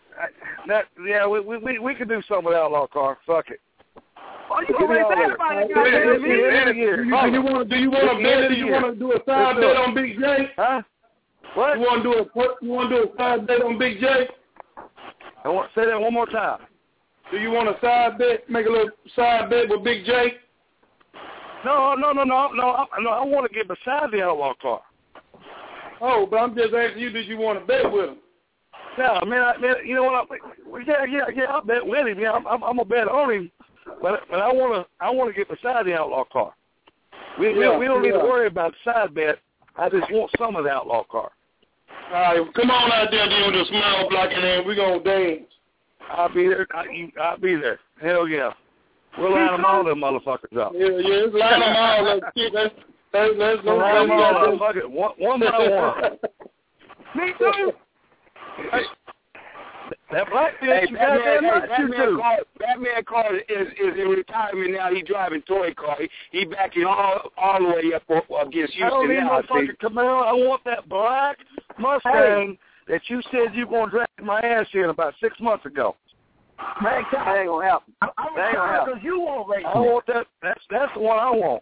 We can do something with the outlaw car. Fuck it. Oh, you gonna raise everybody? Do you want to bet? Do you want to do a side bet on Big J? Huh? What? You want to do a side bet on Big J? Say that one more time. Do you want a side bet? Make a little side bet with Big J? No. I want to get beside the outlaw car. Oh, but I'm just asking you, did you want to bet with him? No, man, you know what? I'll bet with him. Yeah, I'm gonna bet on him. But I want to get beside the outlaw car. We don't need to worry about the side bet. I just want some of the outlaw car. All right, come on out there, then, with a smile block, and then we're going to dance. I'll be there. I'll be there. Hell yeah. We'll line them all them motherfuckers up. Yeah, let's line them all. Let's go. Line them all up. Fuck it. One by one. Me too. Hey, that black bitch, you got that much Batman car is in retirement now. He's driving toy car. He backing all the way up against Houston. I don't need no fucking Camaro. I want that black Mustang that you said you were going to drag my ass in about 6 months ago. Man, that ain't going to happen. I'm sorry because you won't race I want that. That's the one I want.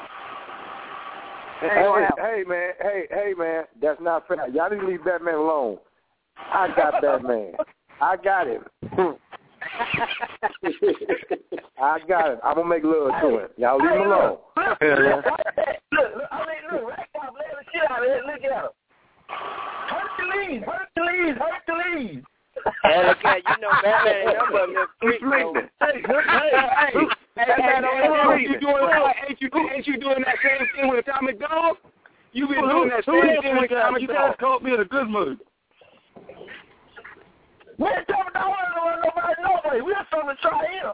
Hey, man, that's not fair. Y'all need to leave Batman alone. I got Batman. I got him. I got him. I'm going to make love to him. Y'all leave him alone. Look, Rack Top, let the shit out of it. Look at him. Hercules. Okay, you know Batman number of them freak. Ain't you doing that same thing with Atomic Dog? You been doing that same thing with Atomic Dog. You guys caught me in a good mood. Man, Atomic Dog don't want nobody. We're trying to try him.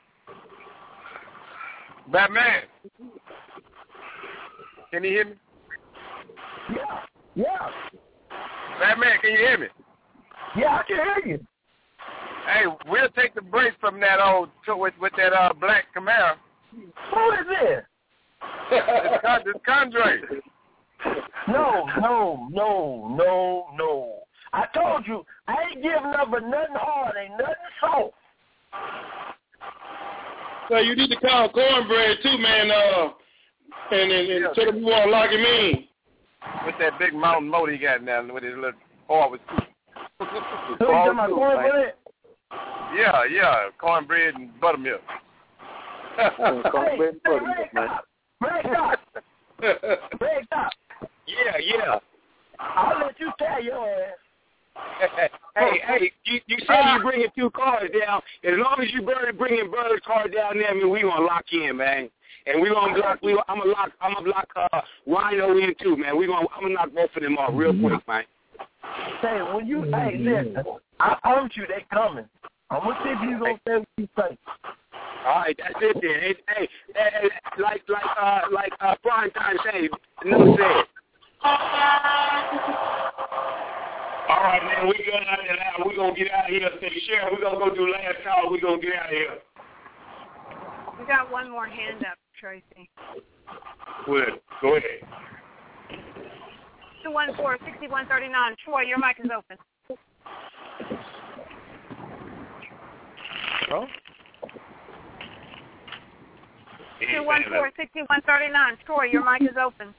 Batman. Can you hear me? Yeah. Batman, can you hear me? Yeah, I can hear you. Hey, we'll take the break from that with that black Camaro. Who is it? It's Condre. No. I told you, I ain't giving up but nothing hard, ain't nothing soft. So you need to call Cornbread too, man, and tell him you want to lock him in. With that big mountain motor he got now, with his little forward scoop. So you talking about cornbread? Yeah, cornbread and buttermilk. Cornbread and buttermilk, man. Break top. Yeah. I'll let you tell your ass. Hey, you said you bringing 2 cars down. As long as you bringing Bird's car down there, I mean, we gonna lock in, man. And we gonna block. I'm gonna block Rhino in too, man. I'm gonna knock both of them off real quick, man. Say listen, I promise you they coming. I'm gonna see if you gonna say what you say. All right, that's it then. Hey, like Prime Time say, no said. All right, man, we good out there now. We're going to get out of here. Sheriff, we're going to go do last call. We're going to get out of here. We got one more hand up, Tracy. Good. Go ahead. 214-6139. Troy, your mic is open. Oh? 214-6139. Troy, your mic is open.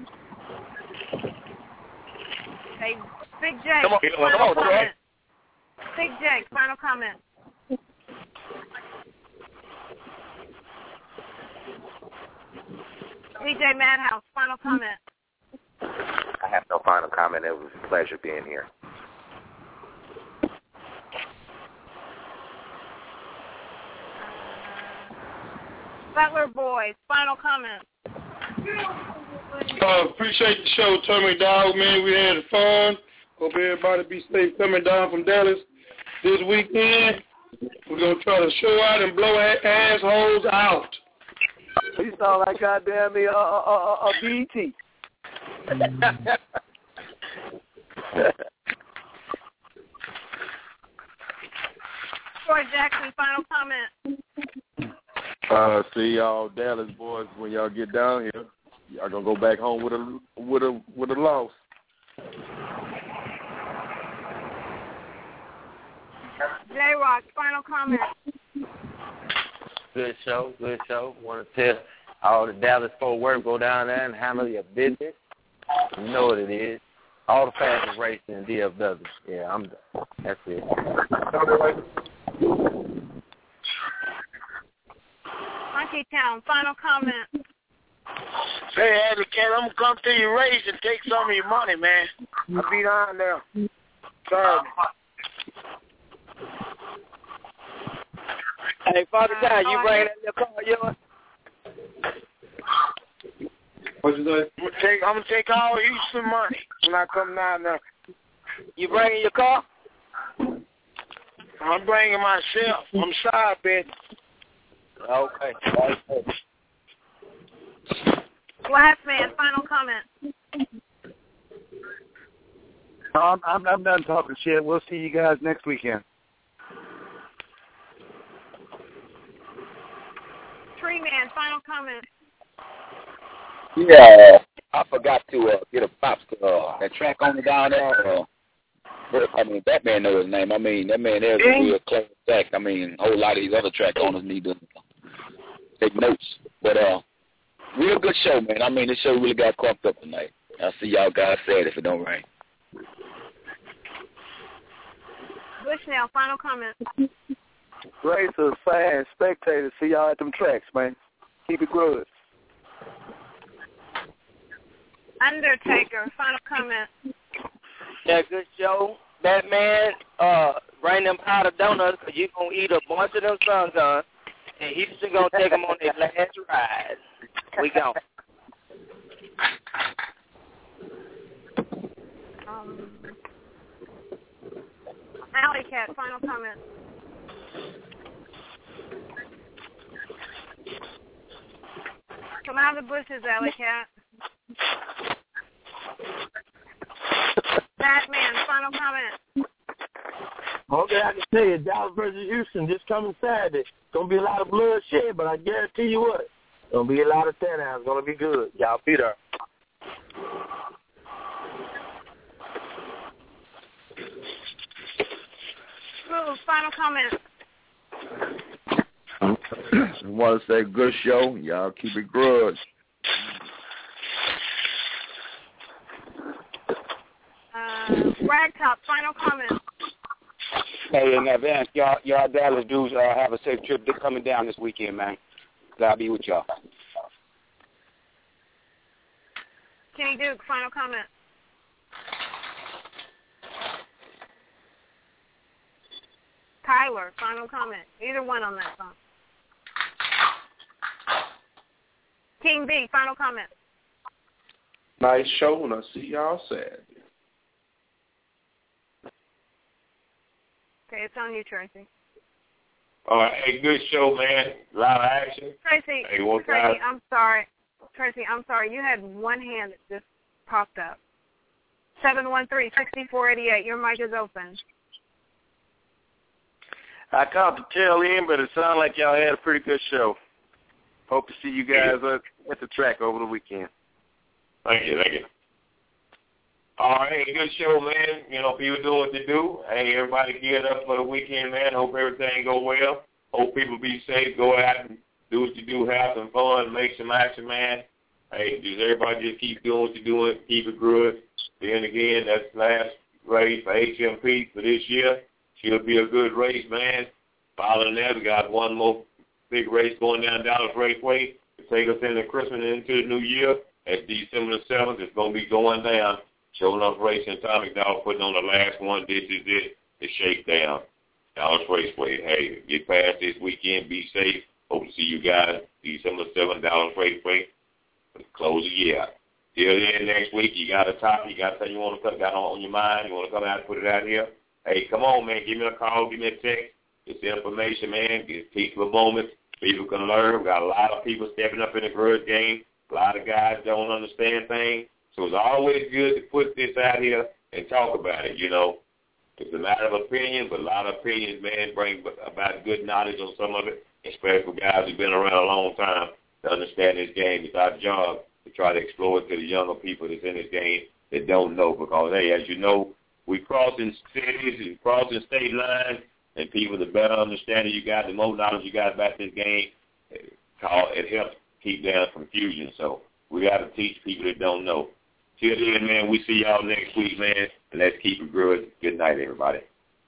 Hey, Big J, final comment. Big J, final comment. DJ Madhouse, final comment. I have no final comment. It was a pleasure being here. Butler Boys, final comment. Appreciate the show, Tommy Dog, man. We had fun. Hope everybody be safe coming down from Dallas this weekend. We're going to try to show out and blow assholes out. You sound like goddamn me, BET. Troy Jackson, final comment. See y'all Dallas boys when y'all get down here. Y'all gonna go back home with a loss. J-Rock, final comment. Good show. Want to tell all the Dallas Fort Worth, go down there and handle your business. You know what it is. All the fastest racing in DFW. Yeah, I'm done. That's it. Monkey Town, final comment. Hey, Adley Cat, I'm going to come to your race and take some of your money, man. I'll be down there. Sorry. Hey, Father John, you bringing that little car of yours? What you say? I'm going to take all Houston money when I come down there. You bringing your car? I'm bringing myself. I'm sorry, bitch. Okay. Last man, final comment. I'm done talking shit. We'll see you guys next weekend. Tree Man, final comment. Yeah, I forgot to get a props to that track owner down there. I mean, that man knows his name. I mean, that man there's a real clever track. I mean, a whole lot of these other track owners need to take notes. But real good show, man. I mean, this show really got cranked up tonight. I'll see y'all guys Saturday if it don't rain. Bushnell, final comment. Racers, fans, spectators, see y'all at them tracks, man. Keep it good. Undertaker, final comment. Yeah, good show. Batman, bring them powder donuts because you're going to eat a bunch of them Sun Guns, and Houston going to take them on their last ride. We go. Alley Cat, final comment. Come out of the bushes, Alley Cat. Batman, final comment. Okay, I can tell you, Dallas versus Houston this coming Saturday. It's going to be a lot of bloodshed, but I guarantee you what, it's going to be a lot of tear-downs. It's going to be good. Y'all be there. Smooth, final comment. I want to say good show. Y'all keep it grudge. Ragtop, final comment. Hey, in advance, y'all Dallas dudes have a safe trip coming down this weekend, man. I'll be with y'all. Kenny Duke, final comment. Tyler, final comment. Either one on that song. King B, final comment. Nice show, and I'll see y'all Saturday. Okay, it's on you, Tracy. All right, hey, good show, man. A lot of action. Tracy, hey, I'm sorry. Tracy, I'm sorry. You had one hand that just popped up. 713-6488. Your mic is open. I caught the tail end, but it sounded like y'all had a pretty good show. Hope to see you guys at the track over the weekend. Thank you. All right, good show, man. You know, people doing what they do. Hey, everybody geared up for the weekend, man. Hope everything go well. Hope people be safe. Go out and do what you do. Have some fun. Make some action, man. Hey, just everybody just keep doing what you're doing. Keep it good. Then again, that's the last race for HMP for this year. Should be a good race, man. Following that, we got one more big race going down Dallas Raceway to take us into Christmas and into the new year. At December the 7th, it's going to be going down. Showing up racing, Atomic Dog putting on the last one. This is it. The shakedown. Dallas Raceway. Hey, get past this weekend. Be safe. Hope to see you guys December 7th, Dallas Raceway. Close the year. Till then, next week, you got a topic. You got something you want to got on your mind. You want to come out and put it out here. Hey, come on, man. Give me a call. Give me a text. Get the information, man. Give people moments. People can learn. We got a lot of people stepping up in the grudge game. A lot of guys don't understand things. So it's always good to put this out here and talk about it, you know. It's a matter of opinion, but a lot of opinions, man, bring about good knowledge on some of it, especially for guys who've been around a long time to understand this game. It's our job to try to explore it to the younger people that's in this game that don't know because, hey, as you know, we crossing cities and crossing state lines, and people, the better understanding you got, the more knowledge you got about this game, it helps keep down confusion. So we got to teach people that don't know. Till then, man, we see y'all next week, man, and let's keep it good. Good night, everybody.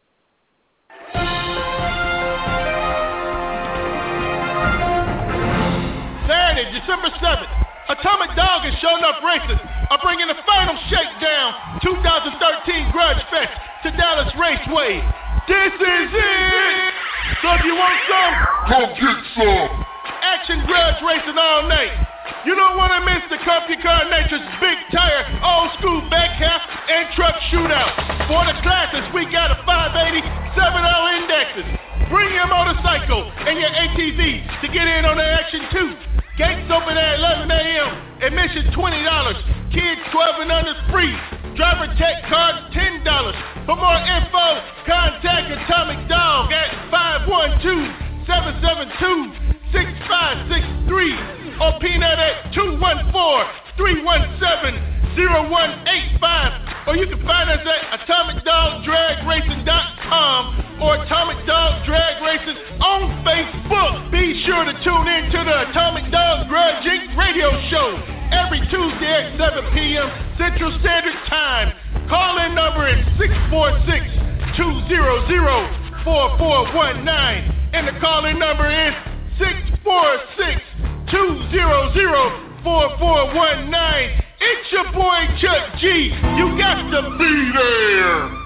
Saturday, December 7th, Atomic Dog and Showing Up Racing are bringing the final shakedown 2013 Grudge Fest to Dallas Raceway. This is it! So if you want some, go get some. Action grudge racing all night. You don't want to miss the Company Car Nature's big tire, old school back half, and truck shootout. For the classes, we got a 580, 7.0 indexes. Bring your motorcycle and your ATV to get in on the action too. Gates open at 11 a.m. Admission $20. Kids 12 and under free. Driver tech cards $10. For more info, contact Atomic Dog at 512-772-6563 or Peanut at 214-317-0185. Or you can find us at AtomicDogDragRacing.com or Atomic Dog Drag Racing on Facebook. Be sure to tune in to the Atomic Dog Grudge Inc. radio show every Tuesday at 7 p.m. Central Standard Time. Call-in number is 646-200-4419. And the call-in number is 646-200-4419. It's your boy Chuck G. You got to be there.